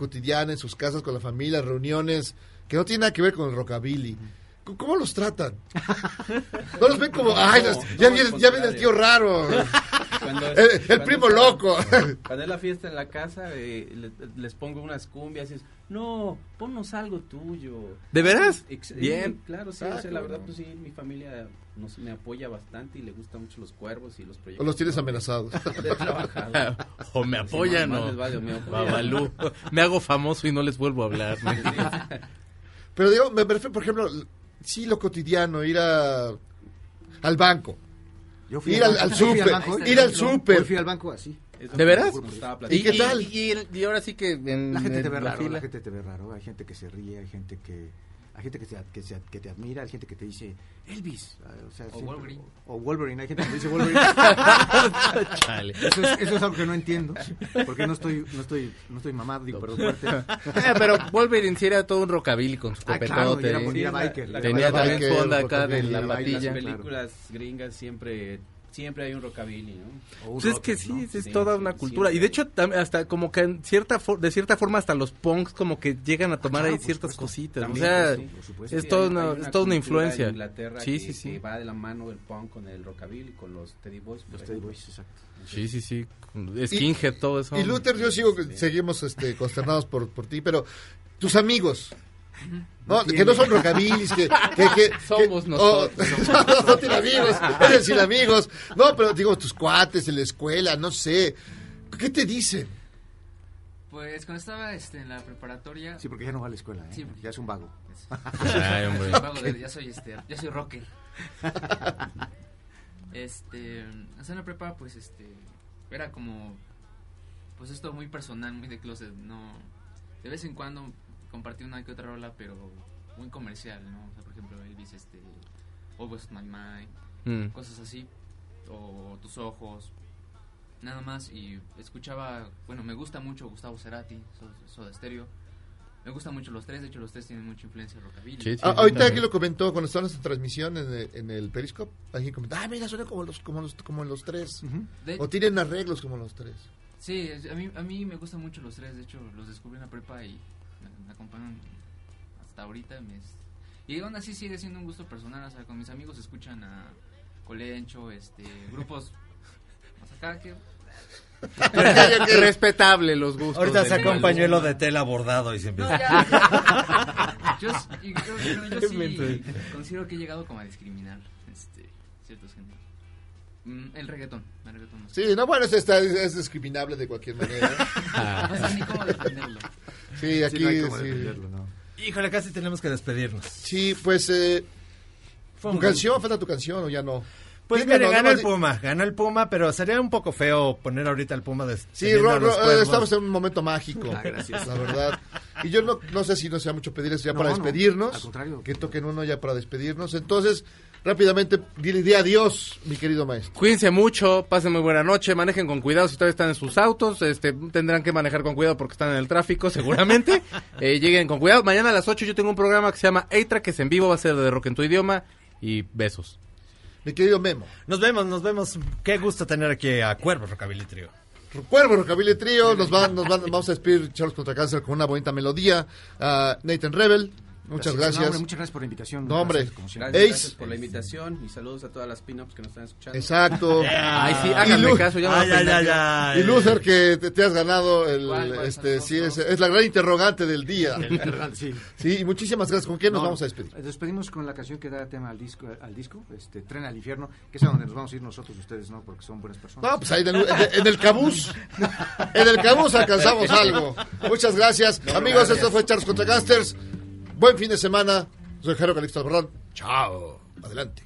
en sus casas con la familia, reuniones, que no tienen nada que ver con el rockabilly. ¿Cómo los tratan? No los ven como, ay, ya viene el tío raro, el primo loco. Cuando es la fiesta en la casa, les pongo unas cumbias y es, no, ponnos algo tuyo. ¿De veras? Bien. Claro, sí, la verdad, pues sí, mi familia me apoya bastante y le gustan mucho los cuervos y los proyectos. ¿O los tienes amenazados? De trabajado. O me apoyan o Babalú. Me hago famoso y no les vuelvo a hablar. Pero digo, me refiero, por ejemplo... Sí, lo cotidiano, ir al banco, ir al súper. Yo fui al banco así. ¿De veras? ¿Y qué tal? Y ahora sí que la gente te ve raro, hay gente que se ríe, hay gente que Hay gente que te admira, hay gente que te dice Elvis, o sea, o Wolverine. O Wolverine, hay gente que te dice Wolverine. Chale. Eso es algo que no entiendo, porque no estoy mamado, digo, perdón, fuerte. Pero Wolverine sí era todo un rockabilly con su copetote. Claro, era biker. Tenía también su onda acá de la patilla. Las películas gringas siempre hay un rockabilly, ¿no? Pues es que sí, es toda una cultura. Y de hecho, hasta como que de cierta forma, hasta los punks como que llegan a tomar ahí ciertas cositas. También, o sea, es toda una influencia. En Inglaterra que va de la mano el punk con el rockabilly, con los Teddy Boys. Los Teddy Boys, exacto. Sí. Skinhead, todo eso. Y Luther, yo seguimos consternados por ti, pero tus amigos... No, que no son rockabilis, que somos nosotros. No tiene amigos, es decir, amigos. No, pero digo, tus cuates en la escuela, no sé. ¿Qué te dicen? Pues cuando estaba en la preparatoria... Sí, porque ya no va a la escuela, ¿eh? Sí, ya es un vago. Ay, hombre. Ya soy rocker. En la prepa, pues, era como... Pues esto muy personal, muy de closet, no... De vez en cuando... compartí una que otra rola, pero muy comercial, ¿no? O sea, por ejemplo, Elvis, Always My Mind, cosas así, o Tus Ojos, nada más. Y escuchaba, bueno, me gusta mucho Gustavo Cerati, Soda Stereo, me gustan mucho los tres, de hecho los tres tienen mucha influencia rockabilly. Sí, ahorita aquí lo comentó cuando estábamos en transmisión en el Periscope, alguien comentó, mira, suena como los tres, o tienen arreglos como los tres. Sí, a mí me gustan mucho los tres, de hecho los descubrí en la prepa y me acompañan hasta ahorita. Y aún así sigue siendo un gusto personal, o sea, con mis amigos escuchan a Colencho, grupos más acá que... Respetable los gustos. Ahorita saca un pañuelo de tela bordado y se empieza... Yo sí considero que he llegado como a discriminar ciertos géneros. El reggaetón. Sí, no, bueno, es discriminable de cualquier manera. No sé ni cómo defenderlo. Sí, aquí no hay cómo defenderlo, ¿no? Híjole, casi tenemos que despedirnos. Sí, pues, ¿tu canción? ¿Falta tu canción o ya no? Pues mire, ganó el Puma, pero sería un poco feo poner ahorita el Puma de... Sí, estamos en un momento mágico, gracias. La verdad. Y yo no sé si no sea mucho pedirles ya para despedirnos. Al contrario. Que toquen uno ya para despedirnos. Entonces, rápidamente, dile adiós, mi querido maestro. Cuídense mucho, pasen muy buena noche, manejen con cuidado si todavía están en sus autos, tendrán que manejar con cuidado porque están en el tráfico seguramente. Lleguen con cuidado. Mañana a las 8 yo tengo un programa que se llama A-Track, que es en vivo, va a ser de rock en tu idioma, y besos. Mi querido Memo. Nos vemos. Qué gusto tener aquí a Cuervo Rockabilly Trio. Cuervo Rockabilly Trio, vamos a despedir Charlos contra Cáncer con una bonita melodía. Nathan Rebel, muchas gracias. No, hombre, muchas gracias por la invitación. No, hombre. Gracias por la invitación y saludos a todas las pin-ups que nos están escuchando. Exacto. Ay, sí, háganme caso. Y Luther, que te has ganado sí, es la gran interrogante del día. Sí, y muchísimas gracias. ¿Con quién nos vamos a despedir? Despedimos con la canción que da tema al disco, Tren al Infierno, que es a donde nos vamos a ir nosotros, ustedes, ¿no? Porque son buenas personas. No, pues ahí en el cabús. En el cabús alcanzamos algo. Muchas gracias. Amigos, esto fue Charlos contra Gangsters. Buen fin de semana. Soy Jairo Calixto Albarrán. Chao. Adelante.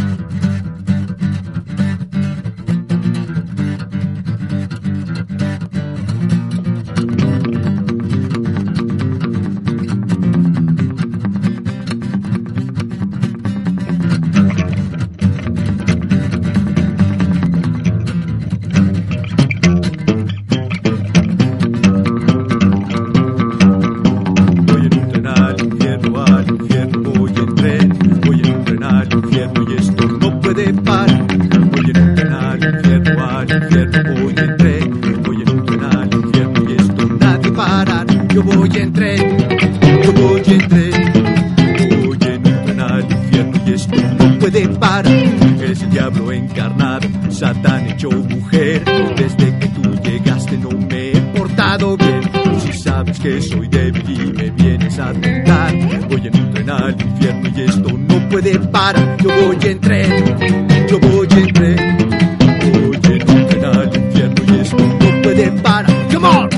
Satán hecho mujer, desde que tú llegaste no me he portado bien. Si sabes que soy débil y me vienes a tentar, voy en un tren al infierno y esto no puede parar. Yo voy en tren, voy en un tren al infierno y esto no puede parar. Come on.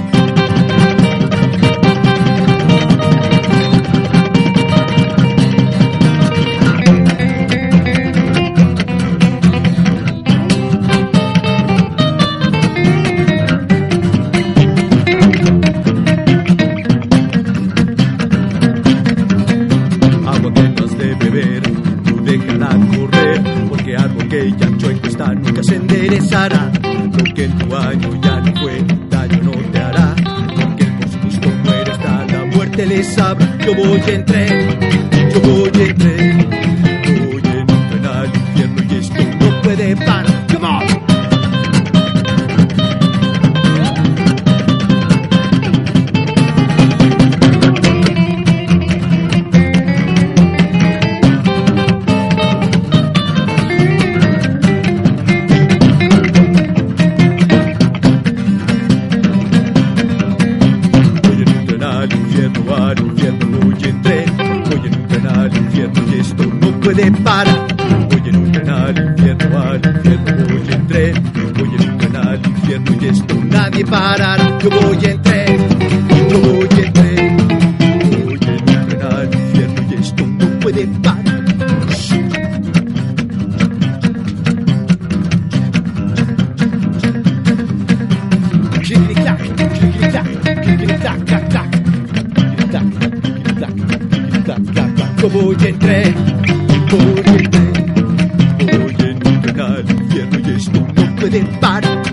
parará. Lo que en tu año ya no fue, daño no te hará. Porque el por su gusto muere hasta la muerte les abra. Yo voy en tren, yo voy en tren. Voy en un tren al infierno y esto no puede parar. Come on. Para. Voy en un tren al infierno, voy en tren. Voy en un tren al infierno y esto nadie parará. Yo voy en tren, yo voy en tren. Voy en un tren al infierno y esto no puede parar. Yo voy en tren. Voy en un tren al infierno y esto no puede parar.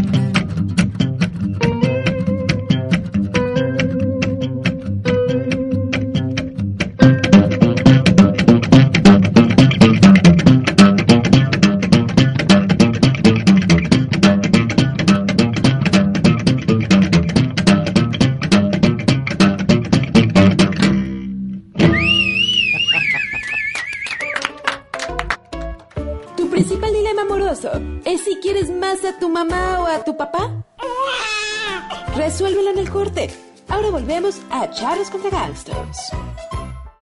¿Es si quieres más a tu mamá o a tu papá? Resuélvelo en el corte. Ahora volvemos a Charros contra Gangsters.